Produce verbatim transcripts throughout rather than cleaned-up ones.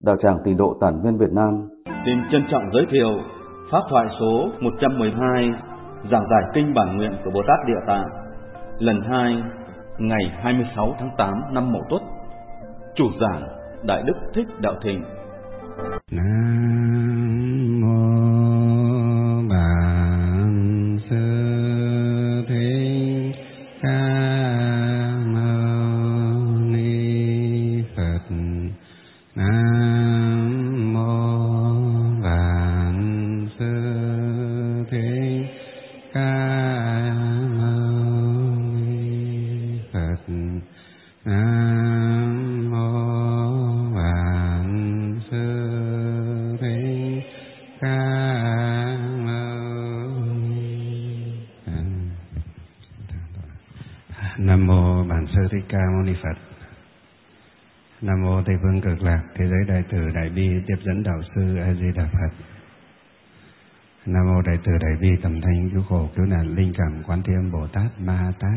Đạo tràng Tịnh độ Tản Viên Việt Nam xin trân trọng giới thiệu pháp thoại số một trăm mười hai, giảng giải kinh bản nguyện của Bồ Tát Địa Tạng, lần hai, ngày hai mươi sáu tháng tám năm Mậu Tuất. Chủ giảng Đại Đức Thích Đạo Thịnh. Nam mô Bản Sư Thích Ca Mâu Ni Phật. Nam mô Bản Sư Thích Ca Mâu Ni Phật. Nam mô Bản Sư Thích Ca Mâu Ni Phật. Nam mô Bản Sư Thích Ca Mâu Ni Phật. Nam mô Tây Phương Cực Lạc Thế Giới Đại Từ Đại Bi Tiếp Dẫn Đạo Sư A Di Đà Phật. Nam mô Đại Từ Đại Bi Tầm Thanh Cứu Khổ Cứu Nạn Linh Cảm Quán Thiêm Bồ Tát Ma Ha Tát.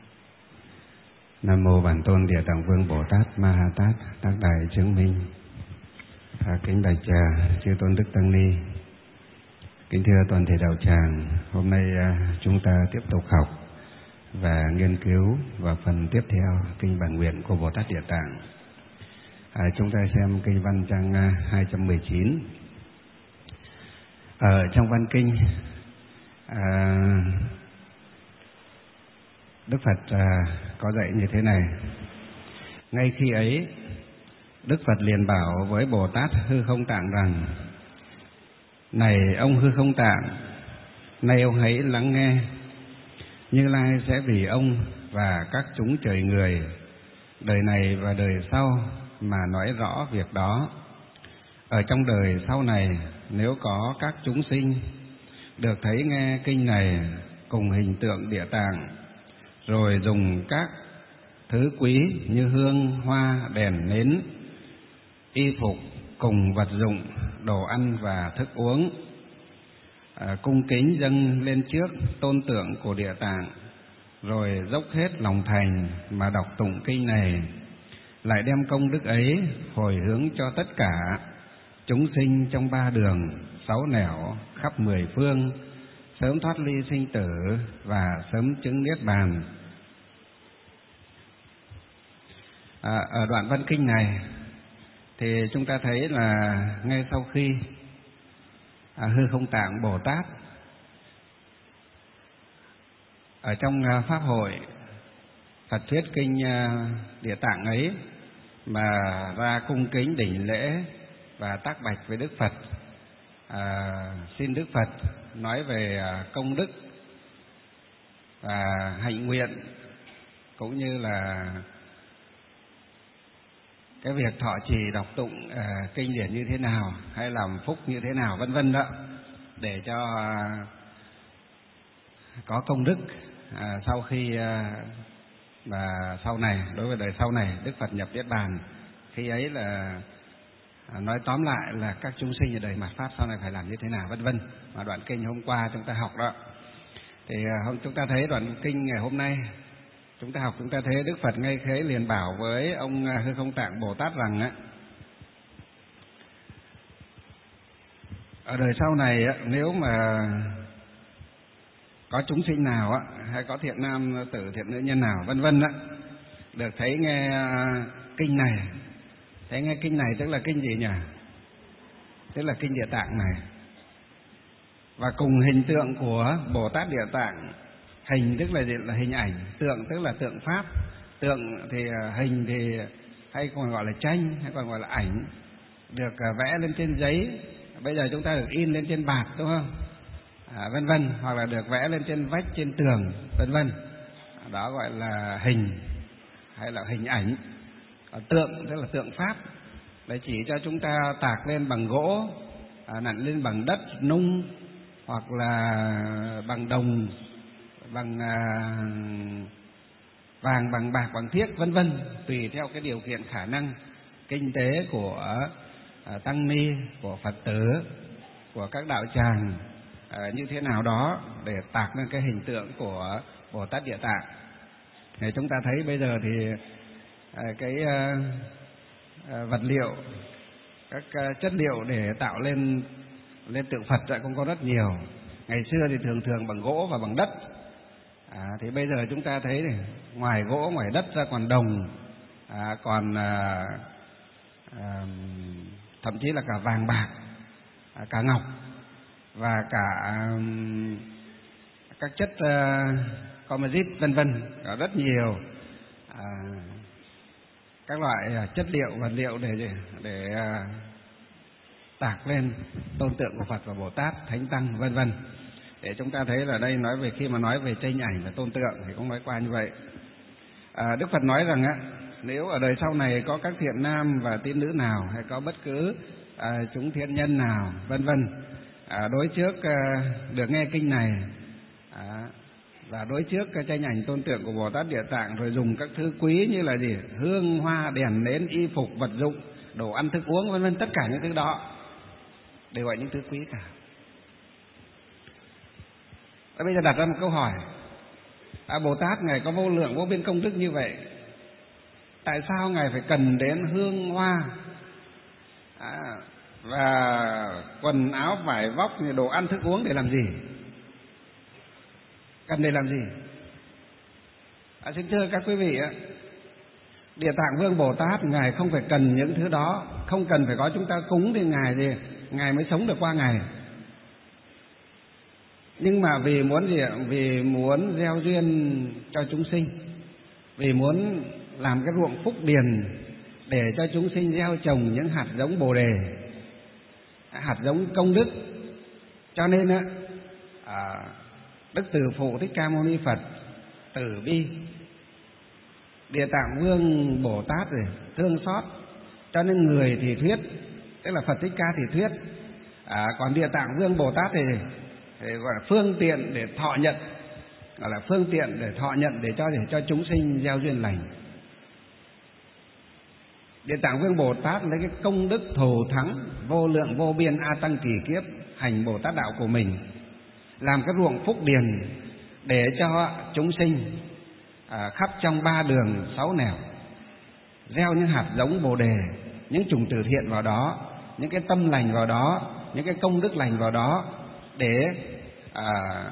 Nam mô Bản Tôn Địa Tạng Vương Bồ Tát Ma Ha Tát Tác Đại Chứng Minh. À, kính bạch trà chư tôn đức tăng ni, kính thưa toàn thể đạo tràng. Hôm nay à, chúng ta tiếp tục học và nghiên cứu vào phần tiếp theo kinh bản nguyện của Bồ Tát Địa Tạng. À, chúng ta xem kinh văn trang à, hai trăm mười chín. Ở trong văn kinh, à, Đức Phật à, có dạy như thế này: ngay khi ấy, Đức Phật liền bảo với Bồ Tát Hư Không Tạng rằng: này ông Hư Không Tạng, nay ông hãy lắng nghe. Như Lai sẽ vì ông và các chúng trời người, đời này và đời sau mà nói rõ việc đó. Ở trong đời sau này, nếu có các chúng sinh được thấy nghe kinh này cùng hình tượng Địa Tạng, rồi dùng các thứ quý như hương, hoa, đèn, nến, y phục cùng vật dụng, đồ ăn và thức uống, à, cung kính dâng lên trước tôn tượng của Địa Tạng, rồi dốc hết lòng thành mà đọc tụng kinh này, lại đem công đức ấy hồi hướng cho tất cả chúng sinh trong ba đường sáu nẻo khắp mười phương, sớm thoát ly sinh tử và sớm chứng niết bàn. À, ở đoạn văn kinh này thì chúng ta thấy là ngay sau khi à, Hư Không Tạng Bồ Tát ở trong à, pháp hội Phật thuyết kinh à, Địa Tạng ấy mà ra cung kính đảnh lễ và tác bạch với Đức Phật, à, xin Đức Phật nói về à, công đức và hạnh nguyện, cũng như là cái việc thọ trì đọc tụng à, kinh điển như thế nào, hay làm phúc như thế nào, vân vân đó, để cho à, có công đức à, sau khi à, và sau này, đối với đời sau này Đức Phật nhập niết bàn. Khi ấy là à, nói tóm lại là các chúng sinh ở đời mạt pháp sau này phải làm như thế nào, vân vân. Mà đoạn kinh hôm qua chúng ta học đó, thì à, hôm chúng ta thấy đoạn kinh ngày hôm nay chúng ta học, chúng ta thấy Đức Phật ngay khế liền bảo với ông Hư Không Tạng Bồ Tát rằng á, ở đời sau này á, nếu mà có chúng sinh nào á, hay có thiện nam tử, thiện nữ nhân nào, vân vân á, được thấy nghe kinh này, thấy nghe kinh này tức là kinh gì nhỉ? Tức là kinh Địa Tạng này, và cùng hình tượng của Bồ Tát Địa Tạng. Hình tức là gì? Là hình ảnh. Tượng tức là tượng pháp. Tượng thì hình thì hay còn gọi là tranh, hay còn gọi là ảnh, được vẽ lên trên giấy. Bây giờ chúng ta được in lên trên bạt, đúng không? À, vân vân, hoặc là được vẽ lên trên vách, trên tường, vân vân. Đó gọi là hình hay là hình ảnh. Còn tượng tức là tượng pháp, để chỉ cho chúng ta tạc lên bằng gỗ, à, nặn lên bằng đất nung, hoặc là bằng đồng, bằng à, vàng, bằng bạc, bằng thiếc, vân vân, tùy theo cái điều kiện khả năng kinh tế của à, tăng ni, của Phật tử, của các đạo tràng à, như thế nào đó, để tạc lên cái hình tượng của Bồ Tát Địa Tạng. Thì chúng ta thấy bây giờ thì à, cái à, à, vật liệu các chất liệu để tạo lên lên tượng Phật lại cũng có rất nhiều. Ngày xưa thì thường thường bằng gỗ và bằng đất. À, thì bây giờ chúng ta thấy này, ngoài gỗ ngoài đất ra còn đồng, à, còn à, à, thậm chí là cả vàng bạc, à, cả ngọc và cả à, các chất à, composite vân vân, có rất nhiều à, các loại à, chất liệu vật liệu để để, để à, tạc lên tôn tượng của Phật và Bồ Tát, Thánh Tăng vân vân. Để chúng ta thấy là đây nói về khi mà nói về tranh ảnh và tôn tượng thì cũng nói qua như vậy. À, Đức Phật nói rằng á, nếu ở đời sau này có các thiện nam và tín nữ nào hay có bất cứ à, chúng thiện nhân nào vân vân à, đối trước à, được nghe kinh này à, và đối trước cái tranh ảnh tôn tượng của Bồ Tát Địa Tạng rồi dùng các thứ quý như là gì, hương hoa đèn nến y phục vật dụng đồ ăn thức uống vân vân, tất cả những thứ đó đều gọi những thứ quý cả. Và bây giờ đặt ra một câu hỏi, à, Bồ Tát Ngài có vô lượng vô biên công đức như vậy, tại sao Ngài phải cần đến hương hoa à, và quần áo vải vóc, đồ ăn thức uống để làm gì? Cần để làm gì? À, xin thưa các quý vị á, Địa Tạng Vương Bồ Tát Ngài không phải cần những thứ đó, không cần phải có chúng ta cúng thì Ngài thì Ngài mới sống được qua ngày. Nhưng mà vì muốn gì ạ? Vì muốn gieo duyên cho chúng sinh, vì muốn làm cái ruộng phúc điền để cho chúng sinh gieo trồng những hạt giống Bồ đề, hạt giống công đức. Cho nên á, à, Đức Từ Phụ Thích Ca Mâu Ni Phật từ bi, Địa Tạng Vương Bồ Tát rồi thương xót, cho nên người thì thuyết, tức là Phật Thích Ca thì thuyết, à, còn Địa Tạng Vương Bồ Tát thì, thì gọi là phương tiện để thọ nhận, gọi là phương tiện để thọ nhận để cho để cho chúng sinh gieo duyên lành. Địa Tạng Vương Bồ Tát lấy cái công đức thù thắng vô lượng vô biên a tăng kỳ kiếp hành Bồ Tát đạo của mình, làm cái ruộng phúc điền để cho chúng sinh à, khắp trong ba đường sáu nẻo gieo những hạt giống Bồ đề, những chủng từ thiện vào đó, những cái tâm lành vào đó, những cái công đức lành vào đó, để à,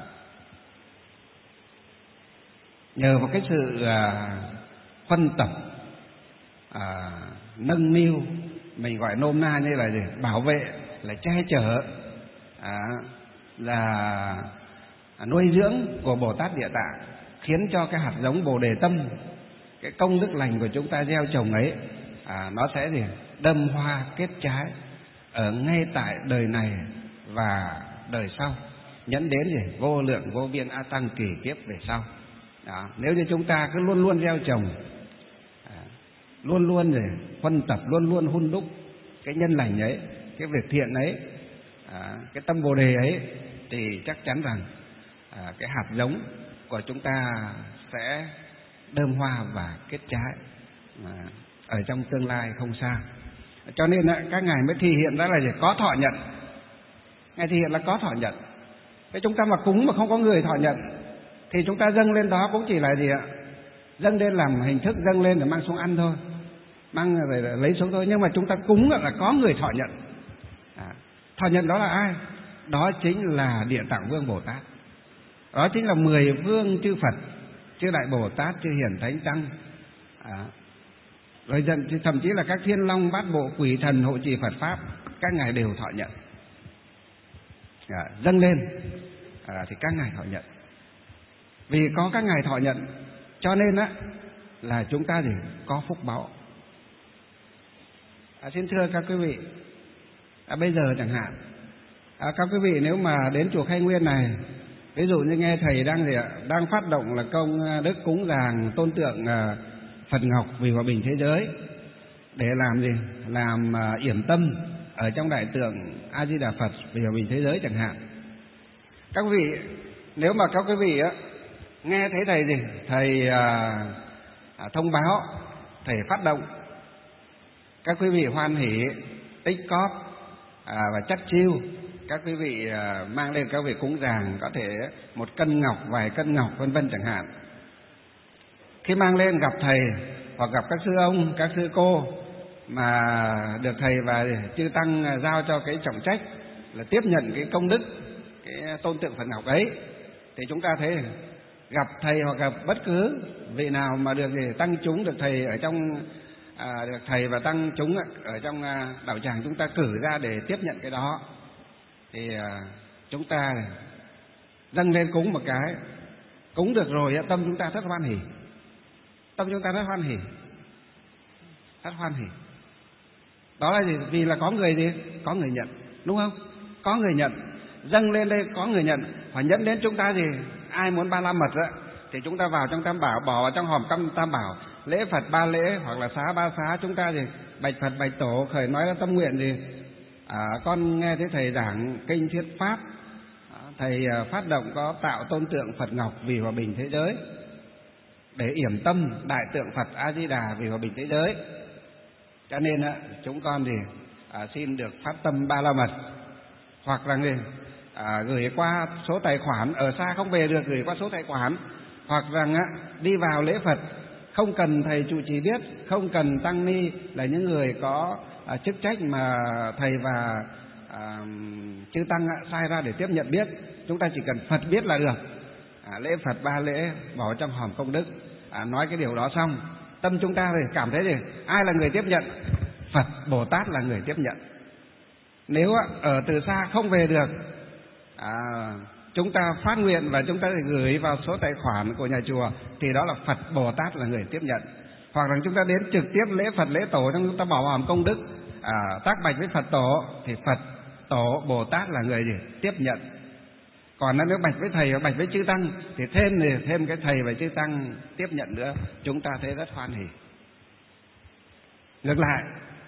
nhờ vào cái sự à, phân tập, à, nâng niu, mình gọi nôm na như là gì? Bảo vệ, là che chở, à, là nuôi dưỡng của Bồ Tát Địa Tạng, khiến cho cái hạt giống Bồ đề tâm, cái công đức lành của chúng ta gieo trồng ấy, à, nó sẽ gì? Đâm hoa kết trái ở ngay tại đời này và đời sau, nhẫn đến gì? Vô lượng vô biên a tăng kỳ kiếp về sau. Đó. Nếu như chúng ta cứ luôn luôn gieo trồng, à, luôn luôn rồi phân tập, luôn luôn hun đúc cái nhân lành ấy, cái việc thiện ấy, à, cái tâm Bồ đề ấy, thì chắc chắn rằng à, cái hạt giống của chúng ta sẽ đơm hoa và kết trái à, ở trong tương lai không xa. Cho nên các ngài mới thi hiện ra là gì? Có thọ nhận. Ngài thi hiện là có thọ nhận. Thế chúng ta mà cúng mà không có người thọ nhận thì chúng ta dâng lên đó cũng chỉ là gì ạ? Dâng lên làm hình thức, dâng lên để mang xuống ăn thôi, mang rồi lấy xuống thôi. Nhưng mà chúng ta cúng là có người thọ nhận. À, thọ nhận đó là ai? Đó chính là Địa Tạng Vương Bồ Tát. Đó chính là mười phương chư Phật, chư Đại Bồ Tát, chư Hiển Thánh Tăng, à, rồi thậm chí là các thiên long bát bộ quỷ thần hộ trì Phật pháp, các ngài đều thọ nhận, à, dâng lên à, thì các ngài thọ nhận. Vì có các ngài thọ nhận cho nên á là chúng ta thì có phúc báu. À, xin thưa các quý vị, à, bây giờ chẳng hạn à, các quý vị nếu mà đến chùa Khai Nguyên này, ví dụ như nghe thầy đang gì ạ, đang phát động là công đức cúng dường tôn tượng à, Phật Ngọc vì hòa bình thế giới, để làm gì? Làm à, yểm tâm ở trong đại tượng A Di Đà Phật vì hòa bình thế giới chẳng hạn. Các quý vị, nếu mà các quý vị á nghe thấy thầy gì, thầy à, à, thông báo, thầy phát động, các quý vị hoan hỉ, tích cóp à, và chắt chiu, các quý vị à, mang lên các vị cúng dường, có thể một cân ngọc, vài cân ngọc vân vân chẳng hạn. Khi mang lên gặp thầy hoặc gặp các sư ông, các sư cô mà được thầy và chư tăng giao cho cái trọng trách là tiếp nhận cái công đức, cái tôn tượng Phật ngọc ấy, thì chúng ta thấy gặp thầy hoặc gặp bất cứ vị nào mà được thì tăng chúng được thầy ở trong à, được thầy và tăng chúng ở trong à, đạo tràng chúng ta cử ra để tiếp nhận cái đó, thì à, chúng ta dâng lên cúng một cái, cúng được rồi tâm chúng ta rất hoan hỉ, tâm chúng ta rất hoan hỉ, rất hoan hỉ. Đó là gì? Vì là có người gì? Có người nhận, đúng không? Có người nhận, dâng lên đây có người nhận, phải nhận đến chúng ta gì? Ai muốn ba la mật á, thì chúng ta vào trong Tam Bảo, bỏ vào trong hòm căm Tam Bảo, lễ Phật ba lễ hoặc là xá ba xá, chúng ta gì? Bạch Phật bạch Tổ, khởi nói là tâm nguyện gì? À, con nghe thấy thầy giảng kinh thuyết pháp, thầy phát động có tạo tôn tượng Phật ngọc vì hòa bình thế giới, để yểm tâm đại tượng Phật A Di Đà vì hòa bình thế giới. Cho nên á, chúng con thì à, xin được phát tâm ba la mật, hoặc là người à, gửi qua số tài khoản, ở xa không về được gửi qua số tài khoản, hoặc rằng á, đi vào lễ Phật không cần thầy trụ trì biết, không cần tăng ni là những người có à, chức trách mà thầy và à, chư tăng á, sai ra để tiếp nhận biết, chúng ta chỉ cần Phật biết là được. À, lễ Phật ba lễ bỏ trong hòm công đức, à, nói cái điều đó xong, tâm chúng ta thì cảm thấy gì? Ai là người tiếp nhận? Phật Bồ Tát là người tiếp nhận. Nếu ở từ xa không về được, à, chúng ta phát nguyện và chúng ta gửi vào số tài khoản của nhà chùa, thì đó là Phật Bồ Tát là người tiếp nhận. Hoặc là chúng ta đến trực tiếp lễ Phật lễ Tổ, chúng ta bỏ hòm công đức, à, tác bạch với Phật Tổ, thì Phật Tổ Bồ Tát là người gì? Tiếp nhận. Còn nếu bạch với thầy và bạch với chư tăng thì thêm thì thêm cái thầy và chư tăng tiếp nhận nữa, chúng ta thấy rất hoan hỉ. Ngược lại,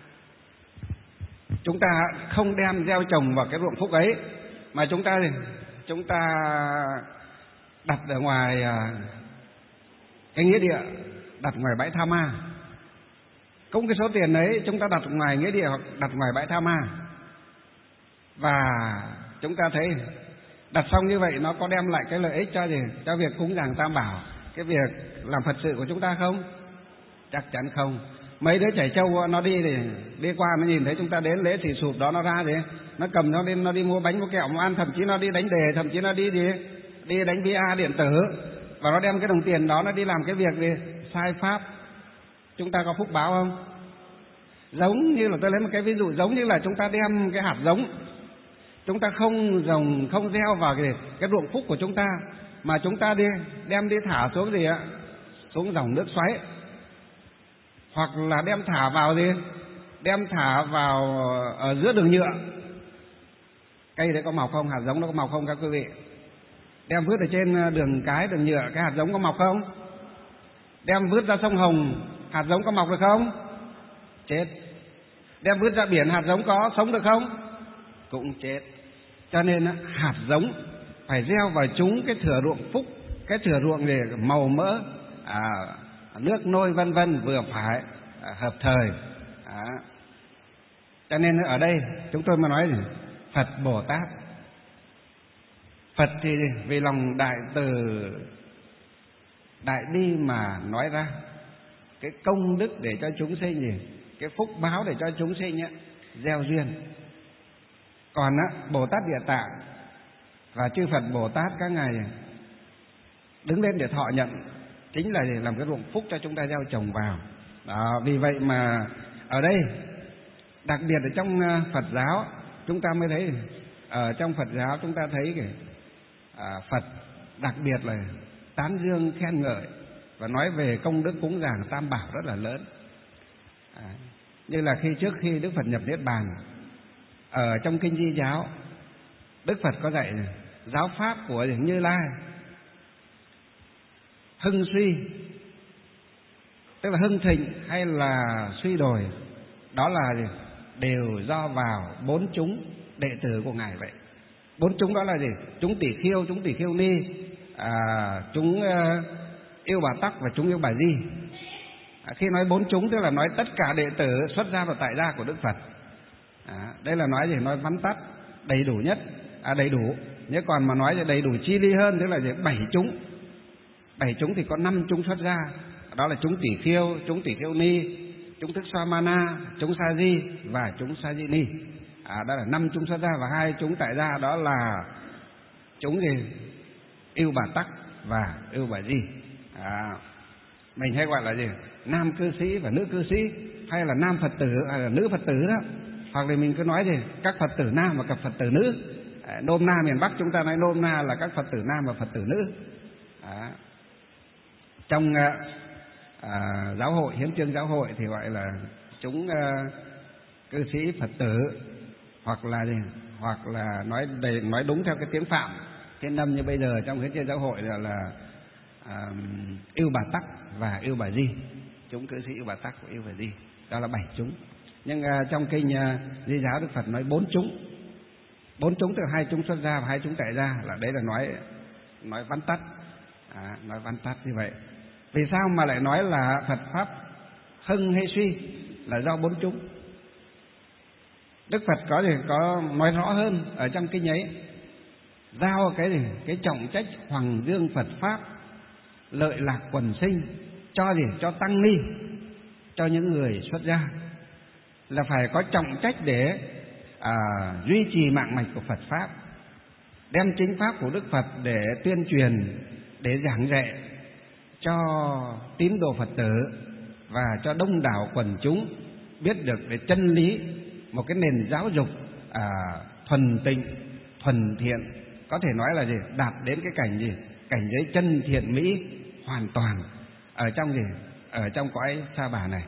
chúng ta không đem gieo trồng vào cái ruộng phúc ấy, mà chúng ta chúng ta đặt ở ngoài cái nghĩa địa, đặt ngoài bãi Tha Ma. Cũng cái số tiền ấy chúng ta đặt ngoài nghĩa địa hoặc đặt ngoài bãi Tha Ma, và chúng ta thấy đặt xong như vậy nó có đem lại cái lợi ích cho gì? Cho việc cúng dường Tam Bảo, cái việc làm Phật sự của chúng ta không? Chắc chắn không. Mấy đứa trẻ trâu nó đi thì đi qua nó nhìn thấy chúng ta đến lễ thì sụp đó, nó ra thì nó cầm nó đi, nó đi mua bánh mua kẹo mua ăn, thậm chí nó đi đánh đề, thậm chí nó đi đi đi đánh bia điện tử, và nó đem cái đồng tiền đó nó đi làm cái việc gì sai pháp. Chúng ta có phúc báo không? Giống như là tôi lấy một cái ví dụ, giống như là chúng ta đem cái hạt giống, chúng ta không trồng không gieo vào cái cái ruộng phúc của chúng ta, mà chúng ta đi đem đi thả xuống gì ạ? Xuống dòng nước xoáy, hoặc là đem thả vào gì? Đem thả vào ở giữa đường nhựa. Cây đấy có mọc không? Hạt giống nó có mọc không các quý vị? Đem vứt ở trên đường cái, đường nhựa, cái hạt giống có mọc không? Đem vứt ra sông Hồng, hạt giống có mọc được không? Chết. Đem vứt ra biển, hạt giống có sống được không? Cũng chết. Cho nên hạt giống phải gieo vào chúng cái thửa ruộng phúc, cái thửa ruộng để màu mỡ, à, nước nôi vân vân vừa phải, à, hợp thời. À. Cho nên ở đây chúng tôi mà nói gì? Phật Bồ Tát. Phật thì vì lòng đại từ đại bi mà nói ra cái công đức để cho chúng sinh gì, cái phúc báo để cho chúng sinh ấy, gieo duyên. Còn á, Bồ Tát Địa Tạng và chư Phật Bồ Tát các ngài đứng lên để thọ nhận, chính là để làm cái ruộng phúc cho chúng ta gieo trồng vào. Đó, vì vậy mà ở đây đặc biệt ở trong Phật giáo chúng ta mới thấy, ở trong Phật giáo chúng ta thấy cái à, Phật đặc biệt là tán dương khen ngợi và nói về công đức cúng dường Tam Bảo rất là lớn. À, như là khi trước khi Đức Phật nhập Niết Bàn, ở trong kinh Di giáo, Đức Phật có dạy giáo pháp của Như Lai hưng suy, tức là hưng thịnh hay là suy đồi, đó là gì? Đều do vào bốn chúng đệ tử của ngài vậy. Bốn chúng đó là gì? Chúng tỷ khiêu, chúng tỷ khiêu ni, à, chúng uh, yêu Bà Tắc và chúng yêu Bà Di. À, khi nói bốn chúng tức là nói tất cả đệ tử xuất gia và tại gia của Đức Phật. À, đây là nói gì? Nói vắn tắt đầy đủ nhất, à, đầy đủ. Nếu còn mà nói đầy đủ chi ly hơn tức là gì? Bảy chúng. Bảy chúng thì có năm chúng xuất gia, đó là chúng tỷ khiêu, chúng tỷ khiêu ni, chúng thức Samana, chúng Sa Di và chúng Sa Di Ni. À, đó là năm chúng xuất gia, và hai chúng tại gia đó là chúng gì? Yêu Bà Tắc và Yêu Bà Di. À, mình hay gọi là gì? Nam cư sĩ và nữ cư sĩ, hay là nam Phật tử hay là nữ Phật tử đó. Hoặc là mình cứ nói gì? Các Phật tử nam và các Phật tử nữ. À, nôm na miền Bắc chúng ta nói nôm na là các Phật tử nam và Phật tử nữ. À, trong à, giáo hội, hiến chương giáo hội thì gọi là chúng à, cư sĩ Phật tử, hoặc là gì? Hoặc là nói đầy, nói đúng theo cái tiếng Phạm, cái năm như bây giờ trong hiến chương giáo hội là, là à, Yêu Bà Tắc và Yêu Bà Di, chúng cư sĩ Yêu Bà Tắc và Yêu Bà Di, đó là bảy chúng. Nhưng à, trong kinh à, Di giáo Đức Phật nói bốn chúng, bốn chúng tức là hai chúng xuất gia và hai chúng tại gia, là đấy là nói nói vắn tắt, à, nói vắn tắt như vậy. Vì sao mà lại nói là Phật pháp hưng hay suy? Là do bốn chúng. Đức Phật có gì có nói rõ hơn ở trong kinh ấy, giao cái gì cái trọng trách hoằng dương Phật pháp, lợi lạc quần sinh cho gì cho tăng ni, cho những người xuất gia, là phải có trọng trách để à, duy trì mạng mạch của Phật pháp, đem chính pháp của Đức Phật để tuyên truyền, để giảng dạy cho tín đồ Phật tử và cho đông đảo quần chúng biết được về chân lý, một cái nền giáo dục à, thuần tịnh, thuần thiện, có thể nói là gì đạt đến cái cảnh gì cảnh giới chân thiện mỹ hoàn toàn ở trong gì ở trong cõi sa bà này.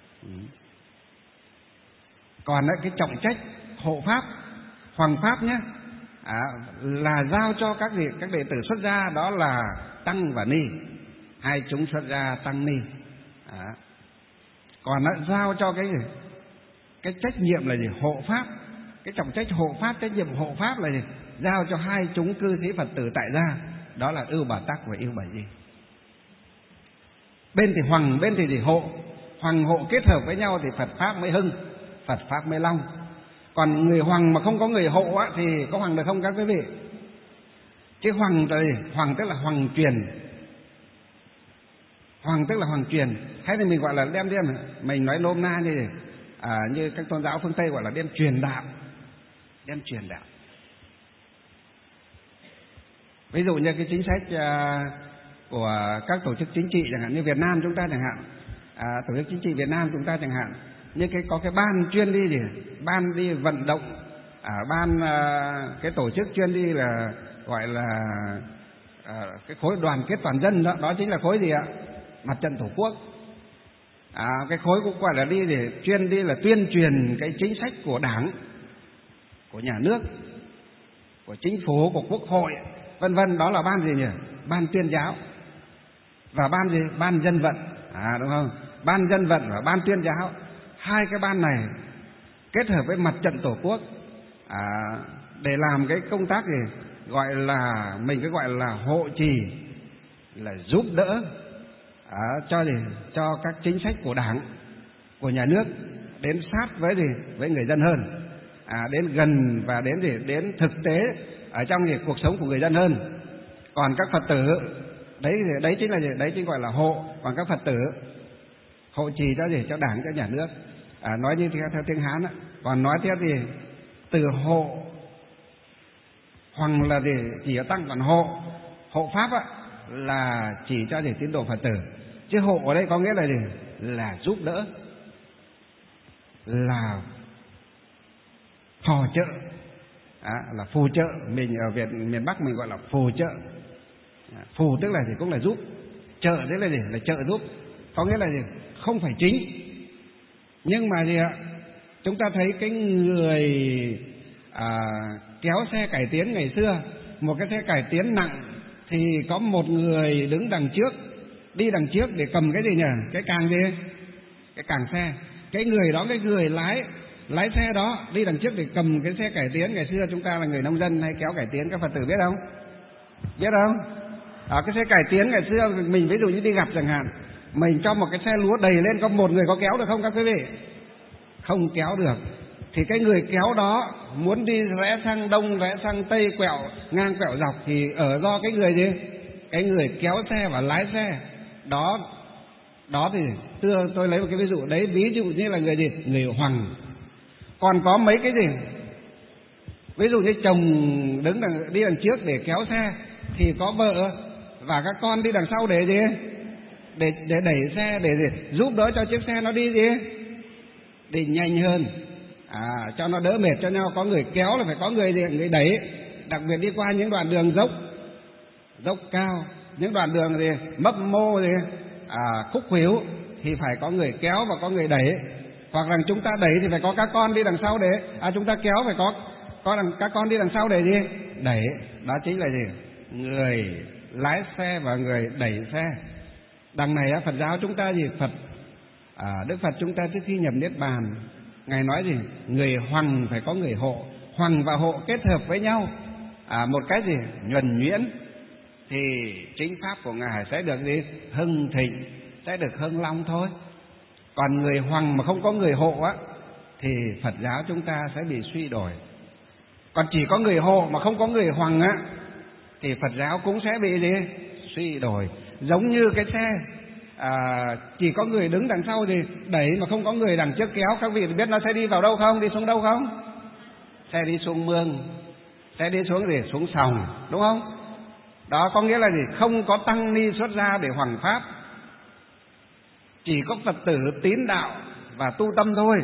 Còn cái trọng trách hộ pháp, hoằng pháp nhé, à, là giao cho các gì các đệ tử xuất gia, đó là tăng và ni, hai chúng xuất gia tăng ni. À, còn nó giao cho cái gì cái trách nhiệm là gì hộ pháp, cái trọng trách hộ pháp, trách nhiệm hộ pháp là gì giao cho hai chúng cư sĩ Phật tử tại gia, đó là Yêu Bà Tắc và Yêu Bà Di. Bên thì hoằng, bên thì gì hộ, hoằng hộ kết hợp với nhau thì Phật pháp mới hưng, Phật pháp mới long. Còn người hoằng mà không có người hộ á, thì có hoằng được không các quý vị? Chứ hoằng là gì? Hoằng tức là hoằng truyền, hoằng tức là hoằng truyền, hay thì mình gọi là đem đem mình nói nôm na như gì? À, như các tôn giáo phương Tây gọi là đem truyền đạo, đem truyền đạo. Ví dụ như cái chính sách à, của các tổ chức chính trị chẳng hạn, như Việt Nam chúng ta chẳng hạn, à, tổ chức chính trị Việt Nam chúng ta chẳng hạn, như cái có cái ban chuyên đi gì, ban đi vận động, à, ban à, cái tổ chức chuyên đi là gọi là à, cái khối đoàn kết toàn dân đó, đó chính là khối gì ạ? Mặt trận Tổ quốc. À, cái khối cũng gọi là đi để chuyên đi là tuyên truyền cái chính sách của Đảng, của nhà nước, của chính phủ, của Quốc hội, vân vân. Đó là ban gì nhỉ? Ban tuyên giáo. Và ban gì? Ban dân vận. À, đúng không? Ban dân vận và ban tuyên giáo, hai cái ban này kết hợp với Mặt trận Tổ quốc à, để làm cái công tác gì gọi là mình cái gọi là hộ trì, là giúp đỡ à, cho gì cho các chính sách của Đảng, của nhà nước đến sát với gì với người dân hơn, à, đến gần và đến gì đến thực tế ở trong gì cuộc sống của người dân hơn. Còn các Phật tử đấy đấy chính là gì đấy chính gọi là hộ. Còn các Phật tử hộ trì cho gì cho Đảng, cho nhà nước, à, nói như theo, theo tiếng Hán á. Còn nói theo thì từ hộ hoằng là gì chỉ ở tăng, còn hộ hộ pháp á là chỉ cho gì tín đồ Phật tử. Chứ hộ ở đây có nghĩa là gì là giúp đỡ, là phò trợ, à, là phù trợ. Mình ở Việt miền Bắc mình gọi là phù trợ. À, phù tức là gì cũng là giúp, trợ tức là gì là trợ giúp, có nghĩa là gì không phải chính, nhưng mà gì ạ chúng ta thấy cái người à, kéo xe cải tiến ngày xưa, một cái xe cải tiến nặng thì có một người đứng đằng trước, đi đằng trước để cầm cái gì nhỉ? Cái càng gì? Cái càng xe. Cái người đó, cái người lái lái xe đó đi đằng trước để cầm cái xe cải tiến. Ngày xưa chúng ta là người nông dân hay kéo cải tiến, các Phật tử biết không? Biết không? Ở cái xe cải tiến ngày xưa mình ví dụ như đi gặp chẳng hạn, mình cho một cái xe lúa đầy lên, có một người có kéo được không các quý vị? Không kéo được. Thì cái người kéo đó muốn đi rẽ sang đông, rẽ sang tây, quẹo ngang quẹo dọc thì ở do cái người gì? Cái người kéo xe và lái xe đó Đó thì tôi, tôi lấy một cái ví dụ đấy, ví dụ như là người gì? Người hoằng. Còn có mấy cái gì? Ví dụ như chồng đứng đằng, đi đằng trước để kéo xe, thì có vợ và các con đi đằng sau để gì? Để, để đẩy xe, để gì? Giúp đỡ cho chiếc xe nó đi gì? Đi nhanh hơn, à, cho nó đỡ mệt cho nhau. Có người kéo là phải có người gì? Người đẩy. Đặc biệt đi qua những đoạn đường dốc, dốc cao, những đoạn đường gì? Mấp mô gì? À, khúc khuỷu thì phải có người kéo và có người đẩy. Hoặc là chúng ta đẩy thì phải có các con đi đằng sau để, à, chúng ta kéo phải có có đằng, các con đi đằng sau để gì? Đẩy. Đó chính là gì? Người lái xe và người đẩy xe. Đằng này Phật giáo chúng ta gì? Phật à, Đức Phật chúng ta trước khi nhập Niết Bàn, Ngài nói gì? Người hoằng phải có người hộ. Hoằng và hộ kết hợp với nhau, à, một cái gì? Nhuần nhuyễn, thì chính pháp của Ngài sẽ được gì? Hưng thịnh, sẽ được hưng long thôi. Còn người hoằng mà không có người hộ á, thì Phật giáo chúng ta sẽ bị suy đồi. Còn chỉ có người hộ mà không có người hoằng á, thì Phật giáo cũng sẽ bị gì? Suy đồi. Giống như cái xe, à, chỉ có người đứng đằng sau thì đẩy mà không có người đằng trước kéo. Các vị biết nó sẽ đi vào đâu không? Đi xuống đâu không? Xe đi xuống mương, xe đi xuống gì? Xuống sòng, đúng không? Đó có nghĩa là gì? Không có tăng ni xuất gia để hoằng pháp, chỉ có Phật tử tín đạo và tu tâm thôi.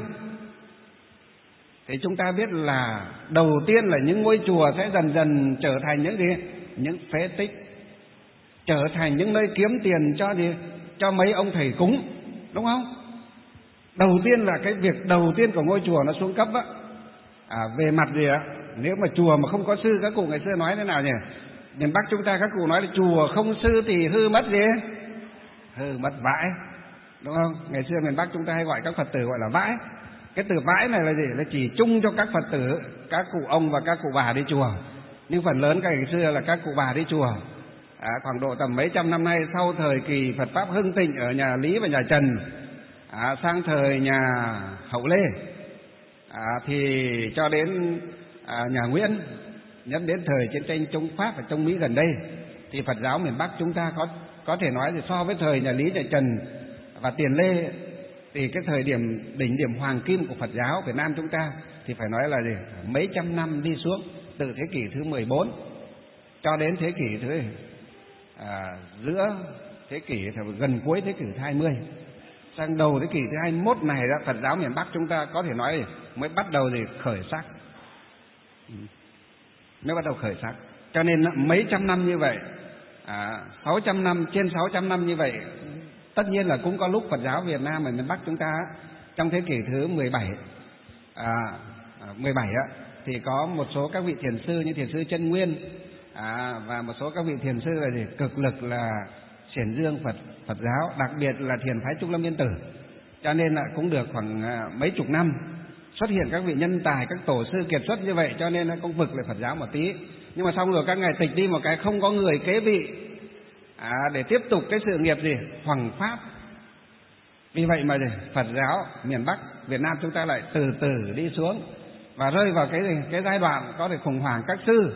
Thì chúng ta biết là đầu tiên là những ngôi chùa sẽ dần dần trở thành những gì? Những phế tích, trở thành những nơi kiếm tiền cho gì? Cho mấy ông thầy cúng, đúng không? Đầu tiên là cái việc đầu tiên của ngôi chùa nó xuống cấp á. À, về mặt gì ạ? Nếu mà chùa mà không có sư, các cụ ngày xưa nói thế nào nhỉ? Miền Bắc chúng ta các cụ nói là chùa không sư thì hư mất gì? Hư mất vãi, đúng không? Ngày xưa miền Bắc chúng ta hay gọi các Phật tử gọi là vãi. Cái từ vãi này là gì? Là chỉ chung cho các Phật tử, các cụ ông và các cụ bà đi chùa. Nhưng phần lớn các ngày xưa là các cụ bà đi chùa. À, khoảng độ tầm mấy trăm năm nay, sau thời kỳ Phật pháp hưng thịnh ở nhà Lý và nhà Trần, à, sang thời nhà Hậu Lê, à, thì cho đến à, nhà Nguyễn, nhất đến thời chiến tranh chống Pháp và chống Mỹ gần đây, thì Phật giáo miền Bắc chúng ta có có thể nói thì so với thời nhà Lý, nhà Trần và tiền Lê, thì cái thời điểm đỉnh điểm hoàng kim của Phật giáo Việt Nam chúng ta thì phải nói là gì? Mấy trăm năm đi xuống, từ thế kỷ thứ mười bốn cho đến thế kỷ thứ à, giữa thế kỷ gần cuối thế kỷ thứ hai mươi, sang đầu thế kỷ thứ hai mươi mốt này đó, Phật giáo miền Bắc chúng ta có thể nói mới bắt đầu gì? Khởi sắc, mới bắt đầu khởi sắc. Cho nên mấy trăm năm như vậy, à, sáu trăm năm, trên sáu trăm năm như vậy, tất nhiên là cũng có lúc Phật giáo Việt Nam ở miền Bắc chúng ta trong thế kỷ thứ mười bảy, à, mười bảy á, thì có một số các vị thiền sư như thiền sư Chân Nguyên, à, và một số các vị thiền sư là gì? Cực lực là xiển dương Phật Phật giáo, đặc biệt là thiền phái Trúc Lâm Yên Tử. Cho nên là cũng được khoảng à, mấy chục năm xuất hiện các vị nhân tài, các tổ sư kiệt xuất như vậy, cho nên nó cũng vực lại Phật giáo một tí. Nhưng mà xong rồi các ngài tịch đi một cái, không có người kế vị, à, để tiếp tục cái sự nghiệp gì? Hoằng pháp. Vì vậy mà gì? Phật giáo miền Bắc Việt Nam chúng ta lại từ từ đi xuống và rơi vào cái cái giai đoạn có thể khủng hoảng các sư.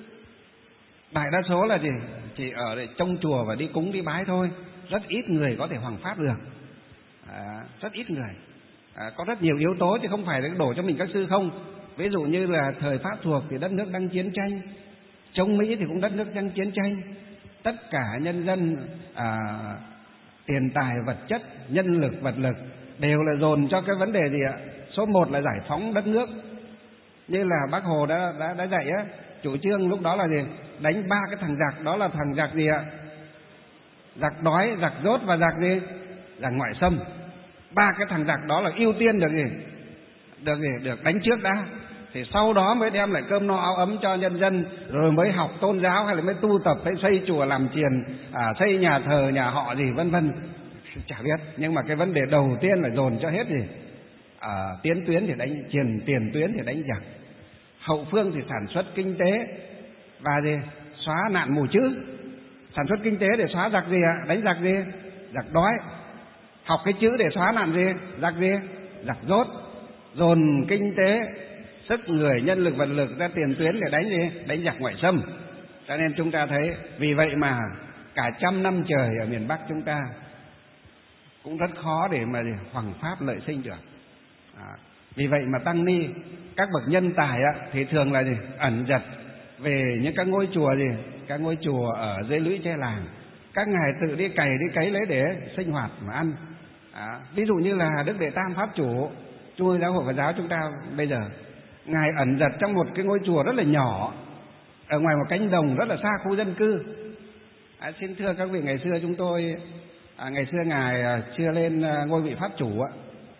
Đại đa số là gì? Chỉ ở để trông chùa và đi cúng đi bái thôi, rất ít người có thể hoằng pháp được, à, rất ít người. À, có rất nhiều yếu tố chứ không phải là đổ cho mình các sư không. Ví dụ như là thời Pháp thuộc thì đất nước đang chiến tranh, chống Mỹ thì cũng đất nước đang chiến tranh. Tất cả nhân dân, à, tiền tài vật chất, nhân lực vật lực đều là dồn cho cái vấn đề gì ạ? Số một là giải phóng đất nước. Như là Bác Hồ đã đã, đã dạy á, chủ trương lúc đó là gì? Đánh ba cái thằng giặc, đó là thằng giặc gì ạ? Giặc đói, giặc dốt và giặc gì? Giặc ngoại xâm. Ba cái thằng giặc đó là ưu tiên được gì? Được gì? Được đánh trước đã. Thì sau đó mới đem lại cơm no áo ấm cho nhân dân, rồi mới học tôn giáo hay là mới tu tập, mới xây chùa làm chiền, à, xây nhà thờ nhà họ gì vân vân, chả biết. Nhưng mà cái vấn đề đầu tiên là dồn cho hết gì? À, tiến tuyến thì đánh chiền, tiền tuyến thì đánh giặc, hậu phương thì sản xuất kinh tế và gì? Xóa nạn mù chữ. Sản xuất kinh tế để xóa giặc gì ạ? Đánh giặc gì? Giặc đói. Học cái chữ để xóa nạn gì? Giặc gì? Giặc dốt. Dồn kinh tế, sức người, nhân lực, vật lực ra tiền tuyến để đánh gì? Đánh giặc ngoại xâm. Cho nên chúng ta thấy, vì vậy mà cả trăm năm trời ở miền Bắc chúng ta cũng rất khó để mà hoằng pháp lợi sinh được. À, vì vậy mà tăng ni các bậc nhân tài á, thì thường là gì? Ẩn giật về những các ngôi chùa gì, các ngôi chùa ở dưới lũy tre làng, các ngài tự đi cày đi cấy lấy để sinh hoạt mà ăn. À, ví dụ như là Đức Đệ Tam Pháp Chủ Trung ương Giáo hội Phật giáo chúng ta bây giờ, ngài ẩn giật trong một cái ngôi chùa rất là nhỏ ở ngoài một cánh đồng rất là xa khu dân cư. À, xin thưa các vị, ngày xưa chúng tôi à, ngày xưa ngài à, chưa lên à, ngôi vị Pháp Chủ á,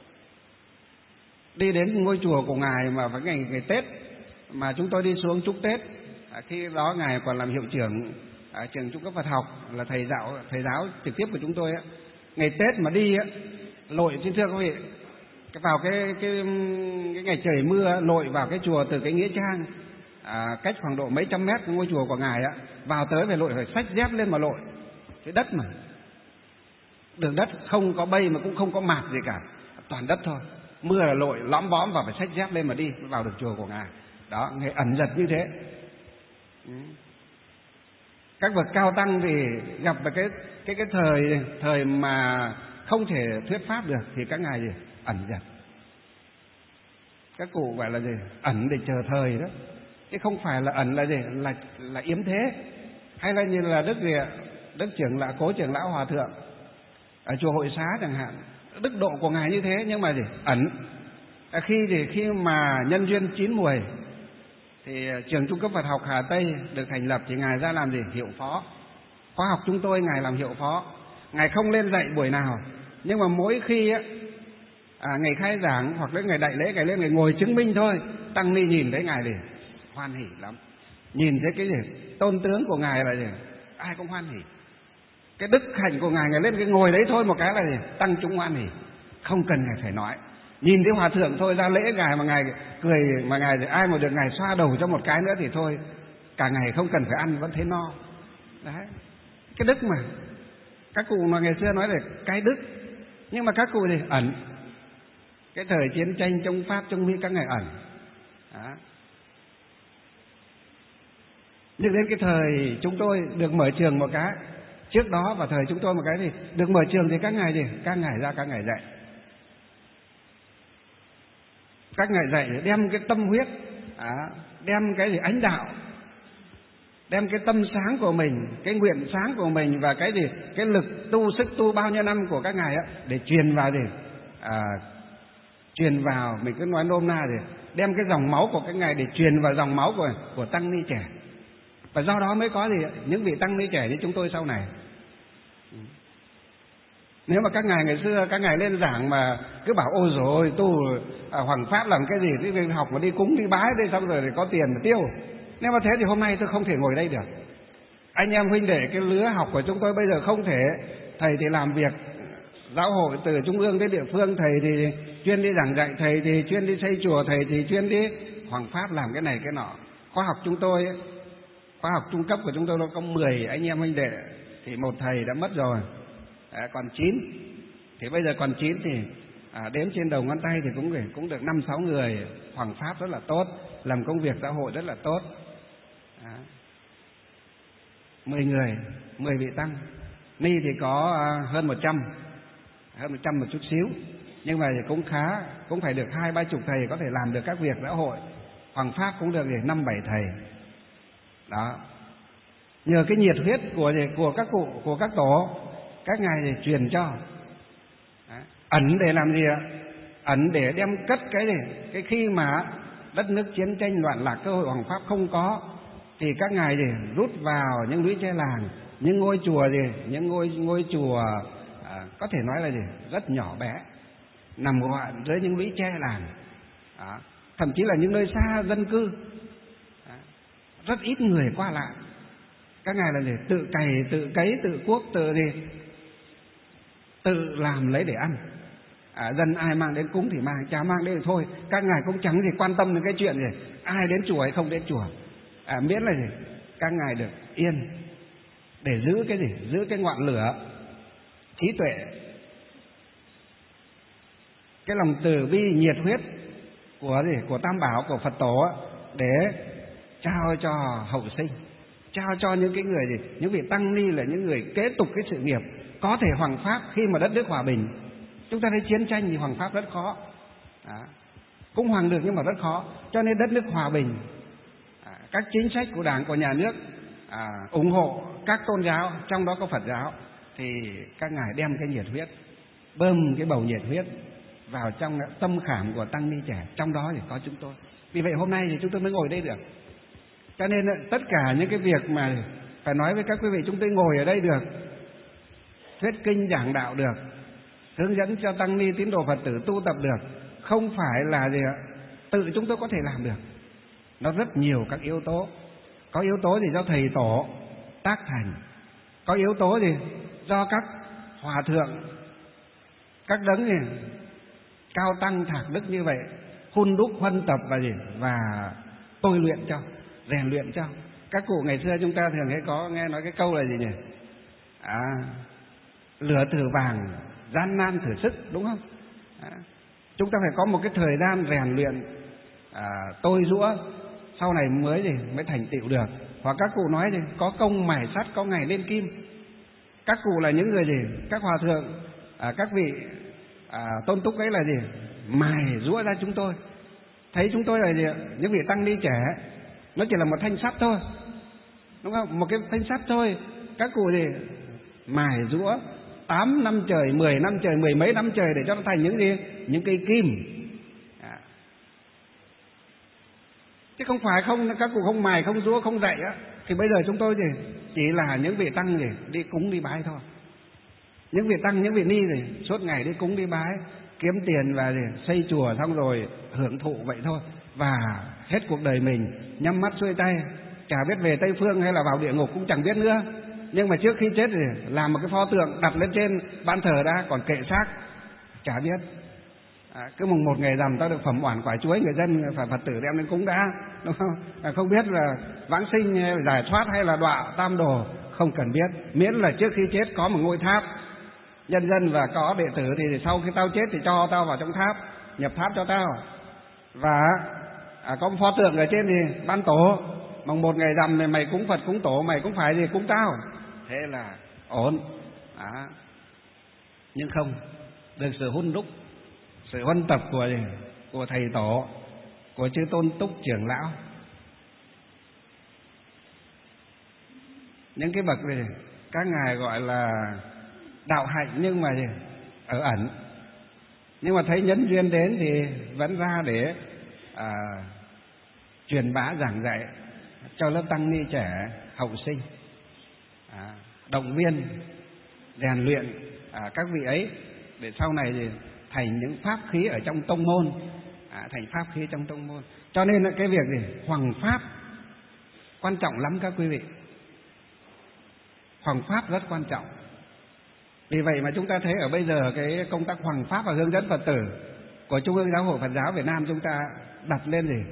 đi đến ngôi chùa của ngài mà vào ngày ngày Tết mà chúng tôi đi xuống chúc Tết. À, khi đó ngài còn làm hiệu trưởng ở trường trung cấp Phật học, là thầy giáo thầy giáo trực tiếp của chúng tôi á. Ngày Tết mà đi á, lội, xin thưa các vị, vào cái cái cái ngày trời mưa, lội vào cái chùa từ cái nghĩa trang à, cách khoảng độ mấy trăm mét cái ngôi chùa của ngài á, vào tới phải lội, phải xách dép lên mà lội. Cái đất mà đường đất không có bay mà cũng không có mạt gì cả, toàn đất thôi. Mưa là lội lõm bõm vào, phải xách dép lên mà đi vào được chùa của ngài. Đó, ngài ẩn giật như thế. Các bậc cao tăng thì gặp vào cái cái cái thời thời mà không thể thuyết pháp được thì các ngài gì? Ẩn giật. Các cụ gọi là gì? Ẩn để chờ thời đó, chứ không phải là ẩn là gì? Là là yếm thế. Hay là như là đức gì ạ? Đức trưởng lão, cố trưởng lão hòa thượng ở chùa Hội Xá chẳng hạn, đức độ của ngài như thế, nhưng mà gì? Ẩn. À, khi thì khi mà nhân duyên chín mùi thì trường trung cấp Phật học Hà Tây được thành lập thì ngài ra làm gì? Hiệu phó. Khóa học chúng tôi ngài làm hiệu phó. Ngài không lên dạy buổi nào, nhưng mà mỗi khi á, à, ngày khai giảng hoặc là ngày đại lễ ngài lên, ngài ngồi chứng minh thôi. Tăng ni nhìn thấy ngài thì hoan hỉ lắm. Nhìn thấy cái gì? Tôn tướng của ngài là gì? Ai cũng hoan hỉ. Cái đức hạnh của ngài, ngài lên cái ngồi đấy thôi một cái là gì? Tăng chúng hoan hỉ, không cần ngài phải nói. Nhìn thấy hòa thượng thôi, ra lễ ngài mà ngài cười, mà ngài thì ai mà được ngài xoa đầu cho một cái nữa thì thôi, cả ngày không cần phải ăn vẫn thấy no. Đấy, cái đức mà các cụ mà ngày xưa nói là cái đức, nhưng mà các cụ thì ẩn. Cái thời chiến tranh chống Pháp chống Mỹ các ngài ẩn. Đó. Nhưng đến cái thời chúng tôi được mở trường một cái, trước đó và thời chúng tôi một cái thì được mở trường thì các ngài gì? Các ngài ra các ngài dạy. Các ngài dạy đem cái tâm huyết, à, đem cái gì? Ánh đạo, đem cái tâm sáng của mình, cái nguyện sáng của mình và cái gì? Cái lực tu, sức tu bao nhiêu năm của các ngài á, để truyền vào gì? À, truyền vào, mình cứ nói nôm na thì đem cái dòng máu của các ngài để truyền vào dòng máu của của tăng ni trẻ. Và do đó mới có gì? Những vị tăng ni trẻ như chúng tôi sau này. Nếu mà các ngài ngày xưa các ngài lên giảng mà cứ bảo ôi rồi tu à, hoằng pháp làm cái gì, đi học mà đi cúng đi bái đây xong rồi thì có tiền mà tiêu. Nếu mà thế thì hôm nay tôi không thể ngồi đây được. Anh em huynh đệ cái lứa học của chúng tôi bây giờ không thể, thầy thì làm việc giáo hội từ trung ương đến địa phương, thầy thì chuyên đi giảng dạy, thầy thì chuyên đi xây chùa, thầy thì chuyên đi hoằng pháp làm cái này cái nọ. Khóa học chúng tôi, khóa học trung cấp của chúng tôi nó có mười anh em huynh đệ thì một thầy đã mất rồi. À, còn chín thì bây giờ còn chín thì à, đếm trên đầu ngón tay thì cũng cũng được năm sáu người hoằng pháp rất là tốt, làm công việc xã hội rất là tốt. À, mười người, mười vị tăng ni thì có à, hơn một trăm, hơn một trăm một chút xíu, nhưng mà cũng khá, cũng phải được hai ba chục thầy có thể làm được các việc xã hội. Hoằng pháp cũng được thì năm bảy thầy. Đó, nhờ cái nhiệt huyết của của các cụ, của các tổ, các ngài thì truyền cho. Đấy. Ẩn để làm gì ạ? Ẩn để đem cất cái gì? Cái khi mà đất nước chiến tranh loạn lạc, cơ hội hoằng pháp không có, thì các ngài thì rút vào những lũy tre làng, những ngôi chùa gì, những ngôi ngôi chùa à, có thể nói là gì? Rất nhỏ bé, nằm gọn dưới những lũy tre làng. Đó. Thậm chí là những nơi xa dân cư. Đó. Rất ít người qua lại. Các ngài là gì? Tự cày, tự cấy, tự cuốc, tự gì? Tự làm lấy để ăn. À, dân ai mang đến cúng thì mang, chả mang đến thì thôi. Các ngài cũng chẳng gì quan tâm đến cái chuyện gì ai đến chùa hay không đến chùa. À, miễn là gì? Các ngài được yên để giữ cái gì? Giữ cái ngọn lửa trí tuệ, cái lòng từ bi nhiệt huyết của gì? Của Tam Bảo, của Phật tổ để trao cho hậu sinh, trao cho những cái người gì? Những vị tăng ni là những người kế tục cái sự nghiệp có thể hoằng pháp khi mà đất nước hòa bình. Chúng ta thấy chiến tranh thì hoằng pháp rất khó. Đó. Cũng hoằng được nhưng mà rất khó. Cho nên đất nước hòa bình, à, các chính sách của Đảng, của nhà nước à, ủng hộ các tôn giáo, trong đó có Phật giáo, thì các ngài đem cái nhiệt huyết, bơm cái bầu nhiệt huyết vào trong tâm khảm của tăng ni trẻ, trong đó thì có chúng tôi. Vì vậy hôm nay thì chúng tôi mới ngồi đây được. Cho nên tất cả những cái việc mà phải nói với các quý vị, chúng tôi ngồi ở đây được, thuyết kinh giảng đạo được, hướng dẫn cho tăng ni tín đồ Phật tử tu tập được, không phải là gì ạ, tự chúng tôi có thể làm được. Nó rất nhiều các yếu tố. Có yếu tố gì do thầy tổ tác thành, có yếu tố gì do các hòa thượng, các đấng gì cao tăng thạc đức như vậy hun đúc huân tập và gì và tôi luyện cho, rèn luyện cho. Các cụ ngày xưa chúng ta thường hay có nghe nói cái câu là gì nhỉ? À, lửa thử vàng, gian nan thử sức, đúng không? À, chúng ta phải có một cái thời gian rèn luyện, à, tôi giũa, sau này mới gì mới thành tựu được. Hoặc các cụ nói gì có công mài sắt, có ngày lên kim. Các cụ là những người gì? Các hòa thượng, à, các vị à, tôn túc ấy là gì? Mài giũa ra chúng tôi. Thấy chúng tôi là gì? Những vị tăng ni trẻ, nó chỉ là một thanh sắt thôi, đúng không? Một cái thanh sắt thôi. Các cụ gì mài giũa tám năm trời, mười năm trời, mười mấy năm trời để cho nó thành những gì? Những cây kim. À. Chứ không phải không, các cụ không mài, không giũa, không dạy á, thì bây giờ chúng tôi gì chỉ là những vị tăng gì đi cúng đi bái thôi. Những vị tăng, những vị ni gì suốt ngày đi cúng đi bái, kiếm tiền và gì xây chùa xong rồi hưởng thụ vậy thôi. Và hết cuộc đời mình nhắm mắt xuôi tay, chả biết về Tây Phương hay là vào địa ngục cũng chẳng biết nữa. Nhưng mà trước khi chết thì làm một cái pho tượng đặt lên trên ban thờ đã, còn kệ xác chả biết. À, cứ mùng một ngày rằm ta được phẩm oản quả chuối, người dân phải Phật tử đem lên cúng đã, đúng không? À, không biết là vãng sinh hay là giải thoát hay là đọa tam đồ, không cần biết, miễn là trước khi chết có một ngôi tháp nhân dân và có đệ tử thì sau khi tao chết thì cho tao vào trong tháp, nhập tháp cho tao. Và à, có một pho tượng ở trên thì ban tổ, mùng một ngày rằm này mày cúng Phật cúng tổ, mày cũng phải gì cúng tao, thế là ổn. À, nhưng không được sự hun đúc, sự huân tập của của thầy tổ, của chư tôn túc trưởng lão, những cái bậc này các ngài gọi là đạo hạnh, nhưng mà gì ở ẩn, nhưng mà thấy nhân duyên đến thì vẫn ra để à, truyền bá giảng dạy cho lớp tăng ni trẻ hậu sinh, à, động viên rèn luyện à, các vị ấy để sau này thì thành những pháp khí ở trong tông môn, à, thành pháp khí trong tông môn. Cho nên cái việc gì hoằng pháp quan trọng lắm các quý vị, hoằng pháp rất quan trọng. Vì vậy mà chúng ta thấy ở bây giờ cái công tác hoằng pháp và hướng dẫn Phật tử của Trung ương Giáo hội Phật giáo Việt Nam chúng ta đặt lên gì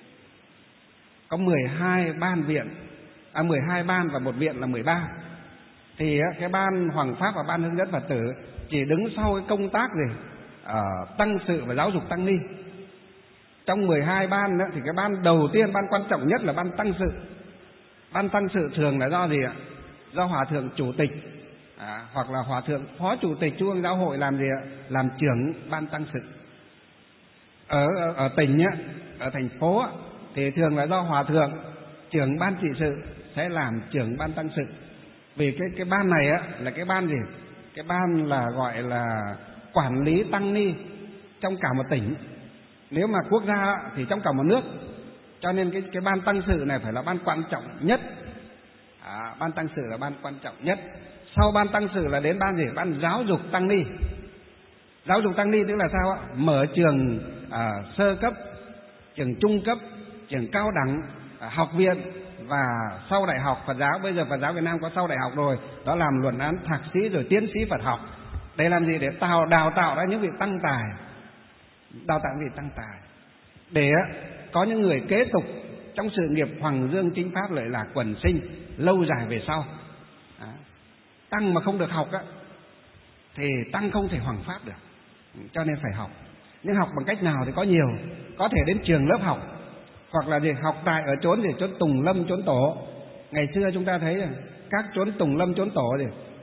có mười hai ban viện, à mười hai ban và một viện là mười ba. Thì cái ban hoằng pháp và ban hướng dẫn Phật tử chỉ đứng sau cái công tác gì à, tăng sự và giáo dục tăng ni. Trong mười hai ban đó, thì cái ban đầu tiên, ban quan trọng nhất là ban tăng sự. Ban tăng sự thường là do gì ạ? Do hòa thượng chủ tịch à, hoặc là hòa thượng phó chủ tịch Trung ương Giáo hội làm gì ạ? Làm trưởng ban tăng sự. Ở, ở, ở tỉnh á, ở thành phố á, thì thường là do hòa thượng trưởng ban trị sự sẽ làm trưởng ban tăng sự. Vì cái cái ban này á là cái ban gì? Cái ban là gọi là quản lý tăng ni trong cả một tỉnh. Nếu mà quốc gia thì trong cả một nước. Cho nên cái cái ban tăng sự này phải là ban quan trọng nhất. À, ban tăng sự là ban quan trọng nhất. Sau ban tăng sự là đến ban gì? Ban giáo dục tăng ni. Giáo dục tăng ni tức là sao ạ? Mở trường à, sơ cấp, trường trung cấp, trường cao đẳng, à, học viện và sau đại học Phật giáo. Bây giờ Phật giáo Việt Nam có sau đại học rồi, đó làm luận án thạc sĩ rồi tiến sĩ Phật học. Để làm gì? Để tạo đào tạo ra những vị tăng tài, đào tạo những vị tăng tài để có những người kế tục trong sự nghiệp hoằng dương chính pháp lợi lạc quần sinh lâu dài về sau. À, tăng mà không được học á, thì tăng không thể hoằng pháp được, cho nên phải học. Nhưng học bằng cách nào thì có nhiều, có thể đến trường lớp học, hoặc là gì học tại ở chốn gì chốn tùng lâm chốn tổ. Ngày xưa chúng ta thấy các chốn tùng lâm chốn tổ thì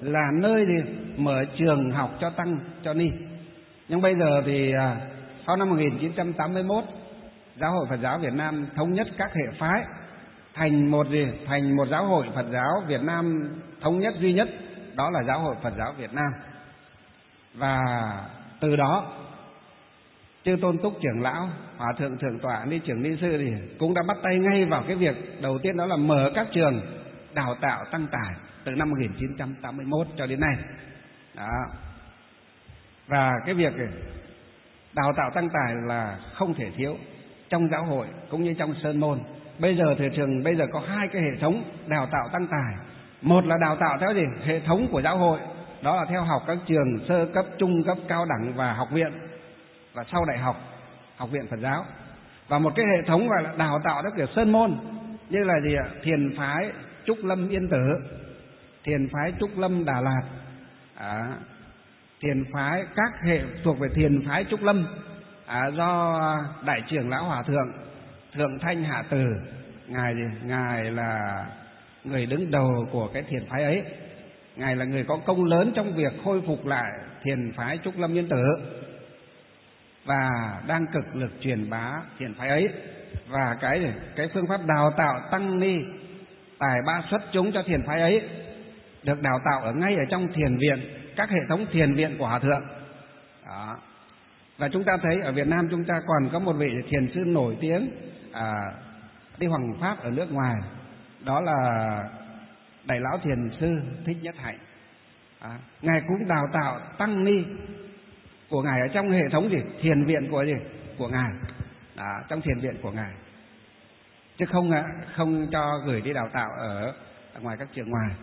là nơi thì mở trường học cho tăng cho ni. Nhưng bây giờ thì sau năm một nghìn chín trăm tám mươi mốt, Giáo hội Phật giáo Việt Nam thống nhất các hệ phái thành một gì thành một giáo hội Phật giáo Việt Nam thống nhất duy nhất, đó là Giáo hội Phật giáo Việt Nam. Và từ đó chư tôn túc trưởng lão, hòa thượng thượng tọa, ni trưởng ni sư thì cũng đã bắt tay ngay vào cái việc đầu tiên, đó là mở các trường đào tạo tăng tài từ năm một nghìn chín trăm tám mươi mốt cho đến nay. Đó. Và cái việc đào tạo tăng tài là không thể thiếu trong giáo hội cũng như trong sơn môn. Bây giờ thị trường bây giờ có hai cái hệ thống đào tạo tăng tài. Một là đào tạo theo gì? Hệ thống của giáo hội, đó là theo học các trường sơ cấp, trung cấp, cao đẳng và học viện, và sau đại học, học viện Phật giáo. Và một cái hệ thống gọi là đào tạo theo kiểu sơn môn, như là gì ạ? Thiền phái Trúc Lâm Yên Tử, thiền phái Trúc Lâm Đà Lạt, à, thiền phái các hệ thuộc về thiền phái Trúc Lâm, à, do đại trưởng lão hòa thượng Thượng Thanh Hạ Từ, ngài gì? Ngài là người đứng đầu của cái thiền phái ấy. Ngài là người có công lớn trong việc khôi phục lại thiền phái Trúc Lâm Yên Tử và đang cực lực truyền bá thiền phái ấy. Và cái cái phương pháp đào tạo tăng ni tài ba xuất chúng cho thiền phái ấy được đào tạo ở ngay ở trong thiền viện, các hệ thống thiền viện của hòa thượng. Đó. Và chúng ta thấy ở Việt Nam chúng ta còn có một vị thiền sư nổi tiếng à, đi hoằng pháp ở nước ngoài, đó là Đại lão thiền sư Thích Nhất Hạnh. À, ngài cũng đào tạo tăng ni của ngài ở trong hệ thống gì? Thiền viện của gì? Của ngài. Đó, trong thiền viện của ngài. Chứ không không cho gửi đi đào tạo ở, ở ngoài các trường ngoài.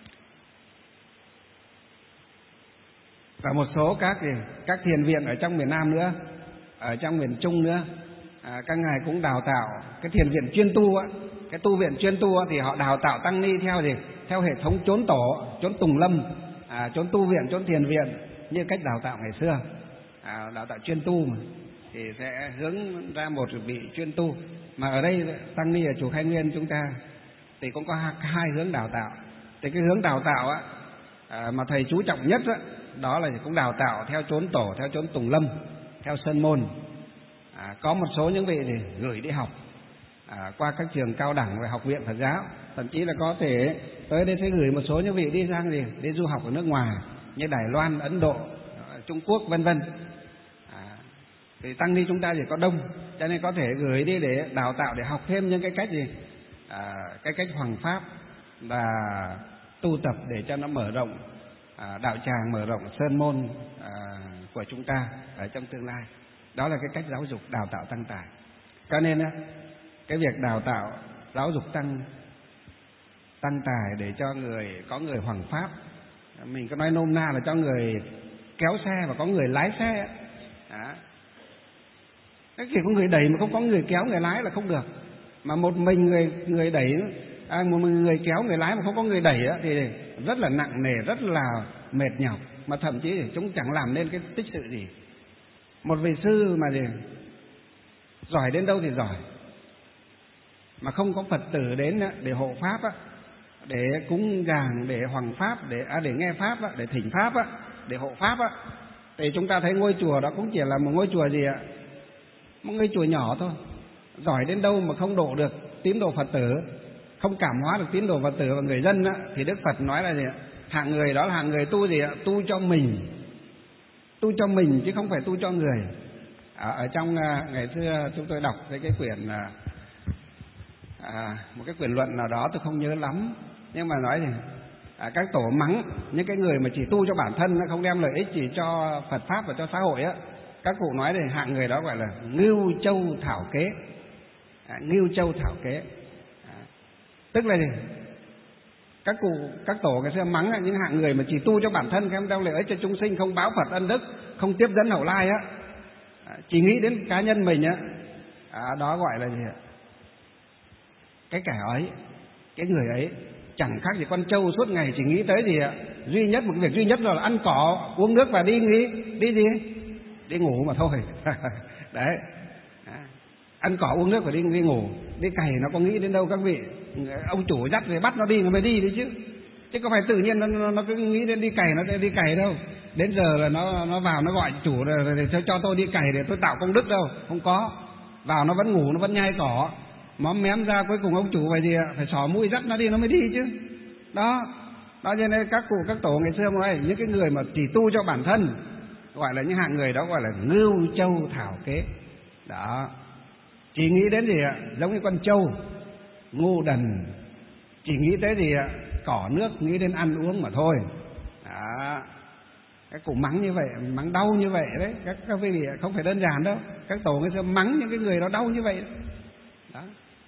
Và một số các gì? Các thiền viện ở trong miền Nam nữa, ở trong miền Trung nữa, à, các ngài cũng đào tạo cái thiền viện chuyên tu á. Cái tu viện chuyên tu thì họ đào tạo tăng ni theo gì? Theo hệ thống chốn tổ, chốn tùng lâm, à, chốn tu viện, chốn thiền viện, như cách đào tạo ngày xưa. À, đào tạo chuyên tu mà, thì sẽ hướng ra một vị chuyên tu. Mà ở đây tăng ni ở chùa Khai Nguyên chúng ta thì cũng có hai hướng đào tạo. Thì cái hướng đào tạo á, à, mà thầy chú trọng nhất á, đó là cũng đào tạo theo chốn tổ, theo chốn tùng lâm, theo sơn môn. À, có một số những vị thì gửi đi học À, qua các trường cao đẳng và học viện Phật giáo, thậm chí là có thể tới đây sẽ gửi một số những vị đi sang gì đi du học ở nước ngoài như Đài Loan, Ấn Độ, Trung Quốc vân vân. À, thì tăng ni chúng ta chỉ có đông, cho nên có thể gửi đi để đào tạo, để học thêm những cái cách gì à, cái cách hoằng pháp và tu tập để cho nó mở rộng à, đạo tràng, mở rộng sơn môn à, của chúng ta ở trong tương lai. Đó là cái cách giáo dục đào tạo tăng tài. Cho nên á, cái việc đào tạo giáo dục tăng tăng tài để cho người có người hoằng pháp, mình có nói nôm na là cho người kéo xe và có người lái xe. Đó. Cái kiểu có người đẩy mà không có người kéo người lái là không được. Mà một mình người người đẩy, à, một mình người kéo người lái mà không có người đẩy á, thì rất là nặng nề, rất là mệt nhọc, mà thậm chí thì chúng chẳng làm nên cái tích sự gì. Một vị sư mà gì giỏi đến đâu thì giỏi, mà không có Phật tử đến để hộ pháp á, để cúng dường, để hoằng pháp, để à, để nghe pháp á, để thỉnh pháp á, để hộ pháp á, thì chúng ta thấy ngôi chùa đó cũng chỉ là một ngôi chùa gì ạ, một ngôi chùa nhỏ thôi. Giỏi đến đâu mà không độ được tín đồ Phật tử, không cảm hóa được tín đồ Phật tử và người dân á, thì Đức Phật nói là gì ạ? Hạng người đó là hạng người tu gì ạ? Tu cho mình, tu cho mình chứ không phải tu cho người. À, ở trong à, ngày xưa chúng tôi đọc cái cái quyển à, à, một cái quyển luận nào đó tôi không nhớ lắm, nhưng mà nói gì à, các tổ mắng những cái người mà chỉ tu cho bản thân, không đem lợi ích chỉ cho Phật pháp và cho xã hội á. Các cụ nói thì hạng người đó gọi là ngưu châu thảo kế. À, ngưu châu thảo kế à, tức là gì? Các cụ các tổ ngày xưa mắng là những hạng người mà chỉ tu cho bản thân, không đem lợi ích cho chúng sinh, không báo Phật ân đức, không tiếp dẫn hậu lai á, à, chỉ nghĩ đến cá nhân mình á, à, đó gọi là gì ạ? Cái kẻ ấy, cái người ấy chẳng khác gì con trâu suốt ngày chỉ nghĩ tới gì ạ? Duy nhất một việc duy nhất là ăn cỏ, uống nước và đi nghĩ đi gì? Đi ngủ mà thôi. Đấy. À, ăn cỏ uống nước và đi đi ngủ, đi cày nó có nghĩ đến đâu các vị? Ông chủ dắt về bắt nó đi nó mới đi đấy chứ. chứ có phải tự nhiên nó, nó, nó cứ nghĩ đến đi cày nó đi cày đâu. Đến giờ là nó nó vào nó gọi chủ rồi, để cho, cho tôi đi cày để tôi tạo công đức đâu, không có. Vào nó vẫn ngủ, nó vẫn nhai cỏ, móm mém ra cuối cùng ông chủ phải gì ạ? Phải xỏ mũi dắt nó đi nó mới đi chứ. Đó, đó cho nên các cụ các tổ ngày xưa nói những cái người mà chỉ tu cho bản thân gọi là những hạng người đó gọi là ngưu châu thảo kế. Đó, chỉ nghĩ đến gì ạ? Giống như con trâu ngu đần, chỉ nghĩ tới gì ạ? Cỏ nước, nghĩ đến ăn uống mà thôi. Đó, các cụ mắng như vậy, mắng đau như vậy đấy, các các quý vị không phải đơn giản đâu. Các tổ ngày xưa mắng những cái người đó đau như vậy đó.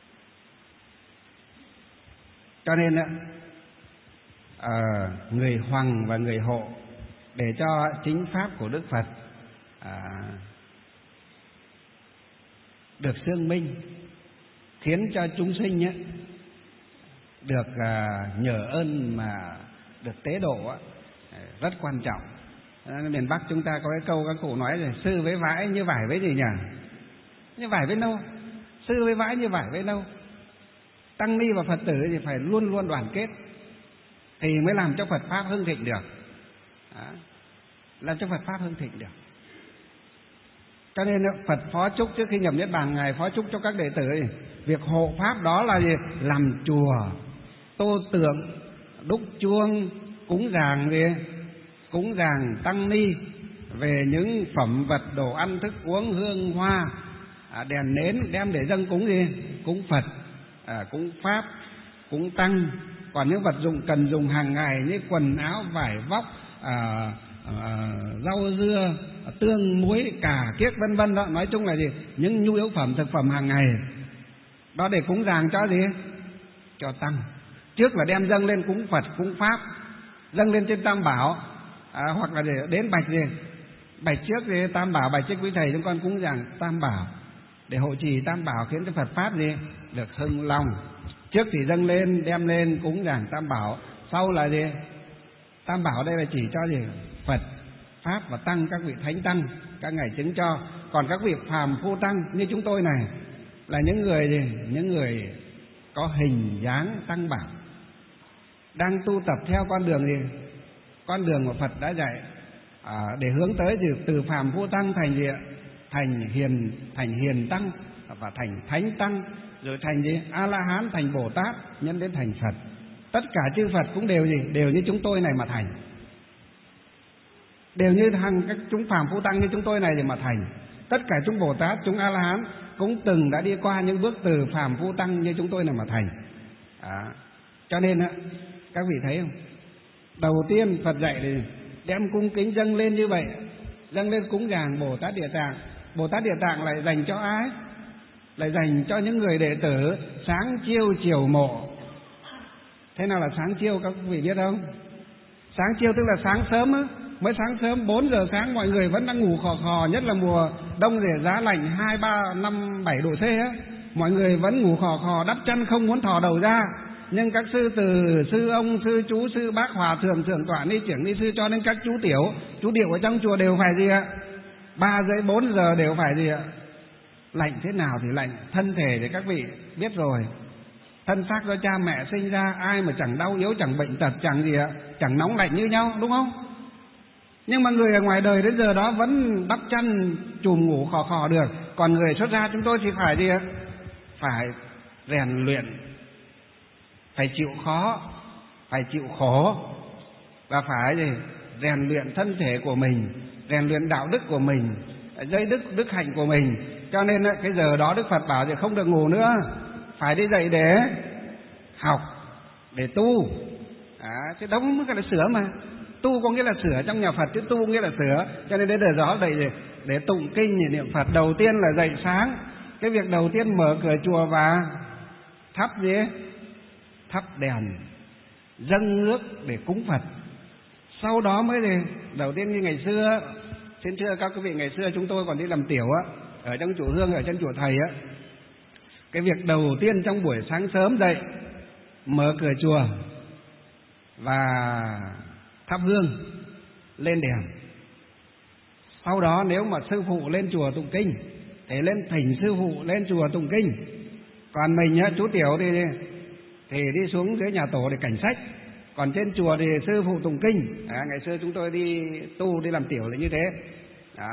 Cho nên ạ, à, người hoằng và người hộ để cho chính pháp của Đức Phật à, được xương minh, khiến cho chúng sinh ấy, được à, nhờ ơn mà được tế độ á, rất quan trọng. À, miền Bắc chúng ta có cái câu các cụ nói là sư với vải như vải với gì nhỉ? Như vải với nâu. Sư với vải như vải với nâu. Tăng ni và Phật tử thì phải luôn luôn đoàn kết thì mới làm cho Phật pháp hưng thịnh được. Đó, làm cho Phật pháp hưng thịnh được. Cho nên Phật phó chúc trước khi nhập niết bàn, ngài phó chúc cho các đệ tử ấy, việc hộ pháp đó là gì? Làm chùa, tô tượng, đúc chuông, cúng dường gì? Cúng dường tăng ni về những phẩm vật đồ ăn thức uống hương hoa, à, đèn nến đem để dâng cúng gì? Cúng Phật, à, cúng pháp, cúng tăng. Còn những vật dụng cần dùng hàng ngày như quần áo, vải vóc, à, à, rau dưa, tương, muối, cà, kiếc vân vân đó, nói chung là gì? Những nhu yếu phẩm thực phẩm hàng ngày đó để cúng dường cho gì? Cho tăng. Trước là đem dâng lên cúng Phật, cúng pháp, dâng lên trên Tam Bảo, à, hoặc là để đến bạch gì? Bạch trước thì Tam Bảo, bạch trước quý thầy chúng con cúng dường Tam Bảo để hộ trì Tam Bảo, khiến cho Phật pháp gì? Được hưng long. Trước thì dâng lên, đem lên cúng dường Tam Bảo, sau là gì? Tam Bảo đây là chỉ cho gì? Phật, pháp và tăng, các vị thánh tăng các ngài chứng cho. Còn các vị phàm phu tăng như chúng tôi này là những người gì? Những người có hình dáng tăng bảo, đang tu tập theo con đường gì? Con đường của Phật đã dạy, à, để hướng tới gì? Từ phàm phu tăng thành gì? Thành hiền, thành hiền tăng và thành thánh tăng, rồi thành gì? A La Hán, thành Bồ Tát, nhân đến thành Phật. Tất cả chư Phật cũng đều gì? Đều như chúng tôi này mà thành. Đều như hàng các chúng phàm phu tăng như chúng tôi này thì mà thành. Tất cả chúng Bồ Tát, chúng A La Hán cũng từng đã đi qua những bước từ phàm phu tăng như chúng tôi này mà thành. À, cho nên á, các vị thấy không? Đầu tiên Phật dạy thì đem cung kính dâng lên như vậy, dâng lên cúng dường Bồ Tát Địa Tạng. Bồ Tát Địa Tạng lại dành cho ai? Lại dành cho những người đệ tử sáng chiêu chiều mộ. Thế nào là sáng chiêu các vị biết không? Sáng chiêu tức là sáng sớm á, mới sáng sớm bốn giờ sáng mọi người vẫn đang ngủ khò khò, nhất là mùa đông thì giá lạnh hai ba năm bảy độ C á, mọi người vẫn ngủ khò khò đắp chăn không muốn thò đầu ra. Nhưng các sư từ sư ông, sư chú, sư bác, hòa thượng, thượng tọa, ni trưởng, ni sư cho đến các chú tiểu, chú điệu ở trong chùa đều phải gì ạ? Ba rưỡi bốn giờ đều phải gì ạ? Lạnh thế nào thì lạnh, thân thể thì các vị biết rồi. Thân xác do cha mẹ sinh ra, ai mà chẳng đau yếu, chẳng bệnh tật, chẳng gì ạ? Chẳng nóng lạnh như nhau, đúng không? Nhưng mà người ở ngoài đời đến giờ đó vẫn đắp chăn chùm ngủ khò khò được. Còn người xuất gia chúng tôi thì phải gì ạ? Phải rèn luyện, phải chịu khó, phải chịu khổ, và phải gì? Rèn luyện thân thể của mình, rèn luyện đạo đức của mình, giới đức, đức hạnh của mình. Cho nên cái giờ đó Đức Phật bảo thì không được ngủ nữa, phải đi dậy để học, để tu. À, chứ đâu mới gọi là sửa mà. Tu có nghĩa là sửa trong nhà Phật, chứ tu nghĩa là sửa. Cho nên đến giờ đó dậy để, để tụng kinh niệm Phật. Đầu tiên là dậy sáng. Cái việc đầu tiên mở cửa chùa và thắp gì? Thắp đèn, dâng nước để cúng Phật. Sau đó mới gì? Đầu tiên như ngày xưa, xin thưa các quý vị, ngày xưa chúng tôi còn đi làm tiểu á, ở trong chùa Hương, ở trên chùa Thầy á, cái việc đầu tiên trong buổi sáng sớm dậy, mở cửa chùa và thắp hương, lên đèn. Sau đó nếu mà sư phụ lên chùa tụng kinh thì lên thỉnh sư phụ lên chùa tụng kinh. Còn mình á, chú tiểu thì thì đi xuống dưới nhà tổ để cảnh sách. Còn trên chùa thì sư phụ tụng kinh. À, ngày xưa chúng tôi đi tu, đi làm tiểu là như thế. Đó.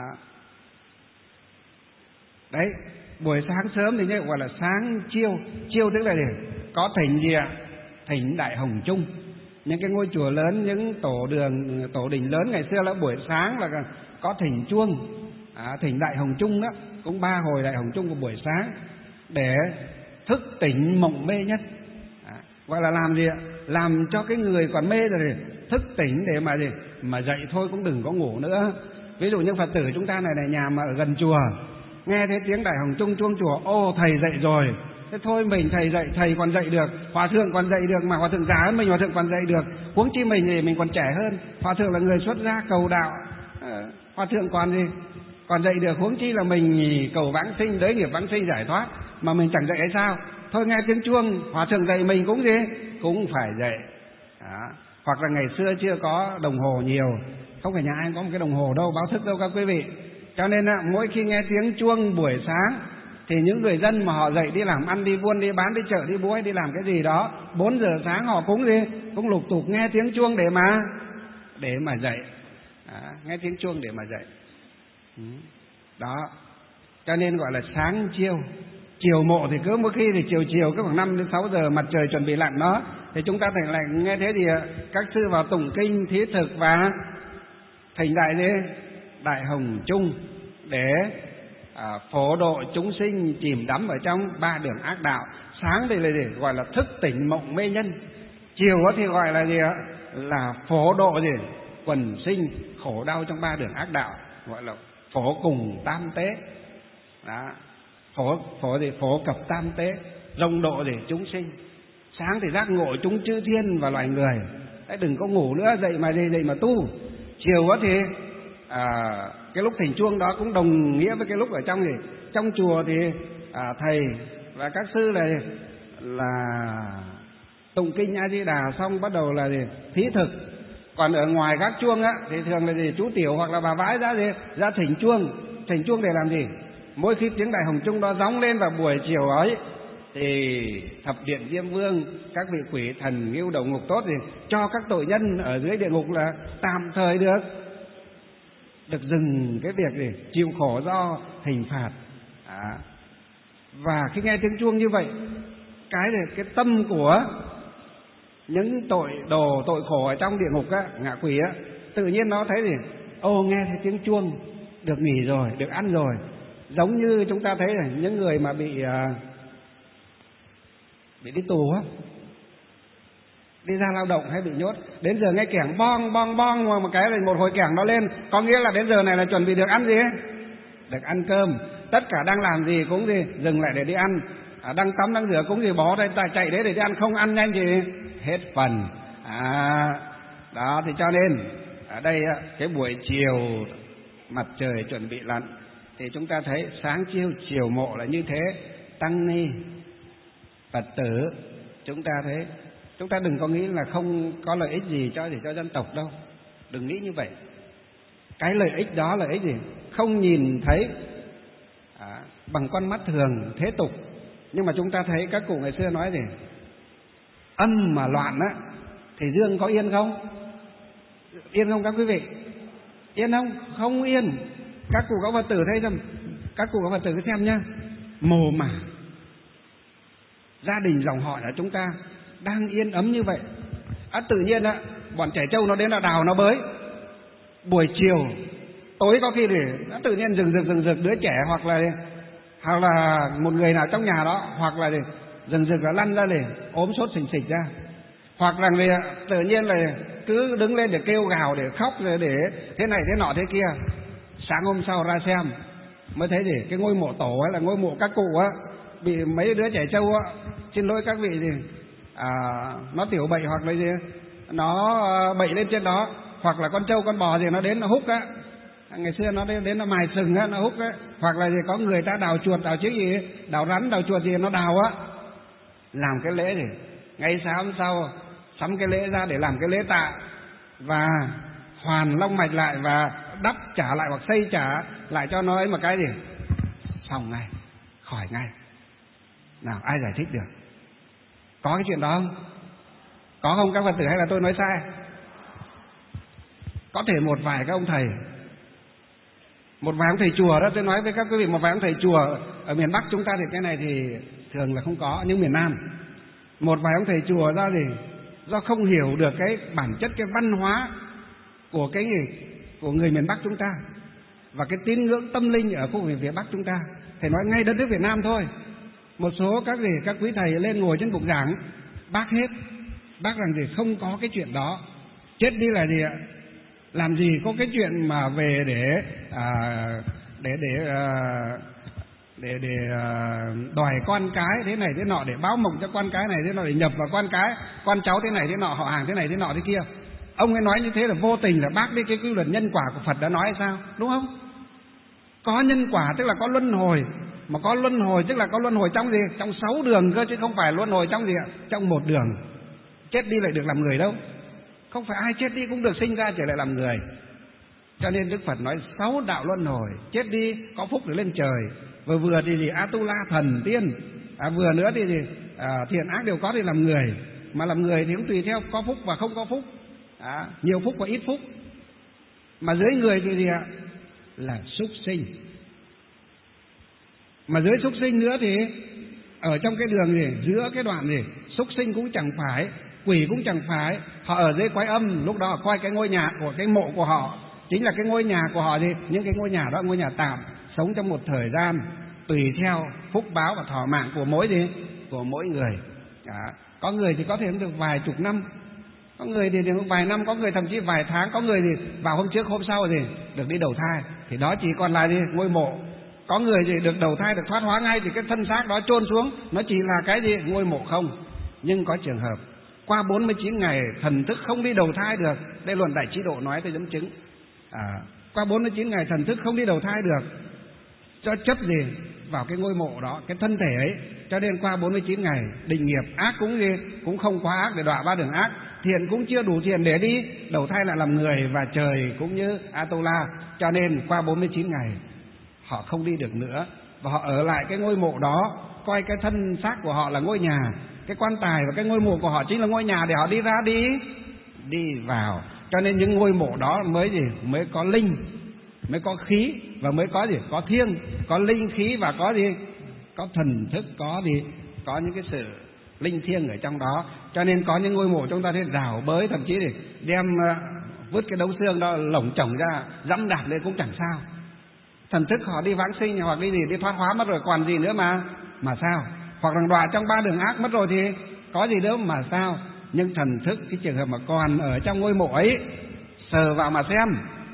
Đấy, buổi sáng sớm thì như gọi là sáng chiêu. Chiêu tức là gì? Có thỉnh gì ạ? Thỉnh Đại Hồng Chung. Những cái ngôi chùa lớn, những tổ đường, tổ đình lớn ngày xưa là buổi sáng là có thỉnh chuông, à, thỉnh Đại Hồng Chung đó, cũng ba hồi Đại Hồng Chung của buổi sáng để thức tỉnh mộng mê nhất. À, gọi là làm gì ạ? Làm cho cái người còn mê rồi thức tỉnh để mà gì? Mà dậy thôi cũng đừng có ngủ nữa. Ví dụ như Phật tử chúng ta này này, nhà mà ở gần chùa, nghe thấy tiếng Đại Hồng Chung chuông chùa, ô thầy dậy rồi, thế thôi mình thầy dậy, thầy còn dậy được, hòa thượng còn dậy được, mà hòa thượng già hơn mình, hòa thượng còn dậy được, huống chi mình thì mình còn trẻ hơn, hòa thượng là người xuất gia cầu đạo, à, hòa thượng còn gì còn dậy được, huống chi là mình cầu vãng sinh, đới nghiệp vãng sinh giải thoát, mà mình chẳng dậy hay sao? Thôi nghe tiếng chuông, hòa thượng dậy mình cũng gì cũng phải dậy. Đó. Hoặc là ngày xưa chưa có đồng hồ nhiều, không phải nhà ai có một cái đồng hồ đâu báo thức đâu các quý vị, cho nên mỗi khi nghe tiếng chuông buổi sáng thì những người dân mà họ dậy đi làm ăn, đi buôn, đi bán, đi chợ, đi búa, đi làm cái gì đó, bốn giờ sáng họ cũng gì cũng lục tục nghe tiếng chuông để mà để mà dậy. Đó, nghe tiếng chuông để mà dậy. Đó, cho nên gọi là sáng chiêu. Chiều mộ thì cứ mỗi khi thì chiều chiều cứ khoảng năm đến sáu giờ mặt trời chuẩn bị lặn đó, thì chúng ta thành lại nghe thế thì các sư vào tụng kinh thí thực và thành đại gì Đại Hồng Chung để à, phổ độ chúng sinh chìm đắm ở trong ba đường ác đạo. Sáng thì là gì? Gọi là thức tỉnh mộng mê nhân. Chiều thì gọi là gì ạ? Là phổ độ gì? Quần sinh khổ đau trong ba đường ác đạo, gọi là phổ cùng tam tế. Đó. Phổ phổ thì phổ cập tam tế, rộng độ để chúng sinh. Sáng thì giác ngộ chúng chư thiên và loài người. Đấy, đừng có ngủ nữa, dậy mà dậy, dậy mà tu. Chiều thì à, cái lúc thỉnh chuông đó cũng đồng nghĩa với cái lúc ở trong gì trong chùa thì à, thầy và các sư là là tụng kinh A Di Đà xong bắt đầu là gì thí thực. Còn ở ngoài các chuông á thì thường là gì chú tiểu hoặc là bà vãi ra gì ra thỉnh chuông. Thỉnh chuông để làm gì? Mỗi khi tiếng Đại Hồng Chung đó gióng lên vào buổi chiều ấy thì thập điện Diêm Vương, các vị quỷ thần ngưu đầu ngục tốt thì cho các tội nhân ở dưới địa ngục là tạm thời được được dừng cái việc gì chịu khổ do hình phạt. À. Và khi nghe tiếng chuông như vậy, cái này cái tâm của những tội đồ tội khổ ở trong địa ngục á, ngạ quỷ á, tự nhiên nó thấy gì ô nghe thấy tiếng chuông được nghỉ rồi, được ăn rồi. Giống như chúng ta thấy này, những người mà bị uh, bị đi tù á, đi ra lao động hay bị nhốt, đến giờ nghe kẻng bong bong bong mà một cái là một hồi kẻng nó lên, có nghĩa là đến giờ này là chuẩn bị được ăn gì ấy? Được ăn cơm. Tất cả đang làm gì cũng gì dừng lại để đi ăn, à, đang tắm đang rửa cũng gì bỏ đây ta chạy đấy để đi ăn, không ăn nhanh thì hết phần. À, đó thì cho nên ở đây cái buổi chiều mặt trời chuẩn bị lặn thì chúng ta thấy sáng chiều chiều mộ là như thế. Tăng ni Phật tử chúng ta thấy, chúng ta đừng có nghĩ là không có lợi ích gì cho gì cho dân tộc đâu, đừng nghĩ như vậy. Cái lợi ích đó lợi ích gì không nhìn thấy à, bằng con mắt thường thế tục, nhưng mà chúng ta thấy các cụ ngày xưa nói gì âm mà loạn á thì dương có yên không? Yên không các quý vị? Yên không? Không yên. Các cụ có Phật tử thấy không? Các cụ có Phật tử cứ xem nhá, mồ mả gia đình dòng họ ở chúng ta đang yên ấm như vậy, à, tự nhiên á bọn trẻ trâu nó đến là đào nó bới. Buổi chiều tối có khi thì nó tự nhiên rừng rực rừng rực đứa trẻ hoặc là hoặc là một người nào trong nhà đó, hoặc là rừng rực là lăn ra để ốm sốt xình xịch ra, hoặc là thì tự nhiên là cứ đứng lên để kêu gào, để khóc, rồi để thế này thế nọ thế kia. Sáng hôm sau ra xem mới thấy gì cái ngôi mộ tổ ấy là ngôi mộ các cụ á, bị mấy đứa trẻ trâu á, xin lỗi các vị gì à, nó tiểu bậy hoặc là gì nó bậy lên trên đó, hoặc là con trâu con bò gì nó đến nó húc á, ngày xưa nó đến, đến nó mài sừng á, nó húc á, hoặc là gì có người ta đào chuột đào chứ gì đào rắn đào chuột gì nó đào á, làm cái lễ gì ngay sáng hôm sau sắm cái lễ ra để làm cái lễ tạ và hoàn long mạch lại và đắp trả lại hoặc xây trả lại cho nó ấy một cái gì xong ngay, khỏi ngay. Nào ai giải thích được? Có cái chuyện đó không? Có không các Phật tử, hay là tôi nói sai? Có thể một vài các ông thầy, một vài ông thầy chùa đó, tôi nói với các quý vị, một vài ông thầy chùa ở miền Bắc chúng ta thì cái này thì thường là không có, nhưng miền Nam một vài ông thầy chùa do gì? Do không hiểu được cái bản chất, cái văn hóa của cái gì? Của người miền Bắc chúng ta và cái tín ngưỡng tâm linh ở khu vực phía Bắc chúng ta. Thầy nói ngay đất nước Việt Nam thôi, một số các gì các quý thầy lên ngồi trên bục giảng bác hết, bác rằng gì không có cái chuyện đó, chết đi là gì ạ? Làm gì có cái chuyện mà về để à, để để à, để để à, đòi con cái thế này thế nọ, để báo mộng cho con cái này thế nọ, để nhập vào con cái con cháu thế này thế nọ, họ hàng thế này thế nọ thế kia. Ông ấy nói như thế là vô tình là bác đi cái quy luật nhân quả của Phật đã nói hay sao, đúng không? Có nhân quả tức là có luân hồi, mà có luân hồi tức là có luân hồi trong gì? Trong sáu đường cơ, chứ không phải luân hồi trong gì ạ? Trong một đường. Chết đi lại được làm người đâu, không phải ai chết đi cũng được sinh ra trở lại làm người. Cho nên Đức Phật nói sáu đạo luân hồi, chết đi có phúc được lên trời, vừa vừa thì gì Atula thần tiên, à, vừa nữa thì gì à, thiện ác đều có thì làm người, mà làm người thì cũng tùy theo có phúc và không có phúc, à, nhiều phúc và ít phúc. Mà dưới người thì gì ạ? Là súc sinh. Mà dưới súc sinh nữa thì ở trong cái đường gì, giữa cái đoạn gì, súc sinh cũng chẳng phải, quỷ cũng chẳng phải, họ ở dưới quái âm. Lúc đó coi cái ngôi nhà của cái mộ của họ chính là cái ngôi nhà của họ gì, những cái ngôi nhà đó ngôi nhà tạm, sống trong một thời gian tùy theo phúc báo và thọ mạng của mỗi gì, của mỗi người. Đó. Có người thì có thể được vài chục năm, có người thì được vài năm, có người thậm chí vài tháng, có người thì vào hôm trước hôm sau thì được đi đầu thai, thì đó chỉ còn là gì, ngôi mộ. Có người thì được đầu thai, được thoát hóa ngay thì cái thân xác đó chôn xuống, nó chỉ là cái gì, ngôi mộ không. Nhưng có trường hợp qua bốn mươi chín ngày thần thức không đi đầu thai được, đây luận Đại Trí Độ nói, tôi dẫn chứng. À, qua bốn mươi chín ngày thần thức không đi đầu thai được, cho chấp gì vào cái ngôi mộ đó, cái thân thể ấy, cho nên qua bốn mươi chín ngày định nghiệp ác cũng gì cũng không quá ác để đọa ba đường ác, thiện cũng chưa đủ thiện để đi đầu thai lại làm người và trời cũng như Atula, cho nên qua bốn mươi chín ngày họ không đi được nữa, và họ ở lại cái ngôi mộ đó, coi cái thân xác của họ là ngôi nhà, cái quan tài và cái ngôi mộ của họ chính là ngôi nhà để họ đi ra đi đi vào. Cho nên những ngôi mộ đó mới gì mới có linh, mới có khí, và mới có gì có thiêng, có linh khí, và có gì có thần thức, có gì có những cái sự linh thiêng ở trong đó. Cho nên có những ngôi mộ chúng ta thấy rào bới, thậm chí thì đem uh, vứt cái đống xương đó lổng chổng ra dẫm đạp lên cũng chẳng sao. Thần thức họ đi vãng sinh hoặc đi gì đi thoát hóa mất rồi, còn gì nữa mà mà sao? Hoặc là đọa trong ba đường ác mất rồi thì có gì nữa mà sao? Nhưng thần thức cái trường hợp mà còn ở trong ngôi mộ ấy, sờ vào mà xem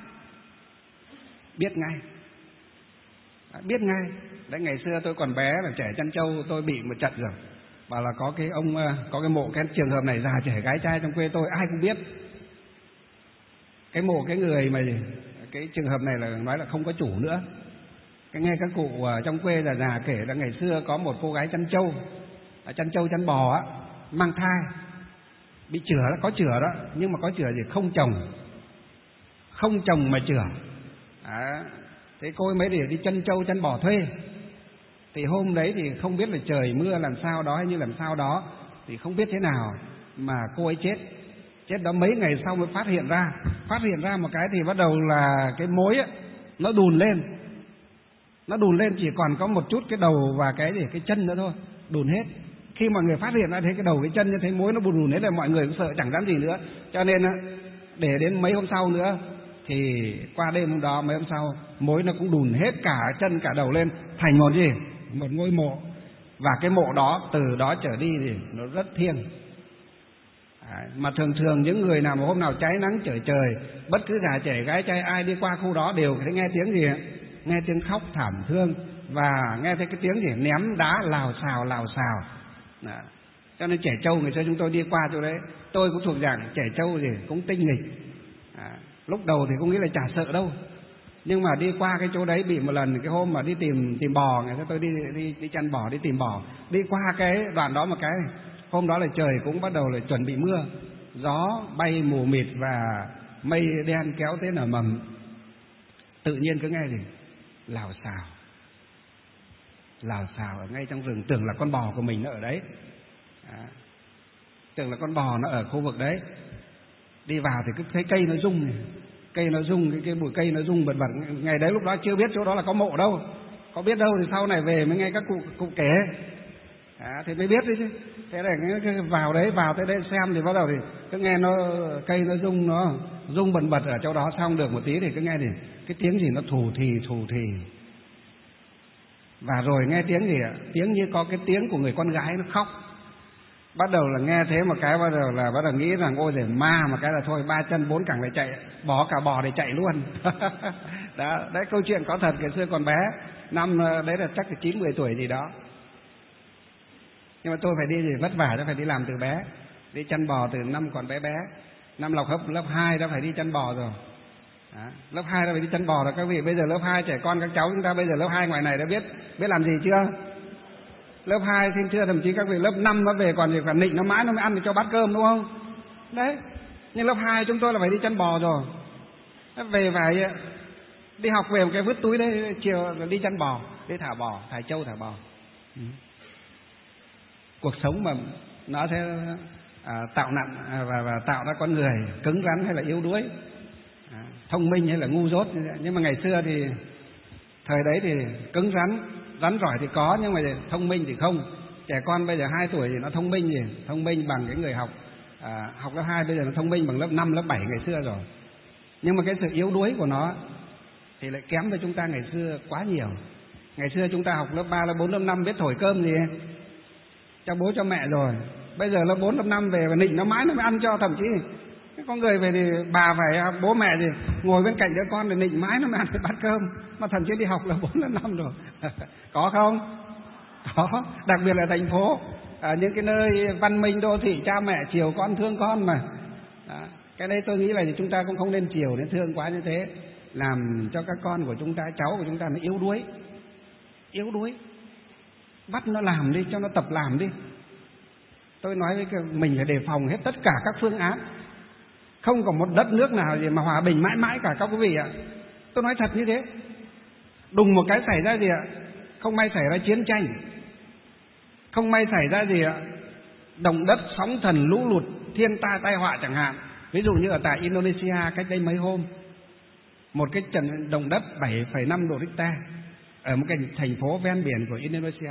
biết ngay, à, biết ngay. Đấy, ngày xưa tôi còn bé là trẻ chăn trâu, tôi bị một trận rồi, bảo là có cái ông có cái mộ, cái trường hợp này già trẻ gái trai trong quê tôi ai cũng biết. Cái mộ cái người mà cái trường hợp này là nói là không có chủ nữa. Cái nghe các cụ trong quê là già kể là ngày xưa có một cô gái chăn trâu, chăn trâu chăn bò á, mang thai, bị chữa đó, có chữa đó, nhưng mà có chữa gì không chồng, không chồng mà chữa. À, thế cô ấy mấy để đi chăn trâu chăn bò thuê, thì hôm đấy thì không biết là trời mưa làm sao đó hay như làm sao đó, thì không biết thế nào mà cô ấy chết. Chết đó mấy ngày sau mới phát hiện ra, phát hiện ra một cái thì bắt đầu là cái mối á, nó đùn lên, nó đùn lên chỉ còn có một chút cái đầu và cái gì cái chân nữa thôi, đùn hết. Khi mọi người phát hiện ra thấy cái đầu cái chân như thế, mối nó đùn hết là mọi người cũng sợ chẳng dám gì nữa. Cho nên để đến mấy hôm sau nữa thì qua đêm hôm đó mấy hôm sau mối nó cũng đùn hết cả chân cả đầu lên thành một gì, một ngôi mộ. Và cái mộ đó từ đó trở đi thì nó rất thiêng. À, mà thường thường những người nào mà hôm nào cháy nắng trời trời, bất cứ già trẻ gái trai ai đi qua khu đó đều thấy nghe tiếng gì, nghe tiếng khóc thảm thương, và nghe thấy cái tiếng gì ném đá lào xào lào xào. À, cho nên trẻ trâu ngày xưa chúng tôi đi qua chỗ đấy, tôi cũng thuộc dạng trẻ trâu gì cũng tinh nghịch. À, lúc đầu thì cũng nghĩ là chả sợ đâu, nhưng mà đi qua cái chỗ đấy bị một lần cái hôm mà đi tìm tìm bò, ngày xưa tôi đi đi đi chăn bò đi tìm bò, đi qua cái đoạn đó một cái, hôm đó là trời cũng bắt đầu là chuẩn bị mưa, gió bay mù mịt và mây đen kéo tới nở mầm. Tự nhiên cứ nghe gì lào xào lào xào ở ngay trong rừng, tưởng là con bò của mình nó ở đấy. À, tưởng là con bò nó ở khu vực đấy. Đi vào thì cứ thấy cây nó rung này, cây nó rung, cái, cái bụi cây nó rung bật bật. Ngày đấy lúc đó chưa biết chỗ đó là có mộ đâu, có biết đâu thì sau này về mới nghe các cụ cụ kể, à, thì mới biết đấy chứ. Thế là cái vào đấy, vào tới đây xem thì bắt đầu thì cứ nghe nó cây nó rung, nó rung bần bật ở chỗ đó. Xong được một tí thì cứ nghe thì cái tiếng gì nó thù thì thù thì, và rồi nghe tiếng gì ạ? Tiếng như có cái tiếng của người con gái nó khóc. Bắt đầu là nghe thế một cái bắt đầu là bắt đầu nghĩ rằng ôi giời, ma một cái là thôi ba chân bốn cẳng lại chạy, bỏ cả bò để chạy luôn. Đó, đấy câu chuyện có thật. Ngày xưa còn bé, năm đấy là chắc là chín mười tuổi gì đó. Nhưng mà tôi phải đi gì vất vả, tôi phải đi làm từ bé, đi chăn bò từ năm còn bé bé. Năm lọc hấp lớp hai đã phải đi chăn bò rồi. Đó, lớp hai đã phải đi chăn bò rồi các vị. Bây giờ lớp hai trẻ con các cháu chúng ta bây giờ lớp hai ngoài này đã biết biết làm gì chưa? Lớp hai xin thưa thậm chí các vị lớp năm nó về còn gì phải nịnh nó mãi nó mới ăn được cho bát cơm, đúng không? Đấy. Nhưng lớp hai chúng tôi là phải đi chăn bò rồi. Về phải đi học về một cái vứt túi đấy, chiều là đi chăn bò, đi thả bò, thả trâu thả bò. Ừ. Cuộc sống mà nó sẽ à, tạo nặng à, và, và tạo ra con người cứng rắn hay là yếu đuối, à, thông minh hay là ngu dốt. Nhưng mà ngày xưa thì thời đấy thì cứng rắn, rắn giỏi thì có, nhưng mà thông minh thì không. Trẻ con bây giờ hai tuổi thì nó thông minh gì, thông minh bằng cái người học à, học lớp hai bây giờ nó thông minh bằng lớp năm, lớp bảy ngày xưa rồi. Nhưng mà cái sự yếu đuối của nó thì lại kém với chúng ta ngày xưa quá nhiều. Ngày xưa chúng ta học lớp ba, lớp bốn, lớp năm biết thổi cơm gì cho bố cho mẹ rồi. Bây giờ lớp bốn, lớp năm về và nịnh nó mãi nó mới ăn cho. Thậm chí có người về thì bà phải bố mẹ thì ngồi bên cạnh đứa con để nịnh mãi nó mới ăn cái bát cơm, mà thậm chí đi học là bốn, lớp năm rồi. Có không? Có. Đặc biệt là thành phố, ở những cái nơi văn minh đô thị, cha mẹ chiều con thương con mà. Đó. Cái đấy tôi nghĩ là chúng ta cũng không nên chiều nên thương quá như thế, làm cho các con của chúng ta, cháu của chúng ta nó yếu đuối. Yếu đuối. Bắt nó làm đi, cho nó tập làm đi. Tôi nói với mình phải đề phòng hết tất cả các phương án. Không có một đất nước nào gì mà hòa bình mãi mãi cả các quý vị ạ. Tôi nói thật như thế. Đùng một cái xảy ra gì ạ? Không may xảy ra chiến tranh, không may xảy ra gì ạ? Động đất, sóng thần, lũ lụt, thiên tai, tai họa chẳng hạn. Ví dụ như ở tại Indonesia cách đây mấy hôm, một cái trận động đất bảy phẩy năm độ Richter ở một cái thành phố ven biển của Indonesia.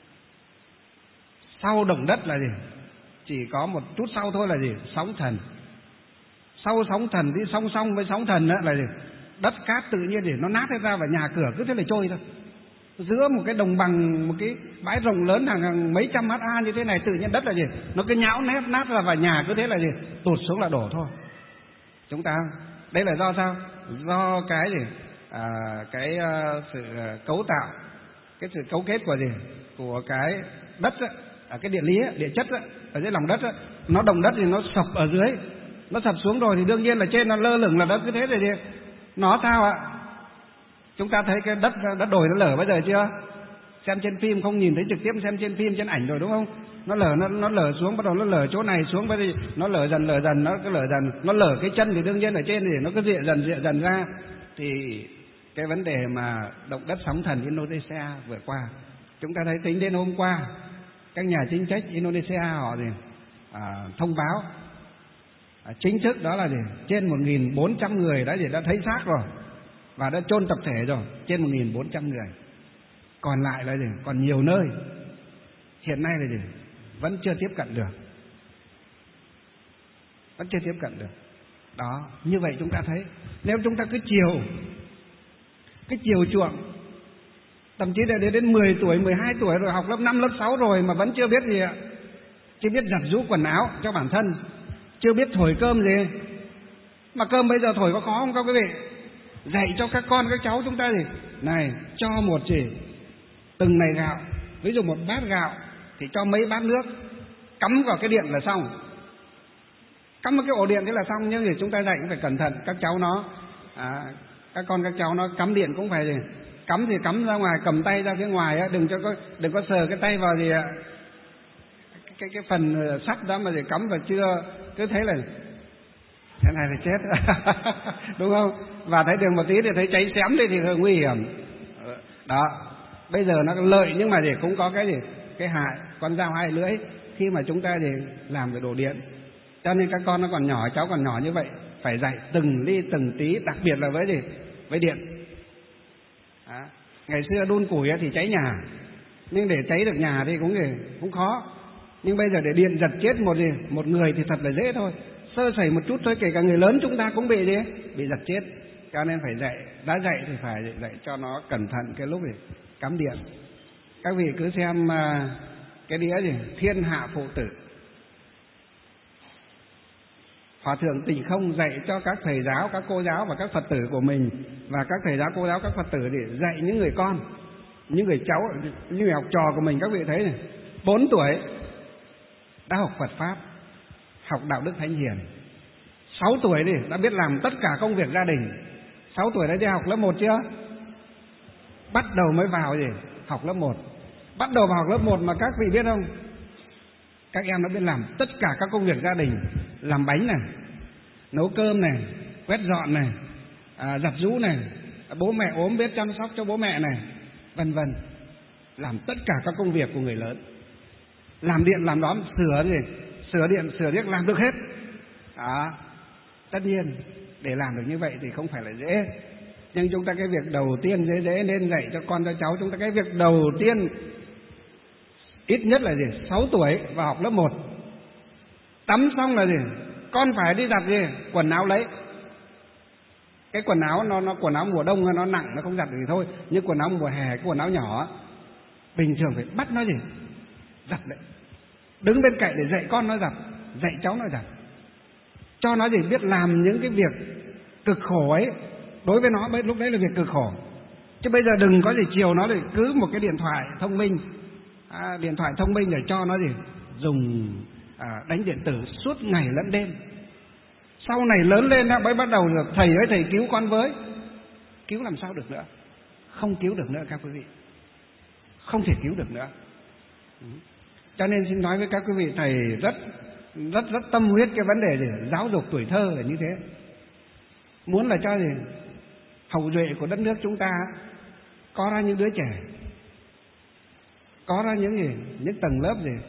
Sau động đất là gì? Chỉ có một chút sau thôi là gì? Sóng thần. Sau sóng thần đi song song với sóng thần đó là gì? Đất cát tự nhiên thì nó nát hết ra và nhà cửa cứ thế là trôi thôi. Giữa một cái đồng bằng, một cái bãi rộng lớn hàng, hàng mấy trăm mét vuông như thế này, tự nhiên đất là gì? Nó cứ nhão nét nát ra và nhà cứ thế là gì? Tụt xuống là đổ thôi. Chúng ta đây là do sao? Do cái gì? À, cái uh, sự uh, cấu tạo, cái sự cấu kết của gì? Của cái đất á, à, cái địa lý á, địa chất á, ở dưới lòng đất á, nó động đất thì nó sập ở dưới, nó sập xuống rồi thì đương nhiên là trên nó lơ lửng là đất cứ thế rồi thì nó sao ạ? Chúng ta thấy cái đất đất đồi nó lở bây giờ chưa? Xem trên phim không nhìn thấy trực tiếp, xem trên phim trên ảnh rồi đúng không? Nó lở nó nó lở xuống, bắt đầu nó lở chỗ này xuống, bây giờ nó lở dần lở dần, nó cứ lở dần, nó lở cái chân thì đương nhiên ở trên thì nó cứ dịa dần dịa dần ra. Thì cái vấn đề mà động đất sóng thần Indonesia vừa qua, chúng ta thấy tính đến hôm qua các nhà chính trách Indonesia họ gì à, thông báo à, chính thức đó là gì trên một nghìn bốn trăm người đã gì đã thấy xác rồi và đã chôn tập thể rồi, trên một nghìn bốn trăm người. Còn lại là gì? Còn nhiều nơi hiện nay là gì? Vẫn chưa tiếp cận được. Vẫn chưa tiếp cận được. Đó, như vậy chúng ta thấy nếu chúng ta cứ chiều cái chiều chuộng, thậm chí là đến đến mười tuổi, mười hai tuổi rồi, học lớp năm, lớp sáu rồi mà vẫn chưa biết gì ạ. Chưa biết giặt giũ quần áo cho bản thân, chưa biết thổi cơm gì. Mà cơm bây giờ thổi có khó không các quý vị? Dạy cho các con các cháu chúng ta gì? Này, cho một chỉ từng này gạo, ví dụ một bát gạo thì cho mấy bát nước, cắm vào cái điện là xong. Cắm vào cái ổ điện thế là xong. Nhưng thì chúng ta dạy cũng phải cẩn thận các cháu nó à, các con các cháu nó cắm điện cũng phải gì? Cắm thì cắm ra ngoài, cầm tay ra phía ngoài á, đừng cho có đừng có sờ cái tay vào gì ạ. Cái, cái cái phần sắt đó mà để cắm vào chưa cứ thấy là cái này là chết. Đúng không? Và thấy được một tí thì thấy cháy xém đi thì hơi nguy hiểm. Đó. Bây giờ nó lợi nhưng mà gì cũng có cái gì cái hại, con dao hai lưỡi khi mà chúng ta để làm cái đồ điện. Cho nên các con nó còn nhỏ, cháu còn nhỏ như vậy, phải dạy từng ly từng tí, đặc biệt là với gì? Với điện. À, ngày xưa đun củi thì cháy nhà, nhưng để cháy được nhà thì cũng cũng khó. Nhưng bây giờ để điện giật chết một gì một người thì thật là dễ thôi, sơ sẩy một chút thôi, kể cả người lớn chúng ta cũng bị gì bị giật chết. Cho nên phải dạy, đã dạy thì phải dạy cho nó cẩn thận cái lúc này cắm điện. Các vị cứ xem cái đĩa gì Thiên Hạ Phụ Tử, Hòa thượng Tịnh Không dạy cho các thầy giáo, các cô giáo và các Phật tử của mình, và các thầy giáo, cô giáo, các Phật tử để dạy những người con, những người cháu, những người học trò của mình. Các vị thấy này, bốn tuổi đã học Phật Pháp, học đạo đức thánh hiền. Sáu tuổi đi đã biết làm tất cả công việc gia đình. Sáu tuổi đã đi học lớp một chưa? Bắt đầu mới vào gì học lớp một. Bắt đầu vào học lớp một mà các vị biết không, các em đã biết làm tất cả các công việc gia đình, làm bánh này, nấu cơm này, quét dọn này, à, giặt giũ này, bố mẹ ốm biết chăm sóc cho bố mẹ này, vân vân, làm tất cả các công việc của người lớn. Làm điện làm đóm, sửa gì, sửa điện sửa điếc làm được hết. Đó. Tất nhiên để làm được như vậy thì không phải là dễ, nhưng chúng ta cái việc đầu tiên dễ dễ nên dạy cho con cho cháu chúng ta cái việc đầu tiên ít nhất là gì sáu tuổi vào học lớp một. Tắm xong là gì con phải đi giặt gì quần áo lấy. Cái quần áo nó nó quần áo mùa đông nó nặng nó không giặt được thì thôi, nhưng quần áo mùa hè, cái quần áo nhỏ bình thường phải bắt nó gì giặt đấy. Đứng bên cạnh để dạy con nó giặt, dạy cháu nó giặt, cho nó gì biết làm những cái việc cực khổ ấy. Đối với nó lúc đấy là việc cực khổ, chứ bây giờ đừng có gì chiều nó thì cứ một cái điện thoại thông minh, à, điện thoại thông minh để cho nó gì dùng à, đánh điện tử suốt ngày lẫn đêm. Sau này lớn lên đó mới bắt đầu được thầy ơi thầy cứu con với. Cứu làm sao được nữa, không cứu được nữa các quý vị, không thể cứu được nữa. Cho nên xin nói với các quý vị, thầy rất rất rất tâm huyết cái vấn đề gì giáo dục tuổi thơ là như thế. Muốn là cho gì hậu duệ của đất nước chúng ta có ra những đứa trẻ, có ra những gì những tầng lớp gì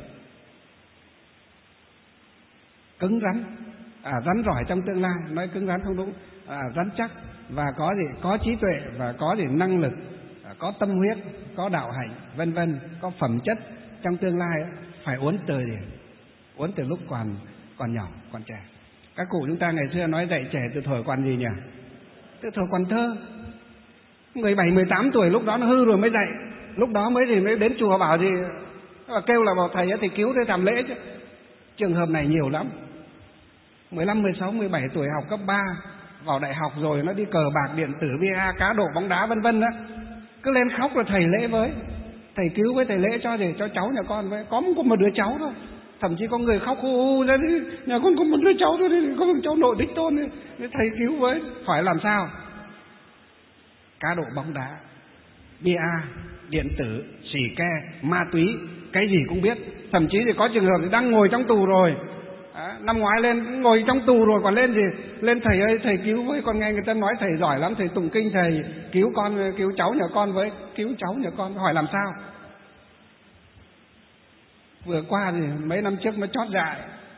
cứng rắn, à, rắn giỏi trong tương lai, nói cứng rắn không đúng, à, rắn chắc, và có gì có trí tuệ, và có gì năng lực, à, có tâm huyết, có đạo hạnh, vân vân, có phẩm chất trong tương lai. Phải uốn từ gì uốn từ lúc còn còn nhỏ, còn trẻ. Các cụ chúng ta ngày xưa nói dạy trẻ từ thời còn gì nhỉ? Từ thời còn thơ. mười bảy, mười tám tuổi lúc đó nó hư rồi mới dạy. Lúc đó mới thì mới đến chùa bảo gì, kêu là bảo thầy thì cứu thầy làm lễ chứ. Trường hợp này nhiều lắm. mười lăm, mười sáu, mười bảy tuổi học cấp ba, vào đại học rồi nó đi cờ bạc, điện tử, bia, cá độ, bóng đá vân vân đó. Cứ lên khóc là thầy lễ với, thầy cứu với, thầy lễ cho gì cho cháu nhà con với. Có một, một đứa cháu thôi, thậm chí có người khóc hu hu ra đi, nhà con có một đứa cháu thôi, có một cháu nội đích tôn đi, thầy cứu với. Hỏi làm sao? Cá độ, bóng đá, bia, điện tử, xì ke, ma túy, cái gì cũng biết. Thậm chí thì có trường hợp thì đang ngồi trong tù rồi. À, năm ngoái lên ngồi trong tù rồi còn lên gì lên thầy ơi thầy cứu với. Con nghe người ta nói thầy giỏi lắm, thầy tụng kinh, thầy cứu con, cứu cháu nhà con với. Cứu cháu nhà con, hỏi làm sao? Vừa qua thì mấy năm trước nó chót dại,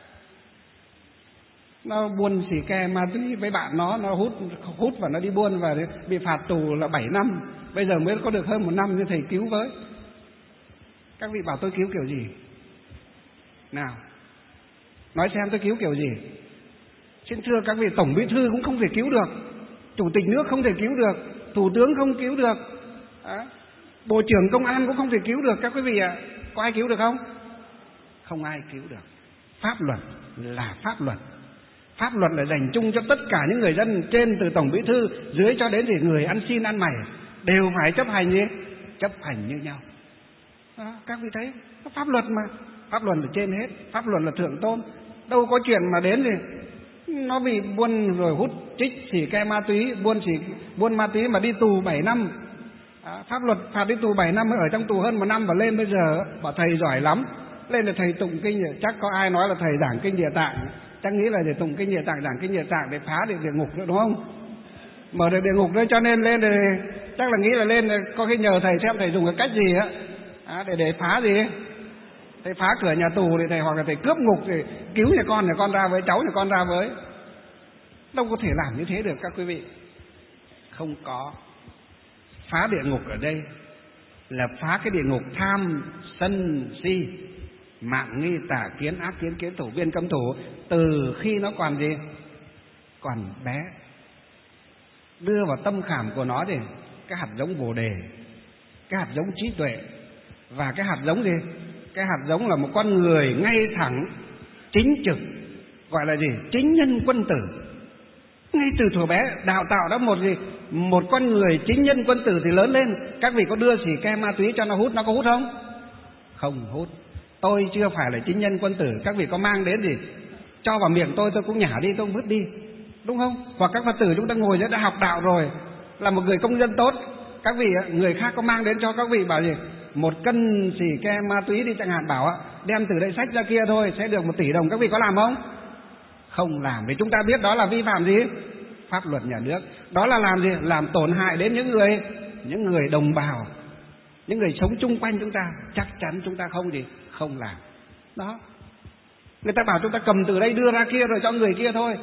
nó buôn xì ke ma túy với bạn nó, nó hút hút và nó đi buôn và bị phạt tù là bảy năm. Bây giờ mới có được hơn một năm, như thầy cứu với. Các vị bảo tôi cứu kiểu gì? Nào, nói xem tôi cứu kiểu gì? Xin thưa các vị, Tổng Bí thư cũng không thể cứu được, Chủ tịch nước không thể cứu được, Thủ tướng không cứu được, à, Bộ trưởng Công an cũng không thể cứu được. Các quý vị ạ, à, có ai cứu được không? Không ai cứu được. Pháp luật là pháp luật. Pháp luật là dành chung cho tất cả những người dân, trên từ Tổng Bí thư dưới cho đến thì người ăn xin ăn mày đều phải chấp hành gì? Chấp hành như nhau. À, các vị thấy, pháp luật mà, pháp luật là trên hết, pháp luật là thượng tôn. Đâu có chuyện mà đến thì nó bị buôn rồi hút chích xì ke ma túy, buôn xì buôn ma túy mà đi tù bảy năm. À, pháp luật phạt đi tù bảy năm, mới ở trong tù hơn một năm và lên bây giờ bảo thầy giỏi lắm, lên là thầy tụng kinh rồi. Chắc có ai nói là thầy giảng kinh Địa Tạng, chắc nghĩ là để tụng kinh Địa Tạng, giảng kinh Địa Tạng để phá được địa ngục nữa, đúng không? Mở được địa ngục nữa, cho nên lên thì chắc là nghĩ là lên có khi nhờ thầy xem thầy dùng cái cách gì á, à, để để phá gì thầy phá cửa nhà tù thì thầy, hoặc là thầy cướp ngục thì cứu nhà con, nhà con ra với, cháu nhà con ra với. Đâu có thể làm như thế được các quý vị. Không có. Phá địa ngục ở đây là phá cái địa ngục tham sân si, mạng nghi tà kiến ác kiến kiến thủ viên cấm thủ, từ khi nó còn gì, còn bé. Đưa vào tâm khảm của nó thì cái hạt giống bồ đề, cái hạt giống trí tuệ, và cái hạt giống gì, cái hạt giống là một con người ngay thẳng chính trực, gọi là gì, chính nhân quân tử. Ngay từ thuở bé đào tạo đó một gì, một con người chính nhân quân tử thì lớn lên các vị có đưa xì ke ma túy cho nó hút, nó có hút không? Không hút. Tôi chưa phải là chính nhân quân tử, các vị có mang đến gì cho vào miệng tôi, tôi cũng nhả đi, tôi cũng vứt đi, đúng không? Hoặc các Phật tử chúng ta ngồi đã học đạo rồi, là một người công dân tốt, các vị người khác có mang đến cho các vị bảo gì một cân xì ke ma túy đi chẳng hạn, bảo đem từ đây sách ra kia thôi sẽ được một tỷ đồng, các vị có làm không? Không làm, vì chúng ta biết đó là vi phạm gì? Pháp luật nhà nước. Đó là làm gì? Làm tổn hại đến những người những người đồng bào, những người sống chung quanh chúng ta. Chắc chắn chúng ta không gì không làm. Đó. Người ta bảo chúng ta cầm từ đây đưa ra kia rồi cho người kia thôi,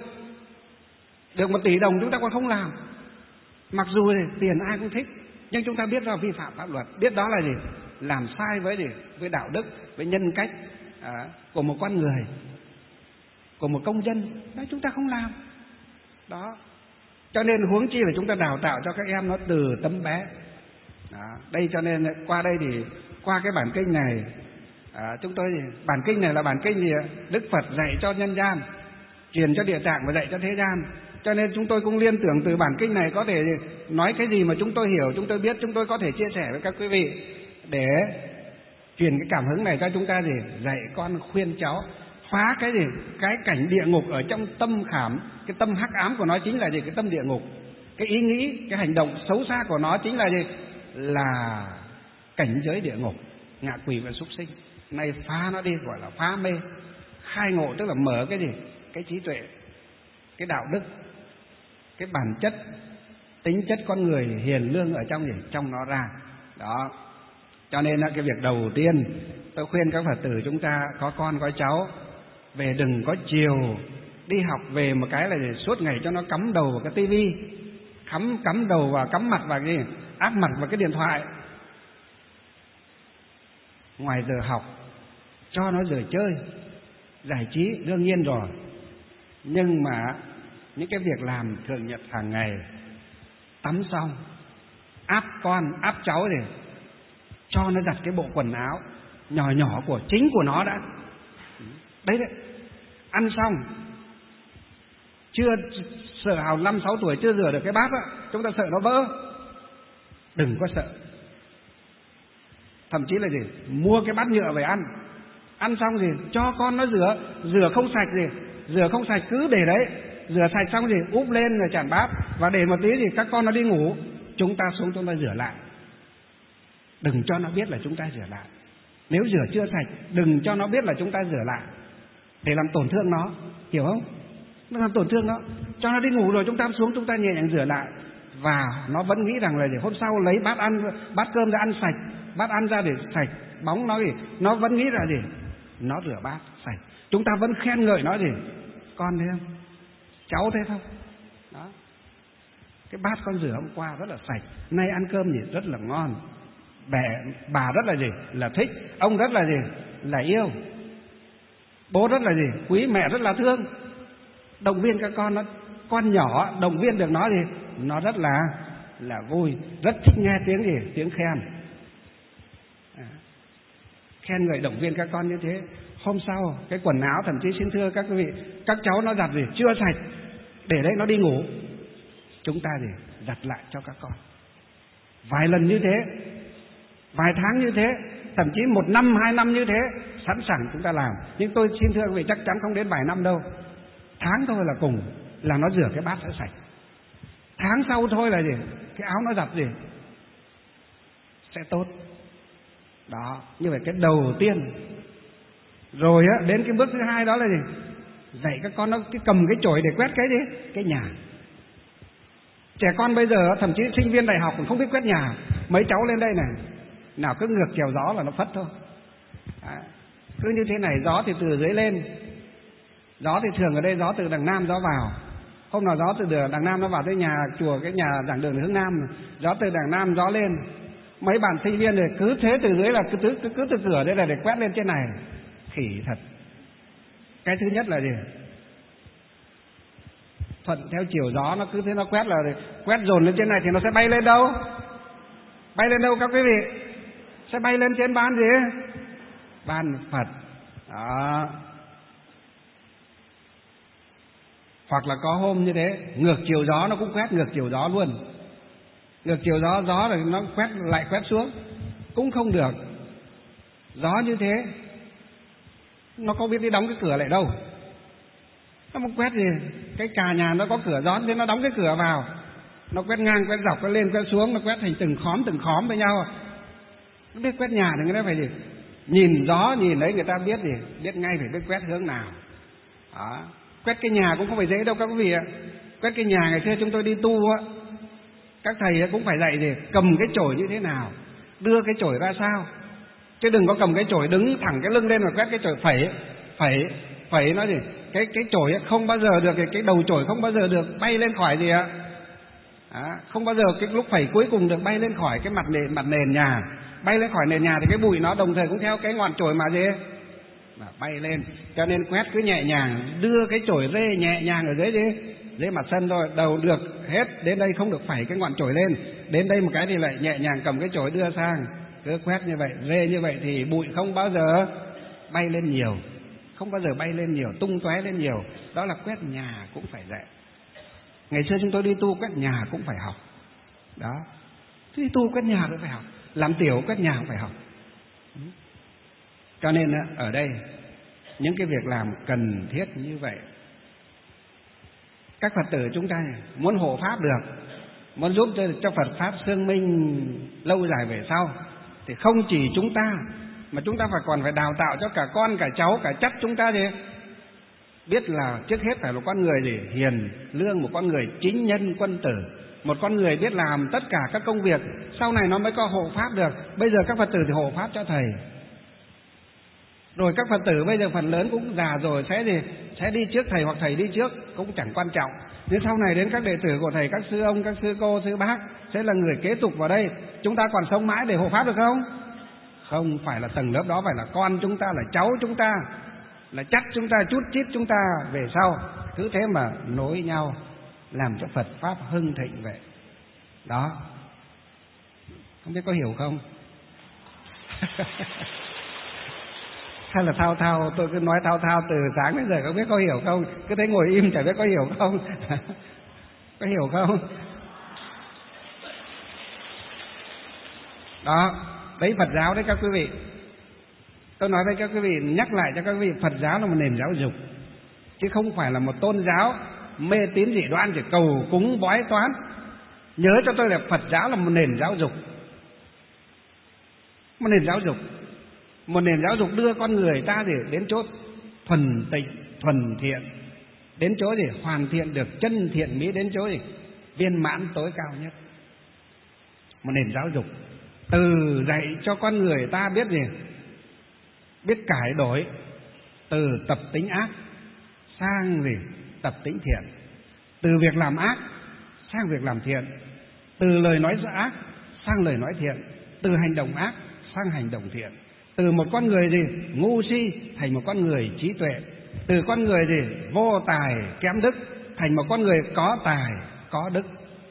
được một tỷ đồng chúng ta còn không làm. Mặc dù thì tiền ai cũng thích, nhưng chúng ta biết là vi phạm pháp luật, biết đó là gì? Làm sai với gì? Với đạo đức, với nhân cách à, của một con người, của một công dân. Đấy, chúng ta không làm. Đó. Cho nên huống chi là chúng ta đào tạo cho các em nó từ tấm bé. Đó. Đây cho nên qua đây thì qua cái bản kinh này à, chúng tôi bản kinh này là bản kinh gì ạ? Đức Phật dạy cho nhân gian, truyền cho địa tạng và dạy cho thế gian. Cho nên chúng tôi cũng liên tưởng từ bản kinh này có thể nói cái gì mà chúng tôi hiểu, chúng tôi biết, chúng tôi có thể chia sẻ với các quý vị để truyền cái cảm hứng này cho chúng ta gì dạy con khuyên cháu phá cái gì cái cảnh địa ngục ở trong tâm khảm. Cái tâm hắc ám của nó chính là gì? Cái tâm địa ngục. Cái ý nghĩ, cái hành động xấu xa của nó chính là gì? Là cảnh giới địa ngục, ngạ quỷ và súc sinh. Nay phá nó đi, gọi là phá mê. Khai ngộ tức là mở cái gì? Cái trí tuệ, cái đạo đức, cái bản chất, tính chất con người hiền lương ở trong gì? Trong nó ra. Đó. Cho nên là cái việc đầu tiên tôi khuyên các Phật tử chúng ta có con có cháu về đừng có chiều đi học về một cái là gì? Suốt ngày cho nó cắm đầu vào cái tivi, cắm cắm đầu vào, cắm mặt vào cái áp mặt vào cái điện thoại. Ngoài giờ học cho nó giờ chơi, giải trí đương nhiên rồi, nhưng mà những cái việc làm thường nhật hàng ngày, tắm xong áp con áp cháu thì cho nó giặt cái bộ quần áo nhỏ nhỏ của chính của nó đã. Đấy đấy. Ăn xong chưa sợ hào năm sáu tuổi chưa rửa được cái bát á, chúng ta sợ nó vỡ. Đừng có sợ. Thậm chí là gì? Mua cái bát nhựa về ăn. Ăn xong gì? Cho con nó rửa, rửa không sạch gì? Rửa không sạch cứ để đấy. Rửa sạch xong gì? Úp lên rồi chản bát và để một tí gì các con nó đi ngủ, chúng ta xuống chúng ta rửa lại. Đừng cho nó biết là chúng ta rửa lại. Nếu rửa chưa sạch, đừng cho nó biết là chúng ta rửa lại, để làm tổn thương nó, hiểu không? Nó làm tổn thương nó. Cho nó đi ngủ rồi chúng ta xuống chúng ta nhẹ nhàng rửa lại, và nó vẫn nghĩ rằng là để hôm sau lấy bát ăn, bát cơm ra ăn sạch, bát ăn ra để sạch bóng nó gì, nó vẫn nghĩ là gì? Nó rửa bát sạch. Chúng ta vẫn khen ngợi nó gì? Con thấy không? Cháu thấy không? Đó. Cái bát con rửa hôm qua rất là sạch, nay ăn cơm gì rất là ngon. Bẻ, bà rất là gì? Là thích. Ông rất là gì? Là yêu. Bố rất là gì? Quý. Mẹ rất là thương. Động viên các con nó, con nhỏ động viên được nó gì? Nó rất là là vui, rất thích nghe tiếng gì? Tiếng khen. À, khen người động viên các con như thế. Hôm sau cái quần áo, thậm chí xin thưa các quý vị, các cháu nó giặt gì? Chưa sạch, để đấy nó đi ngủ, chúng ta gì? Giặt lại cho các con. Vài lần như thế, vài tháng như thế, thậm chí một năm, hai năm như thế, sẵn sàng chúng ta làm. Nhưng tôi xin thưa quý vị chắc chắn không đến vài năm đâu. Tháng thôi là cùng là nó rửa cái bát sẽ sạch. Tháng sau thôi là gì? Cái áo nó giặt gì? Sẽ tốt. Đó, như vậy cái đầu tiên. Rồi á, đến cái bước thứ hai đó là gì? Dạy các con nó cái cầm cái chổi để quét cái gì? Cái nhà. Trẻ con bây giờ thậm chí sinh viên đại học cũng không biết quét nhà. Mấy cháu lên đây này, nào cứ ngược chiều gió là nó phất thôi. Đấy. cứ như thế này, gió thì từ dưới lên. Gió thì thường ở đây gió từ đằng nam gió vào. Hôm nào gió từ đằng nam nó vào tới nhà chùa, cái nhà giảng đường hướng nam, gió từ đằng nam gió lên. Mấy bạn sinh viên thì cứ thế từ dưới là cứ, cứ, cứ, cứ từ cửa đây là để quét lên trên này. Khỉ thật. Cái thứ nhất là gì? Thuận theo chiều gió, nó cứ thế nó quét là quét dồn lên trên này thì nó sẽ bay lên đâu? Bay lên đâu các quý vị? Sẽ bay lên trên ban gì? Ban Phật. Đó. Hoặc là có hôm như thế, ngược chiều gió nó cũng quét ngược chiều gió luôn. Ngược chiều gió, gió rồi nó quét lại quét xuống cũng không được. Gió như thế nó có biết đi đóng cái cửa lại đâu. Nó không quét gì. Cái cà nhà nó có cửa gió thế nó đóng cái cửa vào. Nó quét ngang, quét dọc, quét lên, quét xuống, nó quét thành từng khóm, từng khóm với nhau. Nó biết quét nhà thì người ta phải gì? Nhìn gió, nhìn đấy người ta biết gì? Biết ngay phải biết quét hướng nào. Đó. Quét cái nhà cũng không phải dễ đâu các quý vị ạ. Quét cái nhà ngày xưa chúng tôi đi tu á, các thầy cũng phải dạy gì? Cầm cái chổi như thế nào, đưa cái chổi ra sao. Chứ đừng có cầm cái chổi đứng thẳng cái lưng lên mà quét cái chổi phẩy, phẩy, phẩy nó gì? Cái cái chổi không bao giờ được, cái đầu chổi không bao giờ được bay lên khỏi gì ạ. À, không bao giờ cái lúc phẩy cuối cùng được bay lên khỏi cái mặt nền mặt nền nhà. Bay lên khỏi nền nhà thì cái bụi nó đồng thời cũng theo cái ngọn chổi mà gì? Mà bay lên. Cho nên quét cứ nhẹ nhàng, đưa cái chổi rê nhẹ nhàng ở dưới gì? Dưới mặt sân thôi, đầu được hết, đến đây không được phẩy cái ngọn chổi lên. Đến đây một cái thì lại nhẹ nhàng cầm cái chổi đưa sang. Cứ quét như vậy, rê như vậy thì bụi không bao giờ bay lên nhiều. Không bao giờ bay lên nhiều, tung tóe lên nhiều. Đó là quét nhà cũng phải dạy. Ngày xưa chúng tôi đi tu quét nhà cũng phải học. Đó. Đi tu quét nhà cũng phải học. Làm tiểu quét nhà cũng phải học. Cho nên ở đây những cái việc làm cần thiết như vậy. Các Phật tử chúng ta muốn hộ Pháp được, muốn giúp cho, cho Phật Pháp xương minh lâu dài về sau, thì không chỉ chúng ta, mà chúng ta phải còn phải đào tạo cho cả con, cả cháu, cả chất chúng ta gì? Biết là trước hết phải là con người gì? Hiền lương, một con người chính nhân quân tử, một con người biết làm tất cả các công việc, sau này nó mới có hộ Pháp được. Bây giờ các Phật tử thì hộ Pháp cho thầy. Rồi các Phật tử bây giờ phần lớn cũng già rồi, sẽ gì? Sẽ đi trước thầy hoặc thầy đi trước cũng chẳng quan trọng. Nếu sau này đến các đệ tử của thầy, các sư ông, các sư cô, sư bác sẽ là người kế tục vào đây. Chúng ta còn sống mãi để hộ Pháp được không? Không phải là tầng lớp đó, phải là con chúng ta, là cháu chúng ta, là chắc chúng ta, chút chít chúng ta về sau. Cứ thế mà nối nhau làm cho Phật Pháp hưng thịnh vậy. Đó. Không biết có hiểu không? Hay là thao thao, tôi cứ nói thao thao từ sáng đến giờ, không biết có hiểu không? Cứ thấy ngồi im chả biết có hiểu không? Có hiểu không? Đó, đấy Phật giáo đấy các quý vị. Tôi nói với các quý vị, nhắc lại cho các quý vị, Phật giáo là một nền giáo dục, chứ không phải là một tôn giáo mê tín dị đoan chỉ cầu cúng bói toán. Nhớ cho tôi là Phật giáo là một nền giáo dục. Một nền giáo dục. Một nền giáo dục đưa con người ta gì đến chỗ thuần tịnh, thuần thiện, đến chỗ gì hoàn thiện được chân thiện mỹ, đến chỗ gì viên mãn tối cao nhất. Một nền giáo dục từ dạy cho con người ta biết gì? Biết cải đổi từ tập tính ác sang gì? Tập tính thiện. Từ việc làm ác sang việc làm thiện. Từ lời nói ác sang lời nói thiện. Từ hành động ác sang hành động thiện. Từ một con người gì ngu si thành một con người trí tuệ. Từ con người gì vô tài kém đức thành một con người có tài có đức.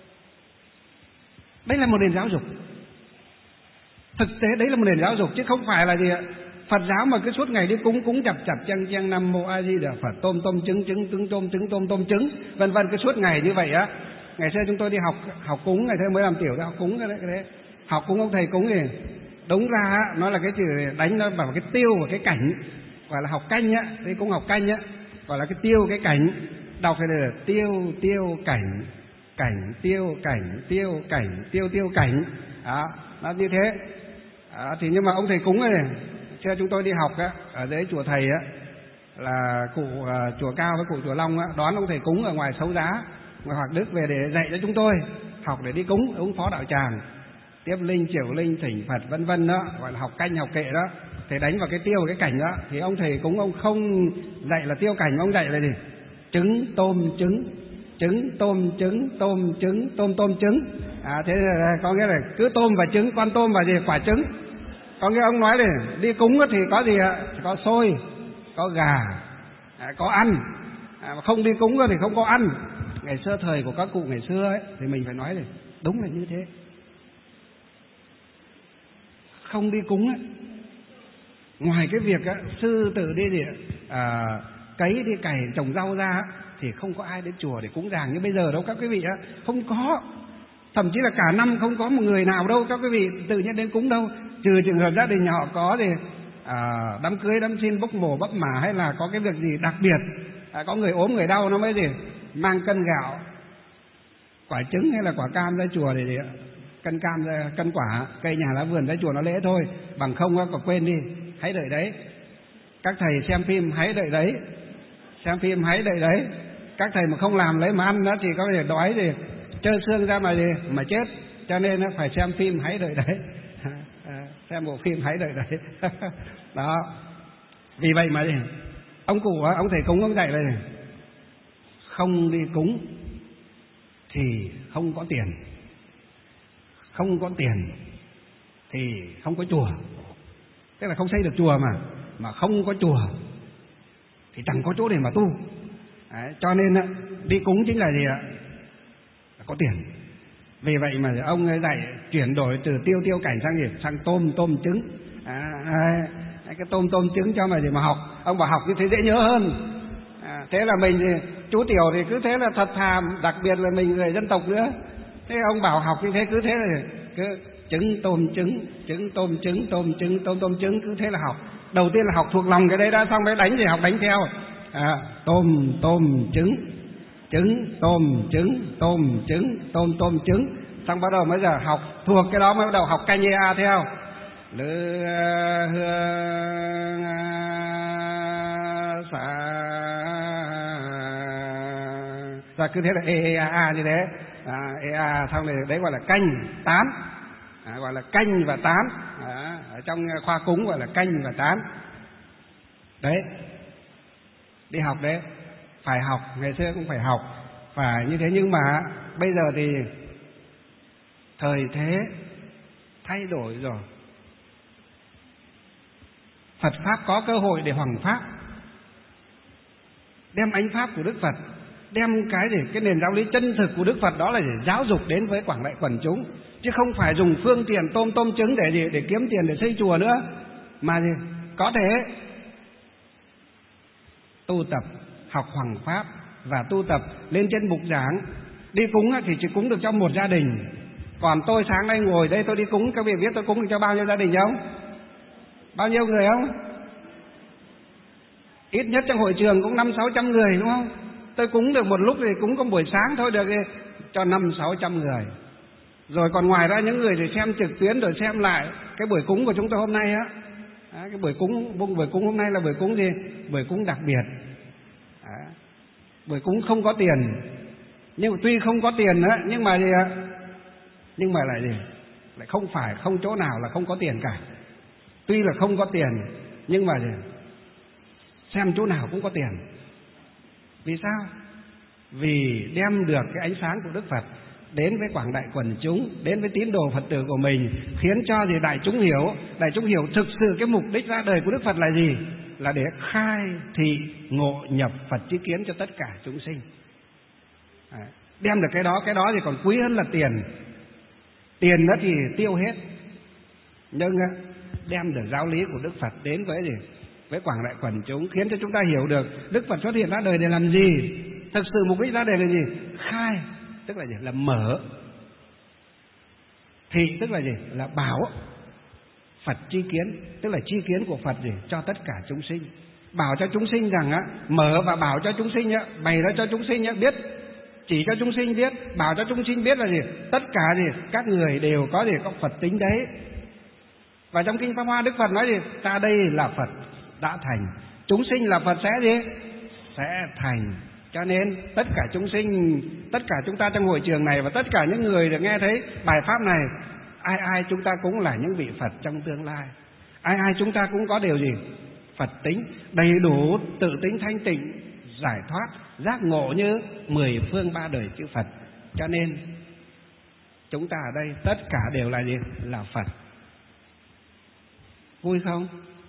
Đấy là một nền giáo dục. Thực tế đấy là một nền giáo dục, chứ không phải là gì ạ? Phật giáo mà cứ suốt ngày đi cúng cúng chập chập chăng chăng Nam Mô A Di Đà Phật, tôm tôm trứng trứng trứng tôm trứng tôm tôm trứng vân vân, cứ suốt ngày như vậy á. Ngày xưa chúng tôi đi học học cúng, ngày xưa mới làm tiểu ra học cúng cái đấy, cái đấy. Học cúng ông thầy cúng thì đúng ra nó là cái chữ đánh nó vào cái tiêu và cái cảnh, gọi là học canh á, thế cũng học canh á, gọi là cái tiêu cái cảnh, đọc phải là tiêu tiêu cảnh cảnh tiêu cảnh tiêu cảnh tiêu tiêu cảnh đó, nó như thế. À, thì nhưng mà ông thầy cúng này, xưa chúng tôi đi học á, ở dưới chùa thầy á, là cụ uh, chùa Cao với cụ chùa Long á, đón ông thầy cúng ở ngoài Xấu Giá, ngoài Hoạt Đức về để dạy cho chúng tôi học để đi cúng, ứng phó đạo tràng, tiếp linh, triều linh, thỉnh Phật vân vân đó, gọi là học canh học kệ đó. thầy đánh vào cái tiêu cái cảnh đó, thì ông thầy cúng ông không dạy là tiêu cảnh, ông dạy là gì? Trứng tôm trứng, trứng tôm trứng, tôm trứng tôm tôm trứng. À, thế là có nghĩa là cứ tôm và trứng, con tôm và gì? Quả trứng. Có nghĩa ông nói này, đi cúng thì có gì ạ? Có xôi, có gà, à, có ăn. À, không đi cúng thì không có ăn. Ngày xưa thời của các cụ ngày xưa ấy, thì mình phải nói này, đúng là như thế. Không đi cúng ấy, ngoài cái việc á, sư tử đi thì à, cấy đi cày trồng rau ra thì không có ai đến chùa để cúng dường như bây giờ đâu các quý vị á, không có. Thậm chí là cả năm không có một người nào đâu các quý vị tự nhiên đến cúng đâu, trừ trường hợp gia đình họ có thì à, đám cưới đám xin bốc mồ bắp mả, hay là có cái việc gì đặc biệt, à, có người ốm người đau nó mới gì mang cân gạo, quả trứng hay là quả cam ra chùa để, để cân cam ra, cân quả cây nhà lá vườn ra chùa nó lễ thôi. Bằng không á, có quên đi, hãy đợi đấy. Các thầy xem phim hãy đợi đấy, xem phim hãy đợi đấy. Các thầy mà không làm lấy mà ăn đó thì có thể đói thì trơ xương ra mà gì mà chết. Cho nên nó phải xem phim hãy đợi đấy. À, xem bộ phim hãy đợi đấy. Đó. Vì vậy mà gì ông cụ ông thầy cúng ông dạy là gì? Không đi cúng thì không có tiền, không có tiền thì không có chùa. Tức là không xây được chùa mà mà không có chùa thì chẳng có chỗ để mà tu. Đấy, cho nên đi cúng chính là gì ạ? Là có tiền. Vì vậy mà ông ấy dạy chuyển đổi từ tiêu tiêu cảnh sang gì? Sang tôm tôm trứng. À, à, cái tôm tôm trứng cho mà gì mà học. Ông bảo học như thế dễ nhớ hơn. À, thế là mình thì, chú Tiểu thì cứ thế là thật thà, đặc biệt là mình người dân tộc nữa. Thế ông bảo học như thế cứ thế là cứ trứng tôm trứng, trứng tôm trứng, tôm trứng tôm tôm trứng, cứ thế là học. Đầu tiên là học thuộc lòng cái đấy đã, xong mới đánh thì học đánh theo. À, tôm tôm trứng, trứng tôm trứng, tôm trứng tôm tôm trứng, xong bắt đầu mới giờ học thuộc cái đó mới bắt đầu học canh a theo. Lư hương xả ra, cứ thế là e e a a như thế. À, e a xong rồi đấy gọi là canh tán. À, gọi là canh và tán. À, ở trong khoa cúng gọi là canh và tán. Đấy, đi học đấy, phải học, ngày xưa cũng phải học, phải như thế. Nhưng mà bây giờ thì thời thế thay đổi rồi, Phật Pháp có cơ hội để hoằng Pháp, đem ánh Pháp của Đức Phật, đem cái để cái nền giáo lý chân thực của Đức Phật đó là để giáo dục đến với quảng đại quần chúng, chứ không phải dùng phương tiện tôm tôm trứng để gì để kiếm tiền để xây chùa nữa. Mà gì có thể tu tập học hoằng Pháp và tu tập lên trên bục giảng. Đi cúng thì chỉ cúng được cho một gia đình. Còn tôi sáng nay ngồi đây tôi đi cúng, các vị biết tôi cúng được cho bao nhiêu gia đình không? Bao nhiêu người không? Ít nhất trong hội trường cũng năm sáu trăm người đúng không? Tôi cúng được một lúc thì cúng có buổi sáng thôi được thì cho năm sáu trăm người. Rồi còn ngoài ra những người thì xem trực tuyến rồi xem lại cái buổi cúng của chúng tôi hôm nay á. À, cái buổi cúng buổi cúng hôm nay là buổi cúng gì? Buổi cúng đặc biệt. À, buổi cúng không có tiền. Nhưng mà tuy không có tiền nữa nhưng mà gì ạ? Nhưng mà lại gì? Lại không phải không chỗ nào là không có tiền cả. Tuy là không có tiền nhưng mà gì? Xem chỗ nào cũng có tiền. Vì sao? Vì đem được cái ánh sáng của Đức Phật đến với quảng đại quần chúng, đến với tín đồ Phật tử của mình, khiến cho gì đại chúng hiểu, đại chúng hiểu thực sự cái mục đích ra đời của Đức Phật là gì? Là để khai thị ngộ nhập Phật chí kiến cho tất cả chúng sinh. À, đem được cái đó, cái đó thì còn quý hơn là tiền. Tiền đó thì tiêu hết. Nhưng đem được giáo lý của Đức Phật đến với gì? Với quảng đại quần chúng, khiến cho chúng ta hiểu được Đức Phật xuất hiện ra đời để làm gì, thực sự mục đích ra đời là gì? Khai, tức là gì? Là mở. Thị tức là gì? Là bảo. Phật chi kiến tức là chi kiến của Phật gì? Cho tất cả chúng sinh. Bảo cho chúng sinh rằng á, mở và bảo cho chúng sinh á, bày ra cho chúng sinh á biết, chỉ cho chúng sinh biết, bảo cho chúng sinh biết là gì? Tất cả gì? Các người đều có gì? Có Phật tính đấy. Và trong kinh Pháp Hoa Đức Phật nói gì? Ta đây là Phật đã thành, chúng sinh là Phật sẽ gì? Sẽ thành. Cho nên tất cả chúng sinh, tất cả chúng ta trong hội trường này và tất cả những người được nghe thấy bài pháp này, ai ai chúng ta cũng là những vị Phật trong tương lai. Ai ai chúng ta cũng có điều gì? Phật tính, đầy đủ tự tính thanh tịnh, giải thoát, giác ngộ như mười phương ba đời chư Phật. Cho nên chúng ta ở đây tất cả đều là gì? Là Phật. Vui không?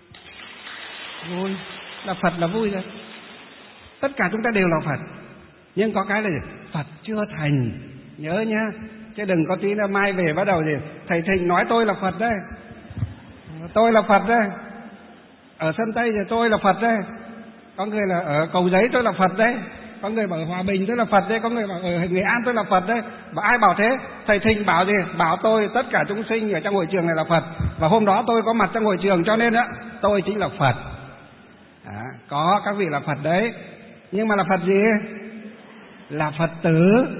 Vui. Là Phật là vui rồi. Tất cả chúng ta đều là Phật. Nhưng có cái là gì? Phật chưa thành. Nhớ nhá. Chứ đừng có tí nữa mai về bắt đầu gì thầy Thịnh nói tôi là Phật đấy, tôi là Phật đấy, ở Sơn Tây thì tôi là Phật đấy, có người là ở Cầu Giấy tôi là Phật đấy, có người bảo ở Hòa Bình tôi là Phật đấy, có người bảo ở Nghệ An tôi là Phật đấy. Và ai bảo thế? Thầy Thịnh bảo gì? Bảo tôi tất cả chúng sinh ở trong hội trường này là Phật. Và hôm đó tôi có mặt trong hội trường, cho nên á tôi chính là Phật. À, có các vị là Phật đấy. Nhưng mà là Phật gì? Là Phật tử.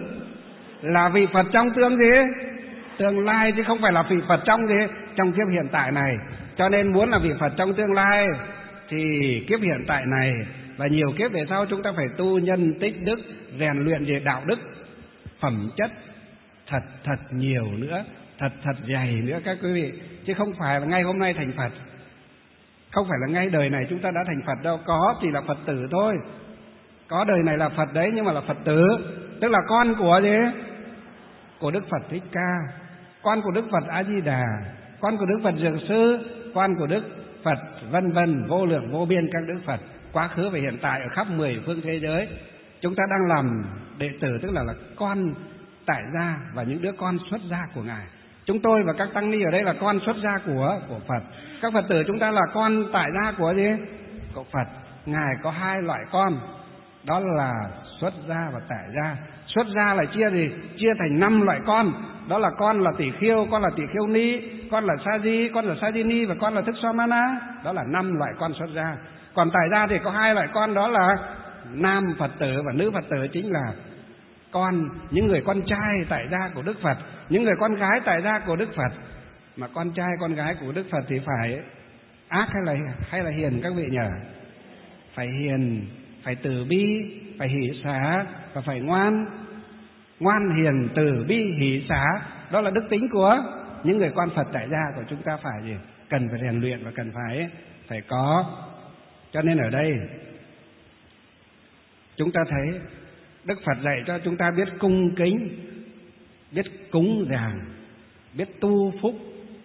Là vị Phật trong tương gì? Tương lai, chứ không phải là vị Phật trong gì? Trong kiếp hiện tại này. Cho nên muốn là vị Phật trong tương lai thì kiếp hiện tại này và nhiều kiếp về sau chúng ta phải tu nhân tích đức, rèn luyện về đạo đức, phẩm chất thật thật nhiều nữa, thật thật dày nữa các quý vị. Chứ không phải là ngay hôm nay thành Phật, không phải là ngay đời này chúng ta đã thành Phật đâu. Có chỉ là Phật tử thôi. Có đời này là Phật đấy, nhưng mà là Phật tử, tức là con của gì? Của Đức Phật Thích Ca, con của Đức Phật A Di Đà, con của Đức Phật Dược Sư, con của Đức Phật vân vân, vô lượng vô biên các Đức Phật quá khứ và hiện tại ở khắp mười phương thế giới. Chúng ta đang làm đệ tử, tức là là con tại gia và những đứa con xuất gia của Ngài. Chúng tôi và các tăng ni ở đây là con xuất gia của của Phật. Các Phật tử chúng ta là con tại gia của gì? Của Phật. Ngài có hai loại con, đó là xuất gia và tại gia. Xuất gia là chia gì? Chia thành năm loại con. Đó là con là tỷ khiêu, con là tỷ khiêu ni, con là sa di, con là sa di ni và con là thức sa ma na. Đó là năm loại con xuất gia. Còn tại gia thì có hai loại con, đó là nam Phật tử và nữ Phật tử, chính là con, những người con trai tại gia của Đức Phật, những người con gái tại gia của Đức Phật. Mà con trai con gái của Đức Phật thì phải ác hay là hay là hiền các vị nhỉ? Phải hiền, phải từ bi, phải hỷ xả và phải ngoan. Ngoan hiền từ bi hỷ xả, đó là đức tính của những người con Phật tại gia của chúng ta phải gì? Cần phải rèn luyện và cần phải phải có. Cho nên ở đây chúng ta thấy Đức Phật dạy cho chúng ta biết cung kính, biết cúng dường, biết tu phúc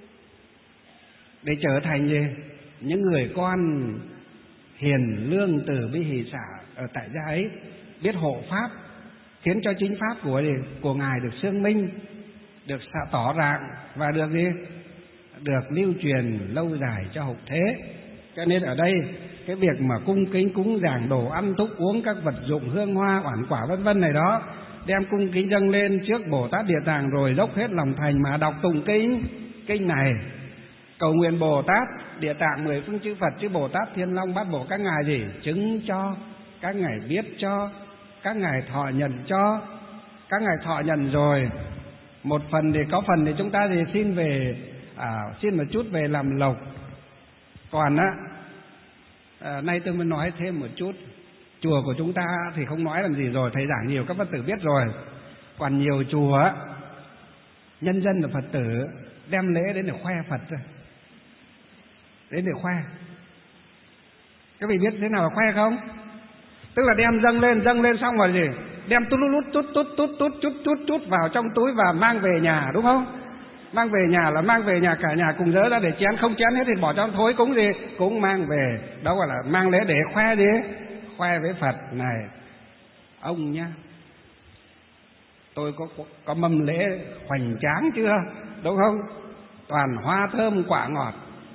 để trở thành gì? Những người con hiền lương từ bi hỷ xả ở tại gia ấy, biết hộ pháp, khiến cho chính pháp của của Ngài được xương minh, được tỏ rạng và được gì? Được lưu truyền lâu dài cho hậu thế. Cho nên ở đây cái việc mà cung kính cúng dường đồ ăn thuốc uống, các vật dụng hương hoa oản quả vân vân này đó, đem cung kính dâng lên trước Bồ Tát Địa Tạng, rồi dốc hết lòng thành mà đọc tụng kinh kinh này, cầu nguyện Bồ Tát Địa Tạng mười phương chư Phật, chứ Bồ Tát Thiên Long Bát Bộ các ngài gì? Chứng cho, các ngài biết cho, các ngài thọ nhận cho. Các ngài thọ nhận rồi, một phần thì có phần thì chúng ta thì xin về à, xin một chút về làm lộc. Còn á à, nay tôi mới nói thêm một chút. Chùa của chúng ta thì không nói làm gì rồi, thầy giảng nhiều các Phật tử biết rồi. Còn nhiều chùa nhân dân là Phật tử đem lễ đến để khoe Phật rồi, đến để khoe. Các vị biết thế nào là khoe không? Tức là đem dâng lên, dâng lên xong rồi gì? Đem tút lút tút tút tút tút chút chút chút vào trong túi và mang về nhà, đúng không? Mang về nhà là mang về nhà, cả nhà cùng dỡ ra để chén, không chén hết thì bỏ trong thối, cúng gì? Cũng mang về. Đó gọi là mang lễ để khoe gì? Khoe với Phật này. Ông nhá, tôi có, có, có mâm lễ hoành tráng chưa? Đúng không? Toàn hoa thơm quả ngọt,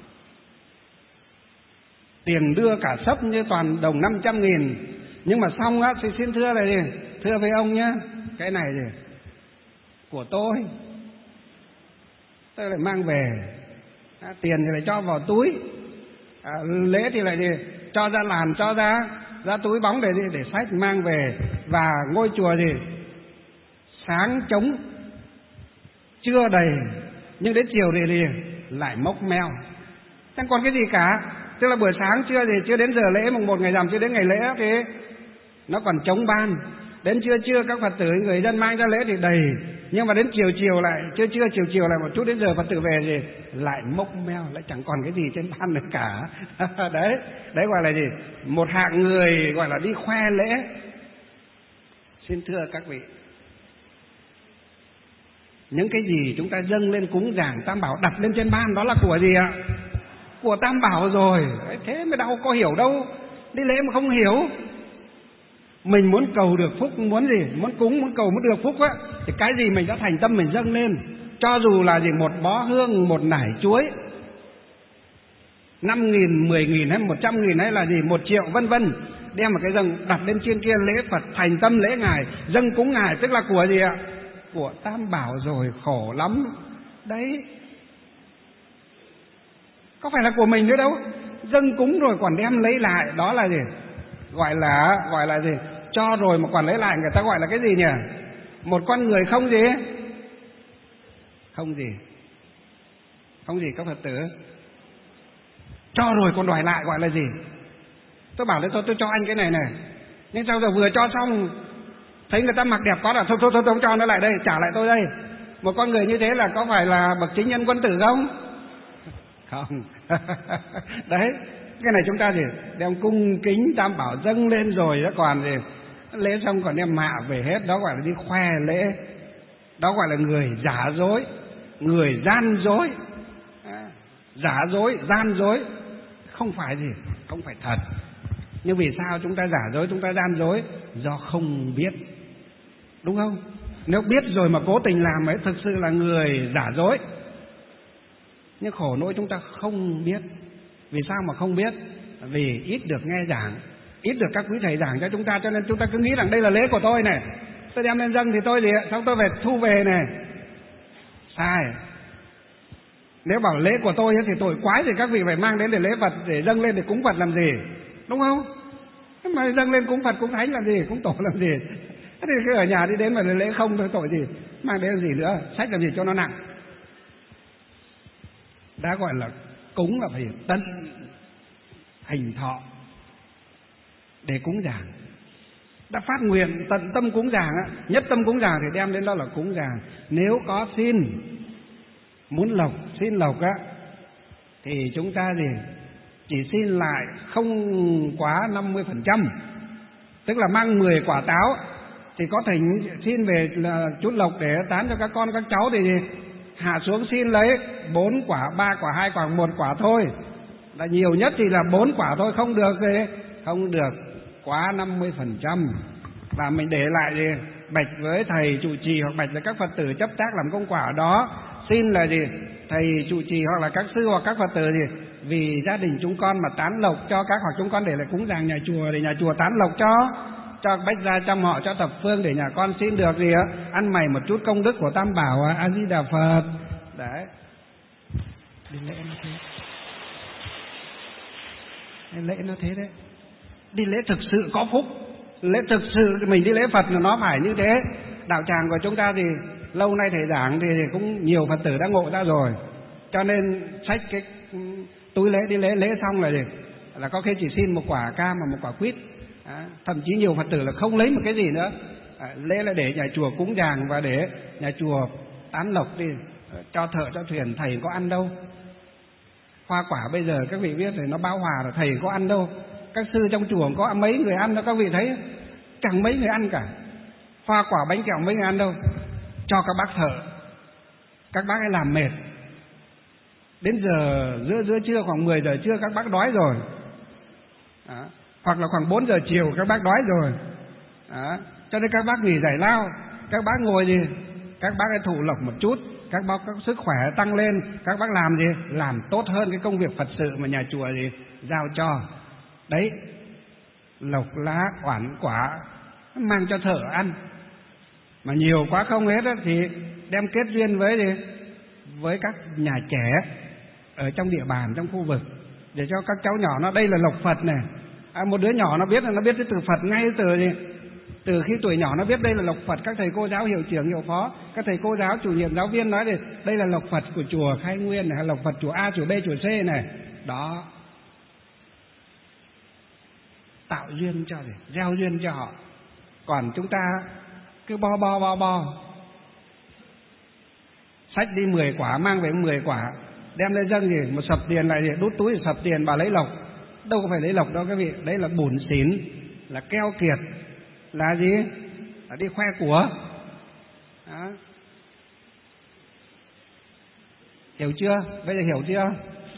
tiền đưa cả sấp như toàn đồng năm trăm nghìn. Nhưng mà xong á thì xin thưa là gì? Thưa với ông nhá, cái này gì? Của tôi, tôi lại mang về. À, tiền thì lại cho vào túi, à, lễ thì lại gì? Cho ra làn, cho ra ra túi bóng để gì? Để xách mang về. Và ngôi chùa gì? Sáng trống, trưa đầy, nhưng đến chiều thì gì? Lại mốc meo, chẳng còn cái gì cả. Tức là buổi sáng trưa thì chưa đến giờ lễ mùng một ngày rằm, chưa đến ngày lễ thì nó còn trống ban. Đến trưa trưa các Phật tử người dân mang ra lễ thì đầy. Nhưng mà đến chiều chiều lại trưa trưa chiều chiều lại một chút đến giờ Phật tử về gì lại mốc meo, lại chẳng còn cái gì trên bàn nữa cả. Đấy, đấy gọi là gì? Một hạng người gọi là đi khoe lễ. Xin thưa các vị, những cái gì chúng ta dâng lên cúng dường Tam Bảo đặt lên trên ban đó là của gì ạ? Của Tam Bảo rồi. Thế mới đâu có hiểu đâu. Đi lễ mà không hiểu. Mình muốn cầu được phúc, muốn gì? Muốn cúng, muốn cầu muốn được phúc á, thì cái gì mình đã thành tâm mình dâng lên. Cho dù là gì, một bó hương, một nải chuối, năm nghìn, mười nghìn hay một trăm nghìn hay là gì, một triệu vân vân, đem một cái dâng đặt lên trên kia lễ Phật, thành tâm lễ Ngài, dâng cúng Ngài, tức là của gì ạ? Của Tam Bảo rồi, khổ lắm. Đấy, có phải là của mình nữa đâu. Dâng cúng rồi còn đem lấy lại, đó là gì? Gọi là gọi là gì? Cho rồi mà còn lấy lại, người ta gọi là cái gì nhỉ? Một con người không gì? Không gì? Không gì các Phật tử? Cho rồi còn đòi lại gọi là gì? Tôi bảo đấy, tôi tôi cho anh cái này này, nhưng sao giờ vừa cho xong thấy người ta mặc đẹp quá là thôi thôi thôi tôi cho nó lại đây, trả lại tôi đây. Một con người như thế là có phải là bậc chính nhân quân tử không? Không. Đấy, cái này chúng ta gì? Đem cung kính Tam Bảo dâng lên rồi đó, còn gì? Lễ xong còn đem mạ về hết, đó gọi là đi khoe lễ. Đó gọi là người giả dối, người gian dối. À, giả dối, gian dối, không phải gì, không phải thật. Nhưng vì sao chúng ta giả dối, chúng ta gian dối? Do không biết, đúng không? Nếu biết rồi mà cố tình làm ấy, thực sự là người giả dối. Nhưng khổ nỗi chúng ta không biết. Vì sao mà không biết? Vì ít được nghe giảng, ít được các quý thầy giảng cho chúng ta, cho nên chúng ta cứ nghĩ rằng đây là lễ của tôi này, tôi đem lên dâng thì tôi gì, xong tôi về thu về này. Sai. Nếu bảo lễ của tôi thì tội quái thì các vị phải mang đến để lễ Phật, để dâng lên để cúng Phật làm gì, đúng không? Mà dâng lên cúng Phật cúng Thánh làm gì, cúng Tổ làm gì? Thế thì cứ ở nhà đi đến mà lễ không thôi, tội gì, mang đến làm gì nữa, sách làm gì cho nó nặng. Đã gọi là cúng là phải tận hình thọ để cúng dường. Đã phát nguyện tận tâm cúng dường á, nhất tâm cúng dường thì đem đến đó là cúng dường. Nếu có xin, muốn lộc, xin lộc á, thì chúng ta gì? Chỉ xin lại không quá năm mươi phần trăm. Tức là mang mười quả táo thì có thỉnh xin về là chút lộc để tán cho các con các cháu thì gì? Hạ xuống xin lấy bốn quả, ba quả, hai quả, một quả thôi. Là nhiều nhất thì là bốn quả thôi, không được gì? Không được quá năm mươi phần trăm. Và mình để lại gì? Bạch với thầy trụ trì hoặc bạch với các Phật tử chấp tác làm công quả ở đó. Xin là gì? Thầy trụ trì hoặc là các sư hoặc các Phật tử gì? Vì gia đình chúng con mà tán lộc cho các, hoặc chúng con để lại cúng dường nhà chùa để nhà chùa tán lộc cho cho bách gia trăm họ, cho thập phương để nhà con xin được gì á, ăn mày một chút công đức của Tam Bảo. A Di Đà Phật. Đấy, đi lễ nó thế, lễ nó thế đấy. Đi lễ thực sự có phúc, lễ thực sự mình đi lễ Phật là nó phải như thế. Đạo tràng của chúng ta thì lâu nay thầy giảng thì cũng nhiều Phật tử đã ngộ ra rồi, cho nên xách cái túi lễ đi lễ, lễ xong là gì? Là có khi chỉ xin một quả cam và một quả quýt. À, thậm chí nhiều Phật tử là không lấy một cái gì nữa. À, lễ là để nhà chùa cúng dường và để nhà chùa tán lộc đi, cho thợ cho thuyền, thầy có ăn đâu. Hoa quả bây giờ các vị biết thì nó bão hòa rồi, thầy có ăn đâu. Các sư trong chùa có mấy người ăn đâu, các vị thấy chẳng mấy người ăn cả. Hoa quả bánh kẹo mấy người ăn đâu, cho các bác thợ. Các bác ấy làm mệt, đến giờ giữa giữa trưa khoảng mười giờ trưa các bác đói rồi. Đó. Hoặc là khoảng bốn giờ chiều các bác đói rồi. Đó. Cho nên các bác nghỉ giải lao, các bác ngồi gì, các bác ấy thụ lộc một chút, các bác có sức khỏe tăng lên, các bác làm gì, làm tốt hơn cái công việc Phật sự mà nhà chùa gì giao cho. Đấy, lộc lá oản quả mang cho thợ ăn. Mà nhiều quá không hết đó, thì đem kết duyên với gì, với các nhà trẻ ở trong địa bàn, trong khu vực, để cho các cháu nhỏ nó đây là lộc Phật này. À, một đứa nhỏ nó biết là nó biết cái từ Phật ngay từ gì, từ khi tuổi nhỏ nó biết đây là lộc Phật. Các thầy cô giáo hiệu trưởng hiệu phó, các thầy cô giáo chủ nhiệm giáo viên nói thì đây là lộc Phật của chùa Khai Nguyên này, hay lộc Phật chùa A, chùa B, chùa C này. Đó, tạo duyên cho gì, gieo duyên cho họ. Còn chúng ta cứ bo bo bo bo xách đi mười quả, mang về mười quả, đem lên dâng gì một sập tiền lại gì đút túi sập tiền bà lấy lộc. Đâu có phải lấy lộc đâu các vị, đấy là bủn xỉn, là keo kiệt, là gì? Là đi khoe của. Đó. Hiểu chưa? Bây giờ hiểu chưa?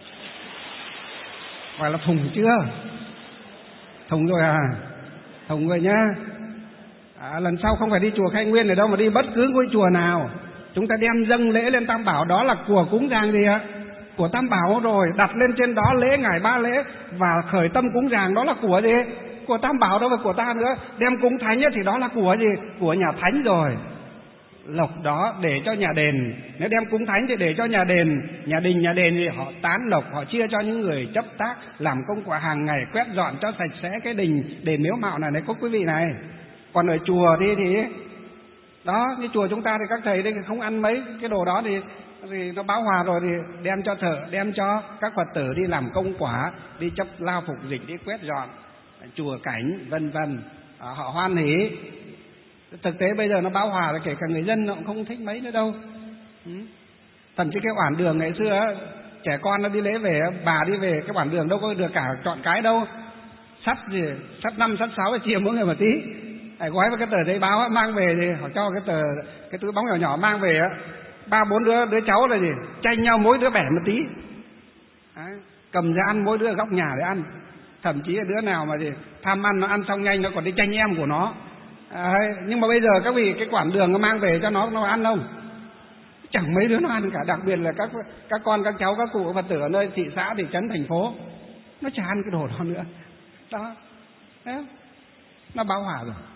Phải là thùng chưa? Thùng rồi à? Thùng rồi nhá. À, lần sau không phải đi chùa Khai Nguyên này đâu, mà đi bất cứ ngôi chùa nào, chúng ta đem dâng lễ lên Tam Bảo, đó là của cúng dường gì ạ? Của Tam Bảo rồi, đặt lên trên đó lễ ngải ba lễ và khởi tâm cúng dường, đó là của gì? Của Tam Bảo, đâu phải của ta nữa. Đem cúng thánh thì đó là của gì? Của nhà thánh rồi. Lộc đó để cho nhà đền, nếu đem cúng thánh thì để cho nhà đền, nhà đình, nhà đền thì họ tán lộc, họ chia cho những người chấp tác làm công quả hàng ngày, quét dọn cho sạch sẽ cái đình đền miếu mạo này, này có quý vị này. Còn ở chùa đi thì đó, như chùa chúng ta thì các thầy đây không ăn mấy cái đồ đó thì thì nó báo hòa rồi, thì đem cho thợ, đem cho các Phật tử đi làm công quả, đi chấp lao phục dịch, đi quét dọn chùa cảnh vân vân, họ hoan hỉ. Thực tế bây giờ nó bão hòa rồi, kể cả người dân nó cũng không thích mấy nữa đâu. Ừ. Thậm chí cái oản đường ngày xưa á, trẻ con nó đi lễ về, bà đi về cái oản đường đâu có được cả chọn cái đâu, sắt gì sắt năm sắt sáu chia mỗi người một tí, phải gói vào cái tờ giấy báo á, mang về thì họ cho cái tờ cái túi bóng nhỏ nhỏ mang về á, ba bốn đứa đứa cháu là gì tranh nhau mỗi đứa bẻ một tí. Đấy, cầm ra ăn mỗi đứa góc nhà để ăn. Thậm chí là đứa nào mà gì tham ăn, nó ăn xong nhanh nó còn đi tranh em của nó. À, nhưng mà bây giờ các vị cái quản đường nó mang về cho nó nó ăn không? Chẳng mấy đứa nó ăn cả, đặc biệt là các các con các cháu các cụ Phật tử ở nơi thị xã thị trấn thành phố, nó chả ăn cái đồ đó nữa. Đó, đấy, nó bão hòa rồi.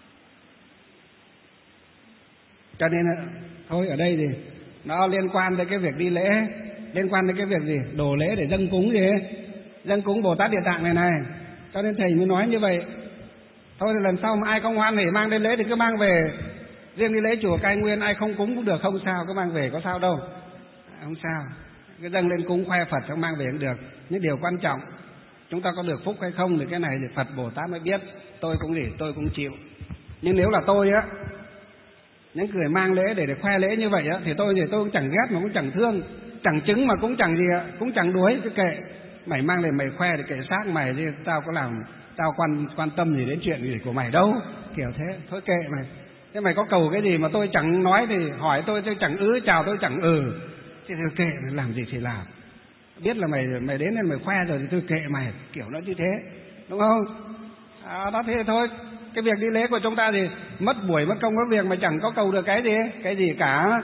Cho nên thôi ở đây thì nó liên quan tới cái việc đi lễ, liên quan đến cái việc gì đồ lễ để dâng cúng gì, dâng cúng Bồ Tát Địa Tạng này này. Cho nên thầy mới nói như vậy. Thôi thì lần sau mà ai không hoan hỉ mang đến lễ thì cứ mang về. Riêng đi lễ chùa Khai Nguyên ai không cúng cũng được, không sao, cứ mang về có sao đâu, không sao. Cứ dâng lên cúng khoe Phật không mang về cũng được. Nhưng điều quan trọng chúng ta có được phúc hay không thì cái này thì Phật Bồ Tát mới biết. Tôi cũng gì tôi cũng chịu. Nhưng nếu là tôi á, những người mang lễ để để khoe lễ như vậy á, thì tôi thì tôi cũng chẳng ghét mà cũng chẳng thương, chẳng chứng mà cũng chẳng gì ạ, cũng chẳng đuối, cứ kệ. Mày mang lên mày khoe thì kệ xác mày chứ tao có làm, tao quan quan tâm gì đến chuyện gì của mày đâu, kiểu thế. Thôi kệ mày. Thế mày có cầu cái gì mà tôi chẳng nói thì hỏi tôi, tôi chẳng ứ chào tôi chẳng ừ, thì thôi kệ, mày làm gì thì làm. Biết là mày mày đến nên mày khoe rồi thì tôi kệ mày, kiểu nó như thế, đúng không? À, đó thế thôi. Cái việc đi lễ của chúng ta thì mất buổi mất công có việc mà chẳng có cầu được cái gì, cái gì cả.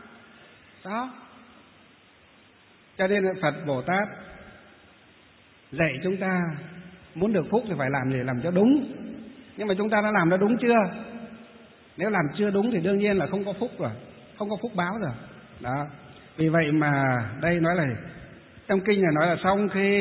Đó. Cho nên Phật Bồ Tát dạy chúng ta muốn được phúc thì phải làm gì, làm cho đúng. Nhưng mà chúng ta đã làm nó đúng chưa? Nếu làm chưa đúng thì đương nhiên là không có phúc rồi, không có phúc báo rồi. Đó. Vì vậy mà đây nói là trong kinh này nói là sau khi